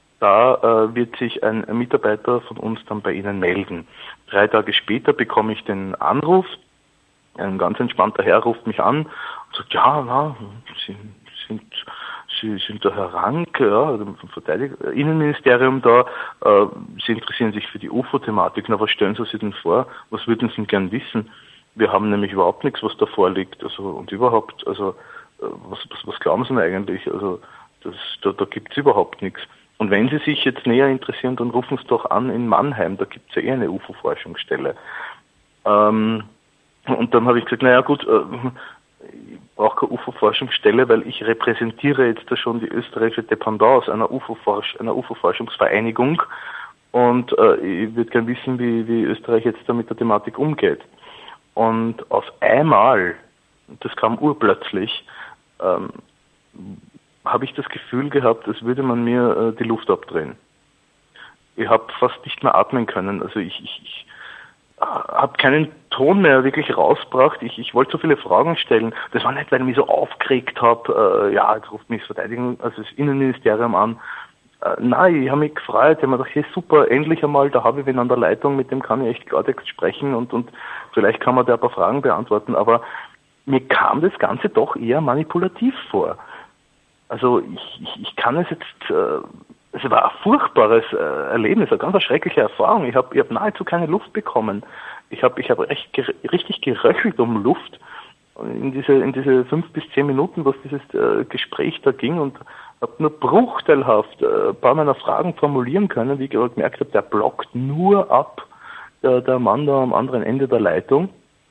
C: da wird sich ein Mitarbeiter von uns dann bei Ihnen melden. Drei Tage später bekomme ich den Anruf, ein ganz entspannter Herr ruft mich an und sagt, ja, na, Sie sind, Sie sind der Herr Rank, ja, vom Verteidiger, Innenministerium da, äh, Sie interessieren sich für die U F O-Thematik, na, was stellen Sie sich denn vor? Was würden Sie denn gern wissen? Wir haben nämlich überhaupt nichts, was da vorliegt, also, und überhaupt, also, was, was, was glauben Sie denn eigentlich? Also, das, da, da gibt's überhaupt nichts. Und wenn Sie sich jetzt näher interessieren, dann rufen Sie doch an in Mannheim, da gibt's ja eh eine U F O-Forschungsstelle. Ähm, und dann habe ich gesagt, naja gut, äh, ich brauche keine U F O-Forschungsstelle, weil ich repräsentiere jetzt da schon die österreichische Dependance einer U F O-Forsch- einer U F O-Forschungsvereinigung, und äh, ich würde gerne wissen, wie, wie Österreich jetzt da mit der Thematik umgeht. Und auf einmal, das kam urplötzlich, ähm, habe ich das Gefühl gehabt, als würde man mir äh, die Luft abdrehen. Ich habe fast nicht mehr atmen können. Also ich, ich, ich habe keinen Ton mehr wirklich rausgebracht. Ich, ich wollte so viele Fragen stellen. Das war nicht, weil ich mich so aufgeregt habe. Äh, ja, jetzt ruft mich das Verteidigung, also das Innenministerium an. Äh, nein, ich habe mich gefreut. Ich habe mir gedacht, hey, super, endlich einmal, da habe ich wen an der Leitung, mit dem kann ich echt Klartext sprechen, und, und vielleicht kann man da ein paar Fragen beantworten. Aber mir kam das Ganze doch eher manipulativ vor. Also ich, ich, ich kann es jetzt, äh, es war ein furchtbares äh, Erlebnis, eine ganz schreckliche Erfahrung. Ich habe ich hab nahezu keine Luft bekommen. Ich habe ich hab echt ger- richtig geröchelt um Luft in diese in diese fünf bis zehn Minuten, was dieses äh, Gespräch da ging, und habe nur bruchteilhaft äh, ein paar meiner Fragen formulieren können, wie ich gerade gemerkt habe, der blockt nur ab, der, der Mann da am anderen Ende der Leitung.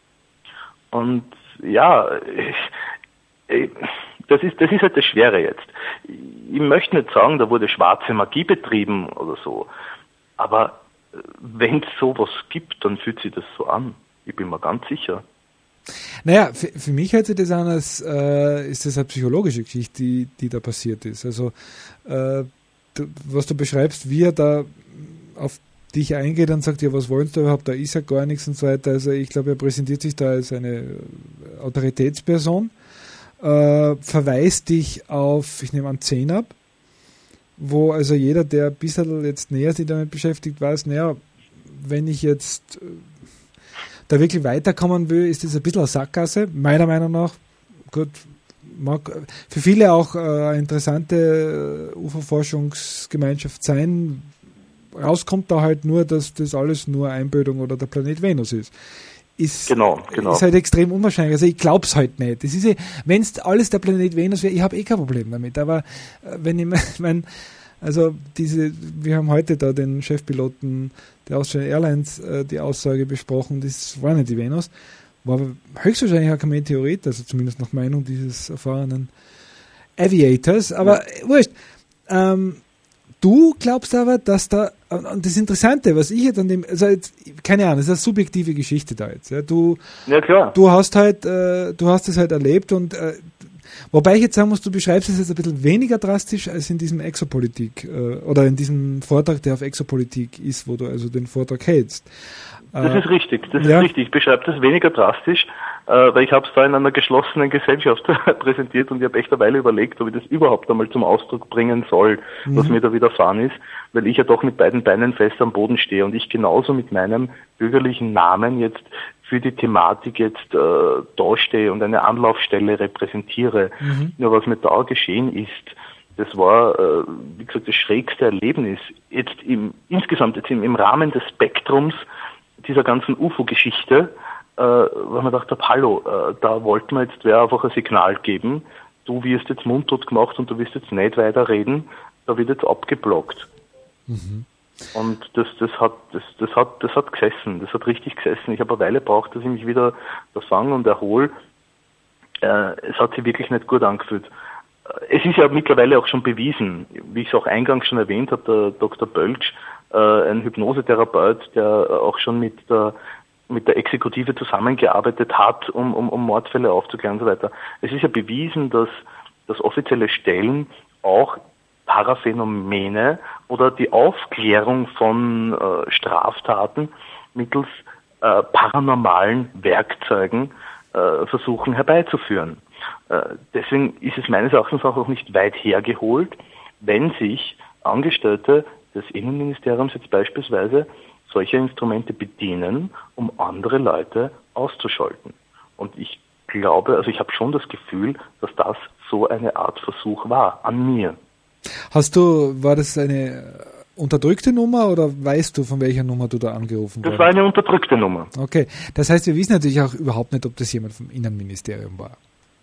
C: Und ja, ich, ich, das ist das ist halt das Schwere jetzt. Ich möchte nicht sagen, da wurde schwarze Magie betrieben oder so, aber wenn es sowas gibt, dann fühlt sich das so an. Ich bin mir ganz sicher.
A: Naja, für, für mich hört sich das an, als äh, ist das eine psychologische Geschichte, die, die da passiert ist. Also äh, du, was du beschreibst, wie er da auf dich eingeht und sagt, ja, was wollen Sie überhaupt, da ist ja gar nichts und so weiter. Also ich glaube, er präsentiert sich da als eine Autoritätsperson, äh, verweist dich auf, ich nehme an, zehn ab, wo also jeder, der ein bisschen jetzt näher sich damit beschäftigt, weiß, naja, wenn ich jetzt da wirklich weiterkommen will, ist das ein bisschen eine Sackgasse, meiner Meinung nach. Gut, mag für viele auch äh, eine interessante U F O-Forschungsgemeinschaft sein. Rauskommt da halt nur, dass das alles nur Einbildung oder der Planet Venus ist. Ist,
C: genau, genau.
A: ist halt extrem unwahrscheinlich. Also ich glaube es halt nicht. Das ist ja, wenn es alles der Planet Venus wäre, ich habe eh kein Problem damit. Aber äh, wenn ich meine, also diese, wir haben heute da den Chefpiloten der Austrian Airlines äh, die Aussage besprochen, das war nicht die Venus, war höchstwahrscheinlich auch kein Meteorit, also zumindest nach Meinung dieses erfahrenen Aviators, aber ja. Wurscht. Ähm, du glaubst aber, dass da, und das Interessante, was ich jetzt an dem, also jetzt, keine Ahnung, das ist eine subjektive Geschichte da jetzt, ja, du,
C: ja, klar.
A: du hast halt, äh, du hast es halt erlebt, und äh, wobei ich jetzt sagen muss, du beschreibst es jetzt ein bisschen weniger drastisch als in diesem Exopolitik äh, oder in diesem Vortrag, der auf Exopolitik ist, wo du also den Vortrag hältst.
C: Das
A: äh,
C: ist richtig, das
A: ja.
C: ist richtig. Ich beschreibe das weniger drastisch, äh, weil ich habe es da in einer geschlossenen Gesellschaft präsentiert und ich habe echt eine Weile überlegt, ob ich das überhaupt einmal zum Ausdruck bringen soll, mhm. was mir da widerfahren ist, weil ich ja doch mit beiden Beinen fest am Boden stehe und ich genauso mit meinem bürgerlichen Namen jetzt für die Thematik jetzt äh, dastehe und eine Anlaufstelle repräsentiere. Mhm. Nur was mir da geschehen ist, das war, äh, wie gesagt, das schrägste Erlebnis. Jetzt im, insgesamt jetzt im, im Rahmen des Spektrums dieser ganzen U F O-Geschichte, äh, weil man gedacht habe, hallo, äh, da wollten wir jetzt wer einfach ein Signal geben, du wirst jetzt mundtot gemacht und du wirst jetzt nicht weiter reden, da wird jetzt abgeblockt. Mhm. Und das, das hat, das, das hat, das hat gesessen, das hat richtig gesessen. Ich habe eine Weile gebraucht, dass ich mich wieder da fange und erhole. Äh, es hat sich wirklich nicht gut angefühlt. Es ist ja mittlerweile auch schon bewiesen, wie ich es auch eingangs schon erwähnt habe, der Doktor Bölsch, äh, ein Hypnosetherapeut, der auch schon mit der, mit der Exekutive zusammengearbeitet hat, um, um, um Mordfälle aufzuklären und so weiter. Es ist ja bewiesen, dass, dass offizielle Stellen auch Paraphänomene oder die Aufklärung von äh, Straftaten mittels äh, paranormalen Werkzeugen äh, versuchen herbeizuführen. Äh, deswegen ist es meines Erachtens auch nicht weit hergeholt, wenn sich Angestellte des Innenministeriums jetzt beispielsweise solche Instrumente bedienen, um andere Leute auszuschalten. Und ich glaube, also ich habe schon das Gefühl, dass das so eine Art Versuch war an mir.
A: Hast du, war das eine unterdrückte Nummer oder weißt du, von welcher Nummer du da angerufen
C: hast? Das war eine unterdrückte Nummer.
A: Okay, das heißt, wir wissen natürlich auch überhaupt nicht, ob das jemand vom Innenministerium war.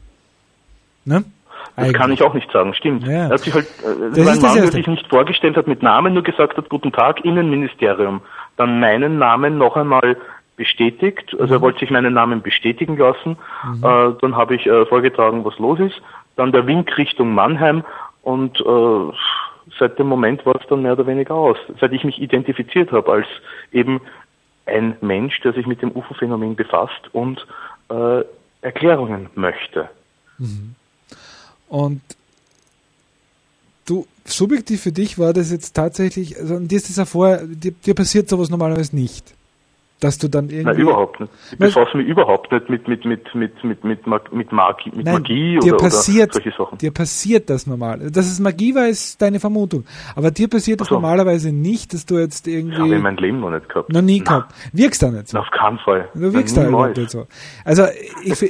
A: Ne?
C: Das Eigentlich. Kann ich auch nicht sagen, stimmt. Ja. Er hat sich halt, äh,
A: das
C: war ein Mann, der
A: Erste.
C: sich nicht vorgestellt hat mit Namen, nur gesagt hat, guten Tag, Innenministerium. Dann meinen Namen noch einmal bestätigt, also mhm. er wollte sich meinen Namen bestätigen lassen. Mhm. Äh, dann habe ich äh, vorgetragen, was los ist. Dann der Wink Richtung Mannheim. Und äh, seit dem Moment war es dann mehr oder weniger aus. Seit ich mich identifiziert habe als eben ein Mensch, der sich mit dem U F O-Phänomen befasst und äh, Erklärungen möchte.
A: Mhm. Und du, subjektiv für dich war das jetzt tatsächlich, also dir ist das ja vorher, dir, dir passiert sowas normalerweise nicht. Dass du dann irgendwie...
C: Nein, überhaupt nicht. Ich befasse mich überhaupt nicht mit, mit, mit, mit, mit, mit, Mag- mit Magie, mit
A: Nein,
C: Magie
A: dir
C: oder,
A: passiert,
C: oder solche Sachen.
A: Dir passiert das normal. Dass es Magie war, ist deine Vermutung. Aber dir passiert das so. Normalerweise nicht, dass du jetzt irgendwie... Das
C: habe ich in meinem Leben noch nicht gehabt.
A: Noch nie Nein. gehabt. Wirkst da nicht so.
C: Auf keinen Fall.
A: Du wirkst da nicht so. Also, ich...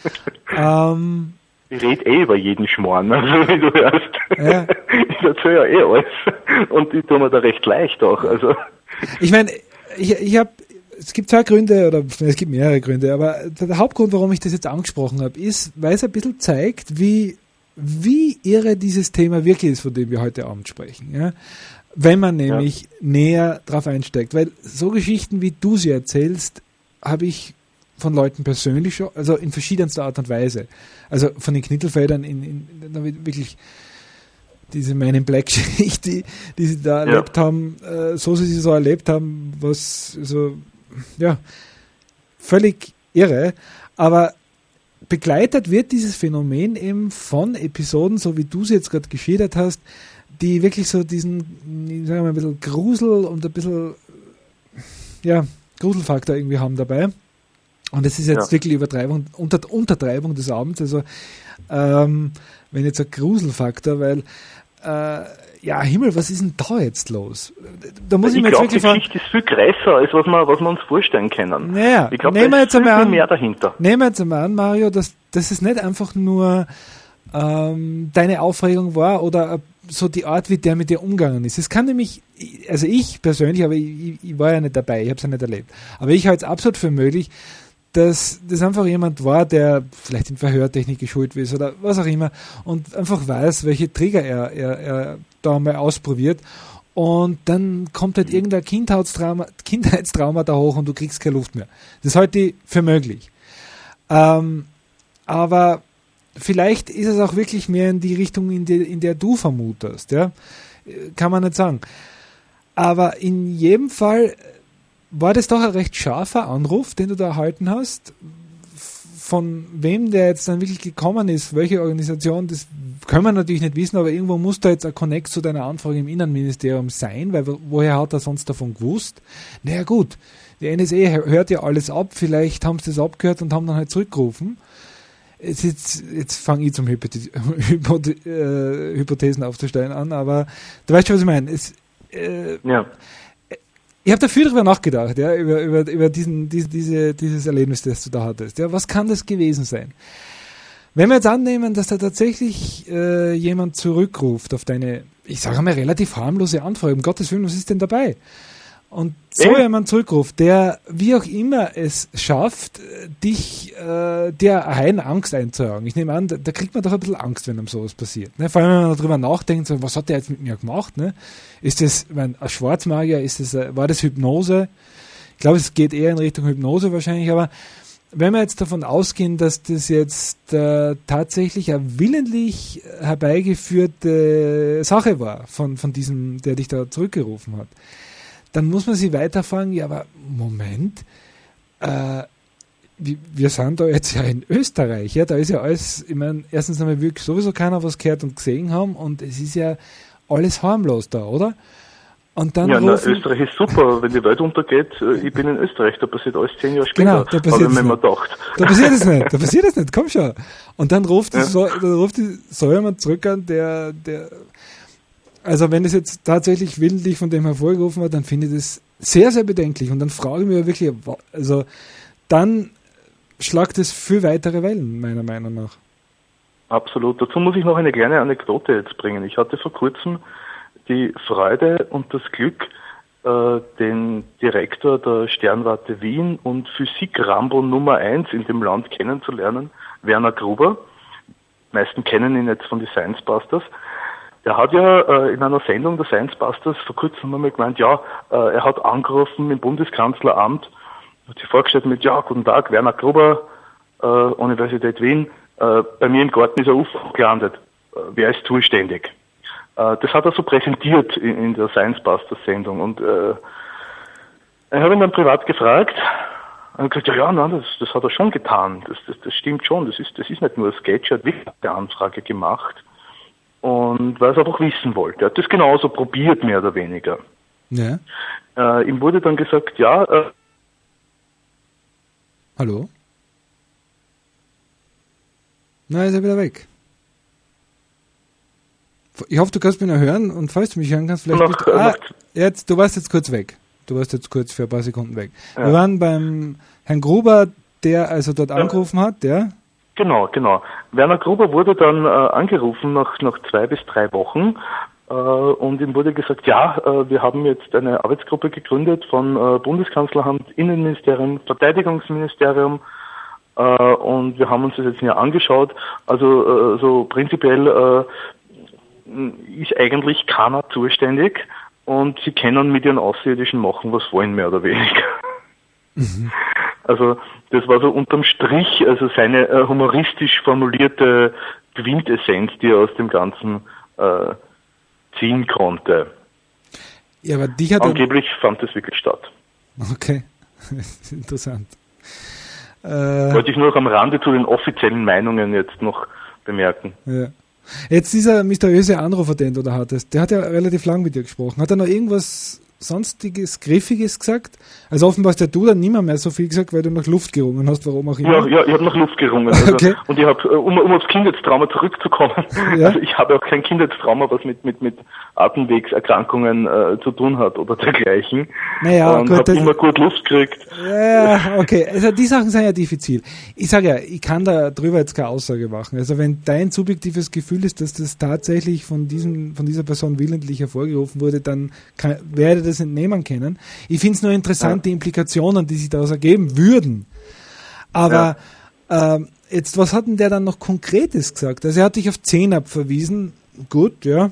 A: ähm,
C: ich rede eh über jeden Schmarrn, also wie du hörst. Ja. Ich erzähle ja eh alles. Und ich tue mir da recht leicht auch. Also.
A: Ich meine, ich, ich habe... Es gibt zwei Gründe, oder es gibt mehrere Gründe, aber der Hauptgrund, warum ich das jetzt angesprochen habe, ist, weil es ein bisschen zeigt, wie, wie irre dieses Thema wirklich ist, von dem wir heute Abend sprechen. Ja? Wenn man nämlich ja. näher drauf einsteigt. Weil so Geschichten, wie du sie erzählst, habe ich von Leuten persönlich schon, also in verschiedenster Art und Weise. Also von den Knittelfeldern in, in, in wirklich diese Man in Black Geschichte, die, die sie da ja. erlebt haben, äh, so sie sie so erlebt haben, was so ja, völlig irre, aber begleitet wird dieses Phänomen eben von Episoden, so wie du es jetzt gerade geschildert hast, die wirklich so diesen, sagen wir mal, ein bisschen Grusel und ein bisschen ja, Gruselfaktor irgendwie haben dabei. Und das ist jetzt ja. wirklich Übertreibung, Unter, Untertreibung des Abends, also ähm, wenn jetzt ein Gruselfaktor, weil äh, ja, Himmel, was ist denn da jetzt los? Da muss ich, ich mir
C: glaube,
A: jetzt wirklich
C: die Geschichte ist viel größer, als was wir, was wir uns vorstellen können.
A: Naja,
C: ich glaube,
A: da ist viel
C: an, mehr dahinter.
A: Nehmen wir jetzt einmal an, Mario, dass das ist nicht einfach nur ähm, deine Aufregung war oder so die Art, wie der mit dir umgegangen ist. Es kann nämlich, also ich persönlich, aber ich, ich war ja nicht dabei, ich habe es ja nicht erlebt, aber ich halte es absolut für möglich, dass das einfach jemand war, der vielleicht in Verhörtechnik geschult ist oder was auch immer und einfach weiß, welche Trigger er, er, er da mal ausprobiert und dann kommt halt irgendein Kindheitstrauma, Kindheitstrauma da hoch und du kriegst keine Luft mehr. Das halte ich für möglich. Ähm, aber vielleicht ist es auch wirklich mehr in die Richtung, in, die, in der du vermutest. Ja? Kann man nicht sagen. Aber in jedem Fall war das doch ein recht scharfer Anruf, den du da erhalten hast, von wem der jetzt dann wirklich gekommen ist, welche Organisation, das können wir natürlich nicht wissen, aber irgendwo muss da jetzt ein Connect zu deiner Anfrage im Innenministerium sein, weil woher hat er sonst davon gewusst? Naja gut, die N S A hört ja alles ab, vielleicht haben sie das abgehört und haben dann halt zurückgerufen. Jetzt, jetzt, jetzt fange ich zum Hypothe- Hypothe- äh, Hypothesen aufzustellen an, aber du weißt schon, was ich meine. Es, äh,
C: ja.
A: Ich habe da viel drüber nachgedacht, ja, über, über, über diesen, diese, diese, dieses Erlebnis, das du da hattest. Ja, was kann das gewesen sein? Wenn wir jetzt annehmen, dass da tatsächlich äh, jemand zurückruft auf deine, ich sage mal, relativ harmlose Anfrage, um Gottes Willen, was ist denn dabei? Und so äh? jemand zurückruft, der wie auch immer es schafft, dich, äh, dir eine Angst einzujagen. Ich nehme an, da, da kriegt man doch ein bisschen Angst, wenn einem sowas passiert. Ne? Vor allem, wenn man darüber nachdenkt, so, was hat der jetzt mit mir gemacht? Ne? Ist das ich mein, ein Schwarzmagier? Ist das, war das Hypnose? Ich glaube, es geht eher in Richtung Hypnose wahrscheinlich, aber wenn wir jetzt davon ausgehen, dass das jetzt äh, tatsächlich eine willentlich herbeigeführte Sache war von, von diesem, der dich da zurückgerufen hat, dann muss man sich weiterfragen, ja, aber Moment, äh, wir sind da jetzt ja in Österreich, ja, da ist ja alles, ich meine, erstens einmal wirklich sowieso keiner was gehört und gesehen haben und es ist ja alles harmlos da, oder? Und dann
C: ja, na,
A: rufen,
C: Österreich ist super, wenn die Welt untergeht, ich bin in Österreich, da passiert alles zehn Jahre später,
A: genau, da passiert
C: habe ich mir gedacht.
A: Da passiert es nicht, da passiert es nicht, komm schon. Und dann ruft,
C: ja.
A: die, so, dann ruft die, so jemand zurück an, der, der, also wenn es jetzt tatsächlich willentlich von dem hervorgerufen wird, dann finde ich das sehr, sehr bedenklich. Und dann frage ich mich wirklich, also dann schlagt es viel weitere Wellen, meiner Meinung nach.
C: Absolut. Dazu muss ich noch eine kleine Anekdote jetzt bringen. Ich hatte vor kurzem die Freude und das Glück, äh, den Direktor der Sternwarte Wien und Physik-Rambo Nummer eins in dem Land kennenzulernen, Werner Gruber. Die meisten kennen ihn jetzt von den Science Busters. Der hat ja äh, in einer Sendung der Science Busters vor kurzem einmal gemeint, ja, äh, er hat angerufen im Bundeskanzleramt, hat sich vorgestellt mit, ja, guten Tag, Werner Gruber, äh, Universität Wien, äh, bei mir im Garten ist ein U F O gelandet, äh, wer ist zuständig? Äh, das hat er so präsentiert in, in der Science Busters Sendung und äh, ich habe ihn dann privat gefragt und gesagt, ja, ja, nein, das, das hat er schon getan, das, das, das stimmt schon, das ist, das ist nicht nur ein Sketch, er hat wirklich eine Anfrage gemacht. Und weil er es einfach wissen wollte. Er hat das genauso probiert, mehr oder weniger.
A: Ja.
C: Äh, ihm wurde dann gesagt, ja. Äh,
A: Hallo? Na, ist er wieder weg. Ich hoffe, du kannst mich noch hören und falls du mich hören kannst, vielleicht.
C: Noch,
A: bist du, ah,
C: noch,
A: jetzt, du warst jetzt kurz weg. Du warst jetzt kurz für ein paar Sekunden weg.
C: Ja.
A: Wir waren beim Herrn Gruber, der also dort
C: ja.
A: angerufen hat, der.
C: Genau, genau. Werner Gruber wurde dann äh, angerufen nach, nach zwei bis drei Wochen äh, und ihm wurde gesagt, ja, äh, wir haben jetzt eine Arbeitsgruppe gegründet von äh, Bundeskanzleramt, Innenministerium, Verteidigungsministerium äh, und wir haben uns das jetzt hier angeschaut. Also äh, so prinzipiell äh, ist eigentlich keiner zuständig und sie können mit ihren Außerirdischen machen, was wollen, mehr oder weniger. Mhm. Also das war so unterm Strich, also seine äh, humoristisch formulierte Quintessenz, die er aus dem Ganzen äh, ziehen konnte.
A: Ja, aber dich hat
C: Angeblich er... fand das wirklich statt.
A: Okay, interessant.
C: Äh, Wollte ich nur noch am Rande zu den offiziellen Meinungen jetzt noch bemerken.
A: Ja. Jetzt dieser mysteriöse Anrufer, den du da hattest, der hat ja relativ lang mit dir gesprochen. Hat er noch irgendwas sonstiges, Griffiges gesagt? Also offenbar hast ja du dann niemand mehr so viel gesagt, weil du nach Luft gerungen hast, warum auch immer.
C: Ja, ja, ich habe nach Luft gerungen. Also,
A: okay.
C: Und ich habe, um, um aufs Kindheitstrauma zurückzukommen,
A: ja?
C: also ich habe auch kein Kindheitstrauma, was mit mit mit Atemwegserkrankungen äh, zu tun hat oder dergleichen.
A: Naja,
C: und
A: habe
C: immer gut Luft gekriegt.
A: Ja, okay. Also die Sachen sind ja diffizil. Ich sage ja, ich kann da drüber jetzt keine Aussage machen. Also wenn dein subjektives Gefühl ist, dass das tatsächlich von diesem, von dieser Person willentlich hervorgerufen wurde, dann kann, werde das entnehmen können. Ich finde es nur interessant, ja. die Implikationen, die sich daraus ergeben würden. Aber ja. ähm, jetzt, was hat denn der dann noch Konkretes gesagt? Also er hat dich auf zehn abverwiesen. Gut, ja.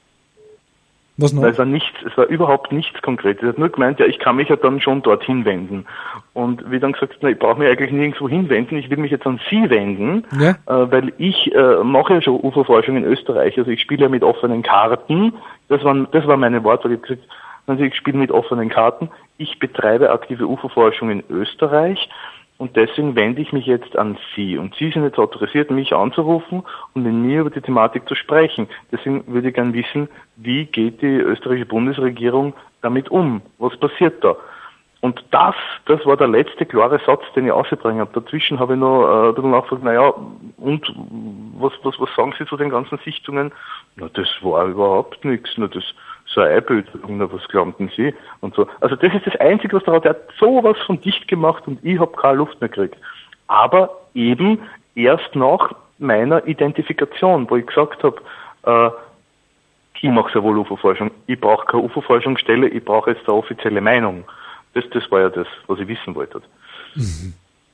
A: Was noch?
C: Es war nichts, es war überhaupt nichts Konkretes. Er hat nur gemeint, ja, ich kann mich ja dann schon dorthin wenden. Und wie dann gesagt, na, ich brauche mich eigentlich nirgendwo hinwenden, ich will mich jetzt an Sie wenden,
A: ja.
C: äh, weil ich äh, mache ja schon U F O-Forschung in Österreich, also ich spiele ja mit offenen Karten. Das waren, das war meine Worte, weil ich gesagt, also ich spiele mit offenen Karten. Ich betreibe aktive U F O-Forschung in Österreich. Und deswegen wende ich mich jetzt an Sie. Und Sie sind jetzt autorisiert, mich anzurufen und mit mir über die Thematik zu sprechen. Deswegen würde ich gerne wissen, wie geht die österreichische Bundesregierung damit um? Was passiert da? Und das, das war der letzte klare Satz, den ich ausgebracht habe. Dazwischen habe ich noch äh, ein bisschen nachgefragt, naja, und was, was, was sagen Sie zu den ganzen Sichtungen? Na, das war überhaupt nichts. Na, das so eine Einbildung, na, was glaubten Sie? Und so. Also das ist das Einzige, was da hat. Er hat sowas von dicht gemacht und ich habe keine Luft mehr gekriegt. Aber eben erst nach meiner Identifikation, wo ich gesagt habe, äh, ich mache sehr wohl U F O-Forschung, ich brauche keine U F O-Forschungsstelle, ich brauche jetzt eine offizielle Meinung. Das, das war ja das, was ich wissen wollte. Mhm.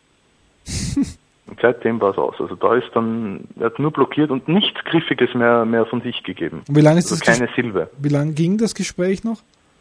C: Und seitdem war es aus. Also da ist dann, er hat nur blockiert und nichts Griffiges mehr, mehr von sich gegeben.
A: Und wie lange ist
C: also
A: das
C: keine Ges- Silbe.
A: Wie lange ging das Gespräch noch?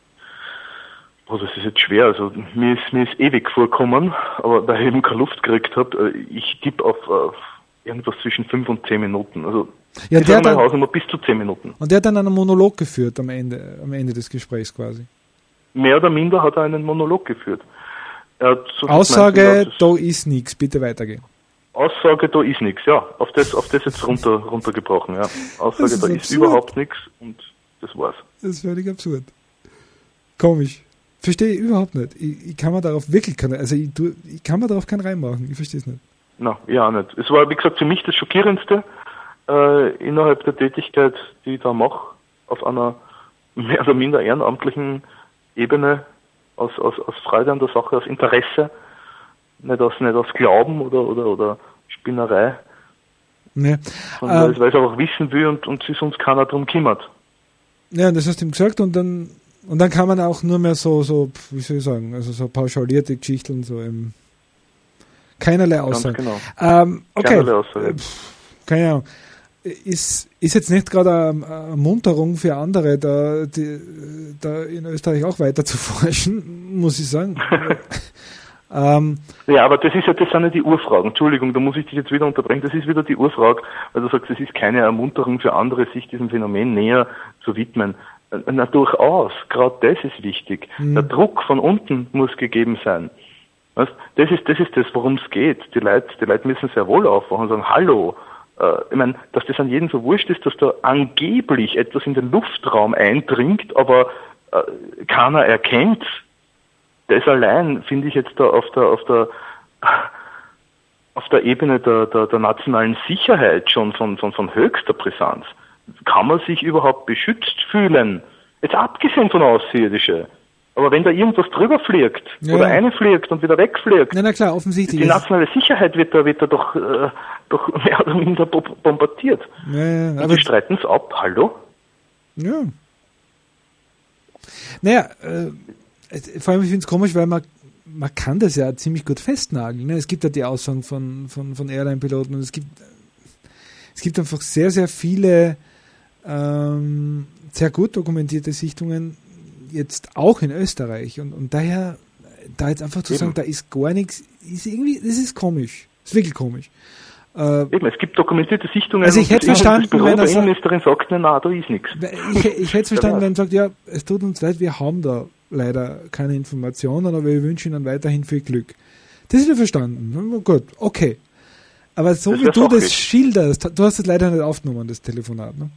C: Oh, das ist jetzt schwer. Also mir ist, mir ist ewig vorgekommen, aber weil ich eben keine Luft gekriegt habe, ich tippe auf äh, irgendwas zwischen fünf und zehn Minuten. Also
A: ja,
C: ich
A: der
C: sage
A: dann,
C: mal Hausnummer bis zu zehn Minuten.
A: Und der hat dann einen Monolog geführt am Ende, am Ende des Gesprächs quasi.
C: Mehr oder minder hat er einen Monolog geführt. Er hat so
A: Aussage, da ist nichts, bitte weitergehen.
C: Aussage, da ist nichts, ja. Auf das, auf das jetzt runter, runtergebrochen, ja. Aussage, ist da absurd. Ist überhaupt nichts und das war's.
A: Das ist völlig absurd. Komisch. Verstehe ich überhaupt nicht. Ich, ich kann mir darauf wirklich keine, also ich, tu, ich kann mir darauf keinen reinmachen. Ich verstehe es nicht.
C: Na, ja, nicht. Es war, wie gesagt, für mich das Schockierendste äh, innerhalb der Tätigkeit, die ich da mache, auf einer mehr oder minder ehrenamtlichen Ebene, aus, aus, aus Freude an der Sache, aus Interesse, nicht aus, nicht aus Glauben oder, oder, oder Spinnerei,
A: nee.
C: sondern
A: ähm,
C: weil es einfach wissen will und, und sich sonst keiner drum kümmert.
A: Ja, das hast du ihm gesagt und dann und dann kann man auch nur mehr so, so, wie soll ich sagen, also so pauschalierte Geschichten, so im keinerlei Aussagen.
C: Ganz
A: genau. Ähm, okay.
C: Keinerlei Aussagen.
A: Keine Ahnung. Ist, ist jetzt nicht gerade eine, eine Munterung für andere, da, die, da in Österreich auch weiter zu forschen, muss ich sagen. ähm,
C: ja, aber das ist ja, das sind ja die Urfragen. Entschuldigung, da muss ich dich jetzt wieder unterbrechen. Das ist wieder die Urfrage, weil du sagst, es ist keine Ermunterung für andere, sich diesem Phänomen näher zu widmen. Na, durchaus. Gerade das ist wichtig. Mhm. Der Druck von unten muss gegeben sein. Weißt? Das ist, das ist das, worum es geht. Die Leute, die Leute müssen sehr wohl aufwachen und sagen, hallo, ich meine, dass das an jeden so wurscht ist, dass da angeblich etwas in den Luftraum eindringt, aber äh, keiner erkennt, das allein finde ich jetzt da auf der auf der auf der Ebene der, der, der nationalen Sicherheit schon von, von, von höchster Brisanz. Kann man sich überhaupt beschützt fühlen? Jetzt abgesehen von Außerirdischen. Aber wenn da irgendwas drüber fliegt, ja, oder eine fliegt und wieder wegfliegt,
A: na, na klar, offensichtlich.
C: Die nationale Sicherheit wird da, wird da doch, äh, doch mehr oder minder bombardiert.
A: Ja, ja,
C: und
A: aber
C: die streiten es ab, hallo?
A: Ja. Naja, äh, vor allem ich finde es komisch, weil man, man kann das ja ziemlich gut festnageln. Ne? Es gibt ja die Aussagen von, von, von Airline-Piloten und es gibt, es gibt einfach sehr, sehr viele ähm, sehr gut dokumentierte Sichtungen, jetzt auch in Österreich und, und daher da jetzt einfach zu Eben. sagen, da ist gar nichts, ist irgendwie, das ist komisch, das ist wirklich komisch. Äh,
C: Eben, es gibt dokumentierte Sichtungen.
A: Also ich hätte verstanden,
C: wenn der Innenministerin sagt, na, na, da ist nichts.
A: Ich, ich hätte verstanden, wenn er sagt, ja, es tut uns leid, wir haben da leider keine Informationen, aber wir wünschen Ihnen weiterhin viel Glück. Das ist ja verstanden. Gut, okay. Aber so
C: das
A: wie du
C: sachlich.
A: das schilderst, du hast es leider nicht aufgenommen, das Telefonat, ne?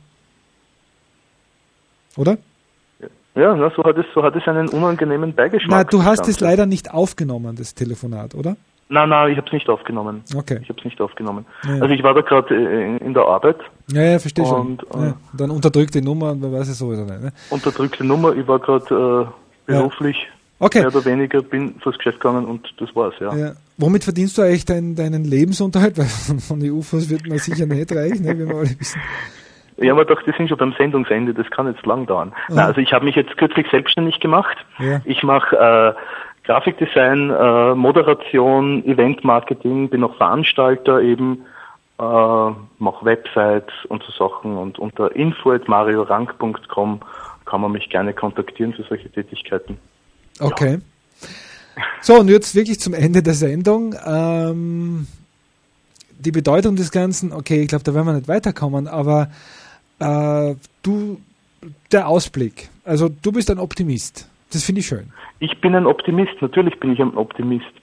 A: Oder?
C: Ja, na, so hat es, so hat es einen unangenehmen Beigeschmack.
A: Na, du hast es leider nicht aufgenommen, das Telefonat, oder?
C: Nein, nein, ich habe es nicht aufgenommen.
A: Okay.
C: Ich habe es nicht aufgenommen.
A: Ja.
C: Also ich war da gerade in, in der Arbeit.
A: Ja, ja, verstehe schon.
C: Und,
A: ja. Dann unterdrückte Nummer, man weiß es sowieso nicht. Ne?
C: Unterdrückte Nummer, ich war gerade äh, beruflich
A: ja. okay.
C: mehr oder weniger, bin fürs Geschäft gegangen und das war's, ja.
A: ja. Womit verdienst du eigentlich dein, deinen Lebensunterhalt? Weil von, von den U F Os wird man sicher nicht reichen, ne, wie wir alle wissen.
C: Ja, aber doch, die sind schon beim Sendungsende, das kann jetzt lang dauern.
A: Oh.
C: Na, also ich habe mich jetzt kürzlich selbstständig gemacht.
A: Ja.
C: Ich mache äh, Grafikdesign, äh, Moderation, Eventmarketing, bin auch Veranstalter eben, äh, mache Websites und so Sachen und unter info at mariorank punkt com kann man mich gerne kontaktieren für solche Tätigkeiten.
A: Okay. Ja. So, und jetzt wirklich zum Ende der Sendung. Ähm, die Bedeutung des Ganzen, okay, ich glaube, da werden wir nicht weiterkommen, aber äh, du, der Ausblick, also du bist ein Optimist. Das finde ich schön.
C: Ich bin ein Optimist, natürlich bin ich ein Optimist.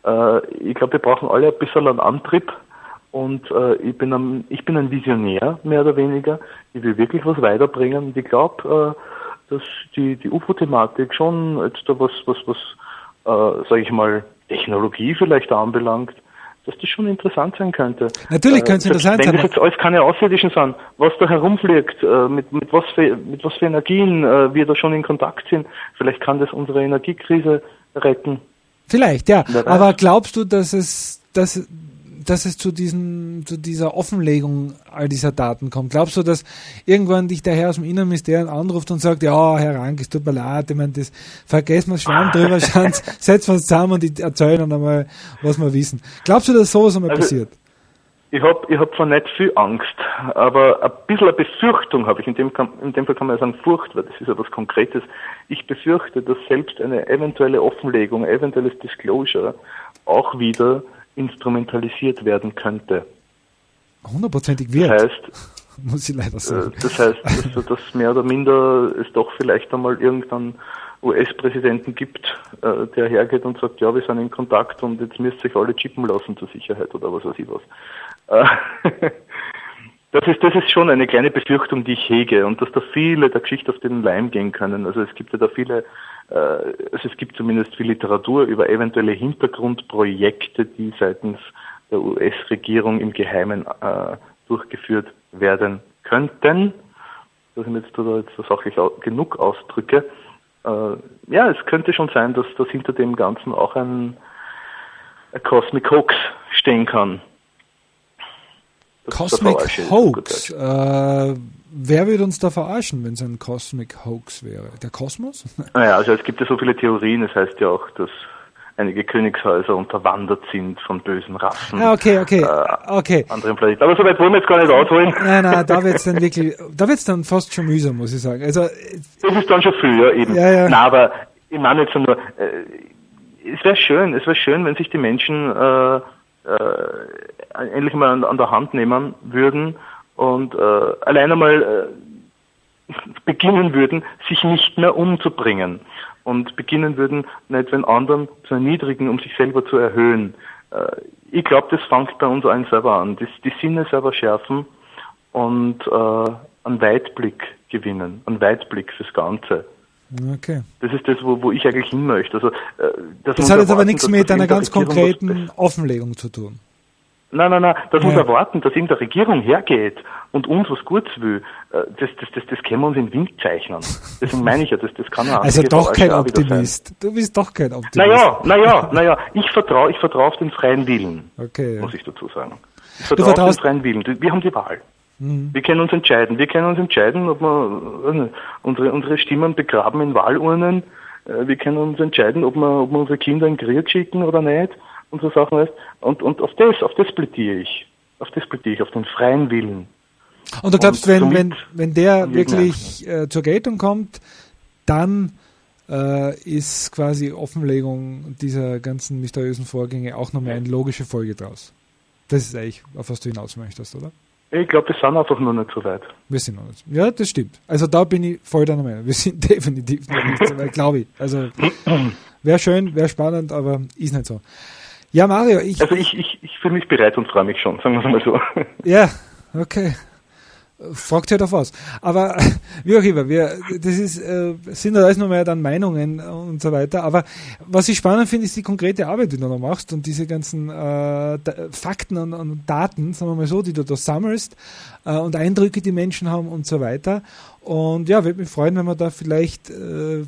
C: Äh, ich glaube, wir brauchen alle ein bisschen einen Antrieb und äh, ich bin ein, ich bin ein Visionär, mehr oder weniger. Ich will wirklich was weiterbringen und ich glaube, äh, dass die, die U F O-Thematik schon jetzt da was, was, was, äh, sage ich mal, Technologie vielleicht anbelangt, dass das schon interessant sein könnte.
A: Natürlich könnte es
C: äh,
A: interessant
C: wenn
A: sein.
C: Wenn das jetzt alles keine Außerirdischen sind, was da herumfliegt, äh, mit, mit, was für, mit was für Energien äh, wir da schon in Kontakt sind, vielleicht kann das unsere Energiekrise retten.
A: Vielleicht, ja. Aber glaubst du, dass es, dass, dass es zu diesen, zu dieser Offenlegung all dieser Daten kommt? Glaubst du, dass irgendwann dich der Herr aus dem Innenministerium anruft und sagt, ja, Herr Rank, es tut mir leid, ich meine, das vergessen wir, schwamm drüber, schauen, setzen wir uns zusammen und erzählen dann einmal, was wir wissen. Glaubst du, dass sowas einmal also, passiert?
C: Ich habe ich hab zwar nicht viel Angst, aber ein bisschen eine Befürchtung habe ich. In dem, in dem Fall kann man ja sagen Furcht, weil das ist ja was Konkretes. Ich befürchte, dass selbst eine eventuelle Offenlegung, ein eventuelles Disclosure auch wieder instrumentalisiert werden könnte.
A: Hundertprozentig wird.
C: Das heißt,
A: muss ich leider sagen.
C: Das heißt, dass, dass mehr oder minder es doch vielleicht einmal irgendeinen U S-Präsidenten gibt, äh, der hergeht und sagt, ja, wir sind in Kontakt und jetzt müsst ihr euch alle chippen lassen zur Sicherheit oder was weiß ich was. Äh, das ist, das ist schon eine kleine Befürchtung, die ich hege und dass da viele der Geschichte auf den Leim gehen können. Also es gibt ja da viele, äh, also es gibt zumindest viel Literatur über eventuelle Hintergrundprojekte, die seitens der U S-Regierung im Geheimen äh, durchgeführt werden könnten. Dass ich mir jetzt da jetzt sachlich genug ausdrücke. Äh, ja, es könnte schon sein, dass das hinter dem Ganzen auch ein, ein Cosmic Hoax stehen kann.
A: Cosmic Hoax? Äh, wer würde uns da verarschen, wenn es ein Cosmic Hoax wäre? Der Kosmos?
C: Naja, also es gibt ja so viele Theorien. Es heißt ja auch, dass einige Königshäuser unterwandert sind von bösen Rassen.
A: Ja, okay, okay,
C: äh,
A: okay.
C: Anderen Planeten. Aber so weit wollen wir jetzt gar nicht ausholen.
A: Nein, nein, da wird's dann wirklich, da wird's dann fast schon mühsam, muss ich sagen. Also,
C: das ist dann schon viel, ja, eben. Ja, ja. Nein, aber ich meine jetzt nur, äh, es wäre schön, es wäre schön, wenn sich die Menschen äh, äh, endlich mal an, an der Hand nehmen würden und äh, allein einmal äh, beginnen würden, sich nicht mehr umzubringen. Und beginnen würden, nicht den anderen zu erniedrigen, um sich selber zu erhöhen. Ich glaube, das fängt bei uns allen selber an. Das, die Sinne selber schärfen und äh, einen Weitblick gewinnen, einen Weitblick fürs Ganze.
A: Okay.
C: Das ist das, wo, wo ich eigentlich hin möchte. Also, äh,
A: das hat jetzt aber nichts mit einer ganz konkreten Offenlegung zu tun.
C: Nein, nein, nein, das
A: ja.
C: muss erwarten, dass irgendeine Regierung hergeht und uns was Gutes will. Das, das, das, das können wir uns in den Wind zeichnen. Deswegen meine ich ja, das, das kann ja
A: Also doch kein Optimist. Du bist doch kein Optimist.
C: Naja, naja, naja, ich vertraue ich vertrau auf den freien Willen,
A: okay, ja.
C: muss ich dazu sagen. Ich vertraue auf den freien Willen. Wir haben die Wahl. Mhm. Wir können uns entscheiden. Wir können uns entscheiden, ob wir unsere, unsere Stimmen begraben in Wahlurnen. Wir können uns entscheiden, ob wir, ob wir unsere Kinder in den Krieg schicken oder nicht. Und so Sachen heißt. Und, und auf das, auf das plädiere ich. Auf das plädiere ich, auf den freien Willen.
A: Und du glaubst, und wenn, wenn, wenn der wirklich äh, zur Geltung kommt, dann äh, ist quasi Offenlegung dieser ganzen mysteriösen Vorgänge auch nochmal eine logische Folge draus. Das ist eigentlich, auf was du hinaus möchtest, oder?
C: Ich glaube, wir sind einfach nur nicht so weit.
A: Wir sind noch nicht. Ja, das stimmt. Also da bin ich voll deiner Meinung. Wir sind definitiv noch nicht so weit, glaube ich. Also wäre schön, wäre spannend, aber ist nicht so. Ja, Mario, ich...
C: Also ich, ich, ich fühle mich bereit und freue mich schon, sagen wir es mal so.
A: Ja, okay. Fragt halt auf was. Aber wie auch immer, wir, das ist, äh, sind da alles nochmal dann Meinungen und so weiter. Aber was ich spannend finde, ist die konkrete Arbeit, die du da machst und diese ganzen äh, Fakten und, und Daten, sagen wir mal so, die du da sammelst äh, und Eindrücke, die Menschen haben und so weiter. Und ja, würde mich freuen, wenn wir da vielleicht äh,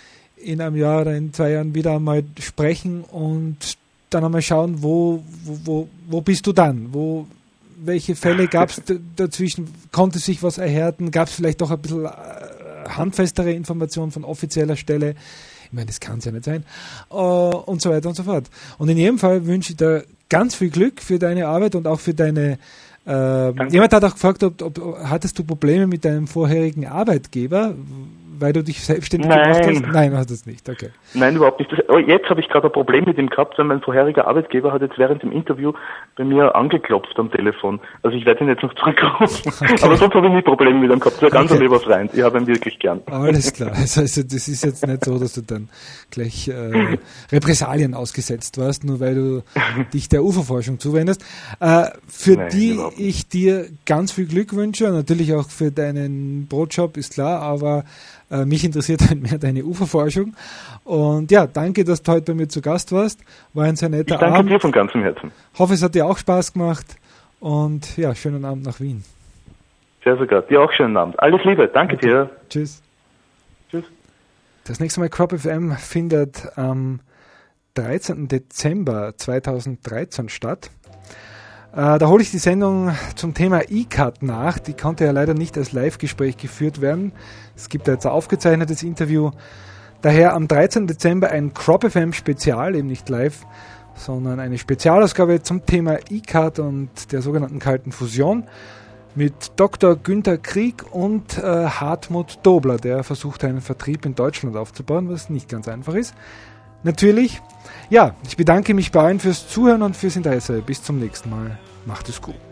A: in einem Jahr oder in zwei Jahren wieder einmal sprechen und dann einmal schauen, wo, wo, wo, wo bist du dann? Wo, welche Fälle gab es dazwischen? Konnte sich was erhärten? Gab es vielleicht doch ein bisschen äh, handfestere Informationen von offizieller Stelle? Ich meine, das kann es ja nicht sein. Äh, und so weiter und so fort. Und in jedem Fall wünsche ich dir ganz viel Glück für deine Arbeit und auch für deine äh, jemand hat auch gefragt, ob, ob hattest du Probleme mit deinem vorherigen Arbeitgeber? weil du dich selbstständig
C: Nein.
A: gemacht hast? Nein, hast du es nicht, okay.
C: Nein, überhaupt nicht. Das, oh, jetzt habe ich gerade ein Problem mit ihm gehabt, weil mein vorheriger Arbeitgeber hat jetzt während dem Interview bei mir angeklopft am Telefon. Also ich werde ihn jetzt noch zurückrufen. Okay. Aber sonst habe ich nie Probleme mit ihm gehabt. Das ist ein ganz okay. Lieber Freund. Ich habe ihn wirklich gern.
A: Alles klar. Also, also das ist jetzt nicht so, dass du dann gleich äh, Repressalien ausgesetzt warst, nur weil du dich der U F O-Forschung zuwendest. Äh, für
C: Nein,
A: die ich dir ganz viel Glück wünsche und natürlich auch für deinen Brotjob, ist klar, aber äh, mich interessiert halt mehr deine U F O-Forschung. Und ja, danke, dass du heute bei mir zu Gast warst. War ein sehr netter
C: ich danke
A: Abend.
C: dir von ganzem Herzen.
A: Hoffe, es hat dir auch Spaß gemacht und ja, schönen Abend nach Wien.
C: Sehr sogar. Dir auch schönen Abend. Alles Liebe. Danke okay. dir.
A: Tschüss.
C: Tschüss.
A: Das nächste Mal Crop F M findet am dreizehnten Dezember zweitausenddreizehn statt. Äh, da hole ich die Sendung zum Thema E-C A T nach. Die konnte ja leider nicht als Live-Gespräch geführt werden. Es gibt da jetzt ein aufgezeichnetes Interview. Daher am dreizehnten Dezember ein Crop F M Spezial, eben nicht live, sondern eine Spezialausgabe zum Thema E-C A T und der sogenannten kalten Fusion mit Doktor Günther Krieg und äh, Hartmut Dobler, der versucht, einen Vertrieb in Deutschland aufzubauen, was nicht ganz einfach ist. Natürlich, ja, ich bedanke mich bei allen fürs Zuhören und fürs Interesse. Bis zum nächsten Mal. Macht es gut.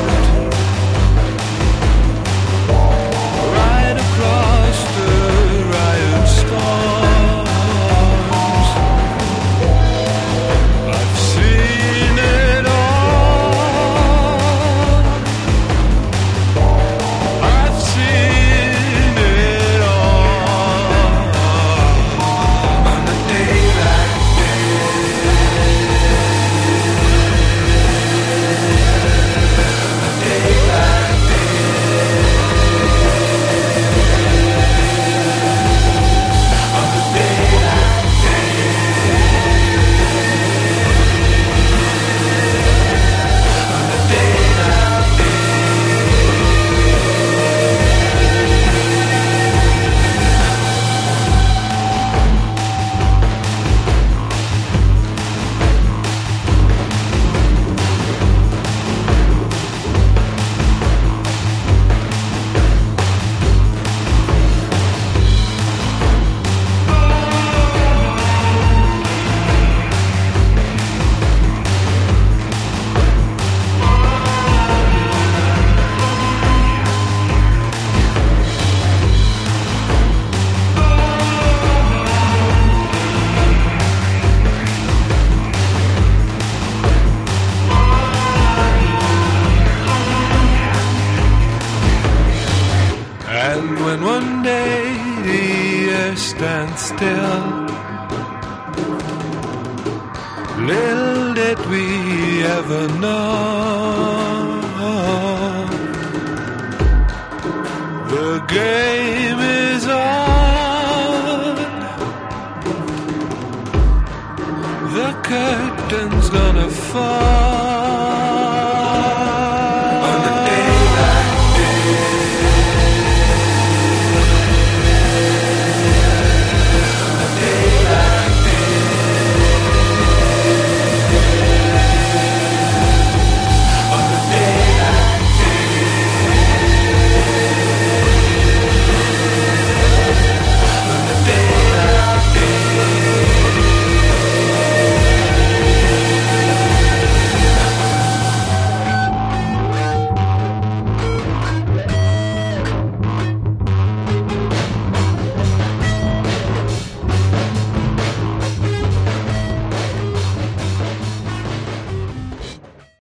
A: Right across the riot storms, I've seen it all. I've seen it all. On a day like still, little did we ever know the game is on, the curtain's gonna fall.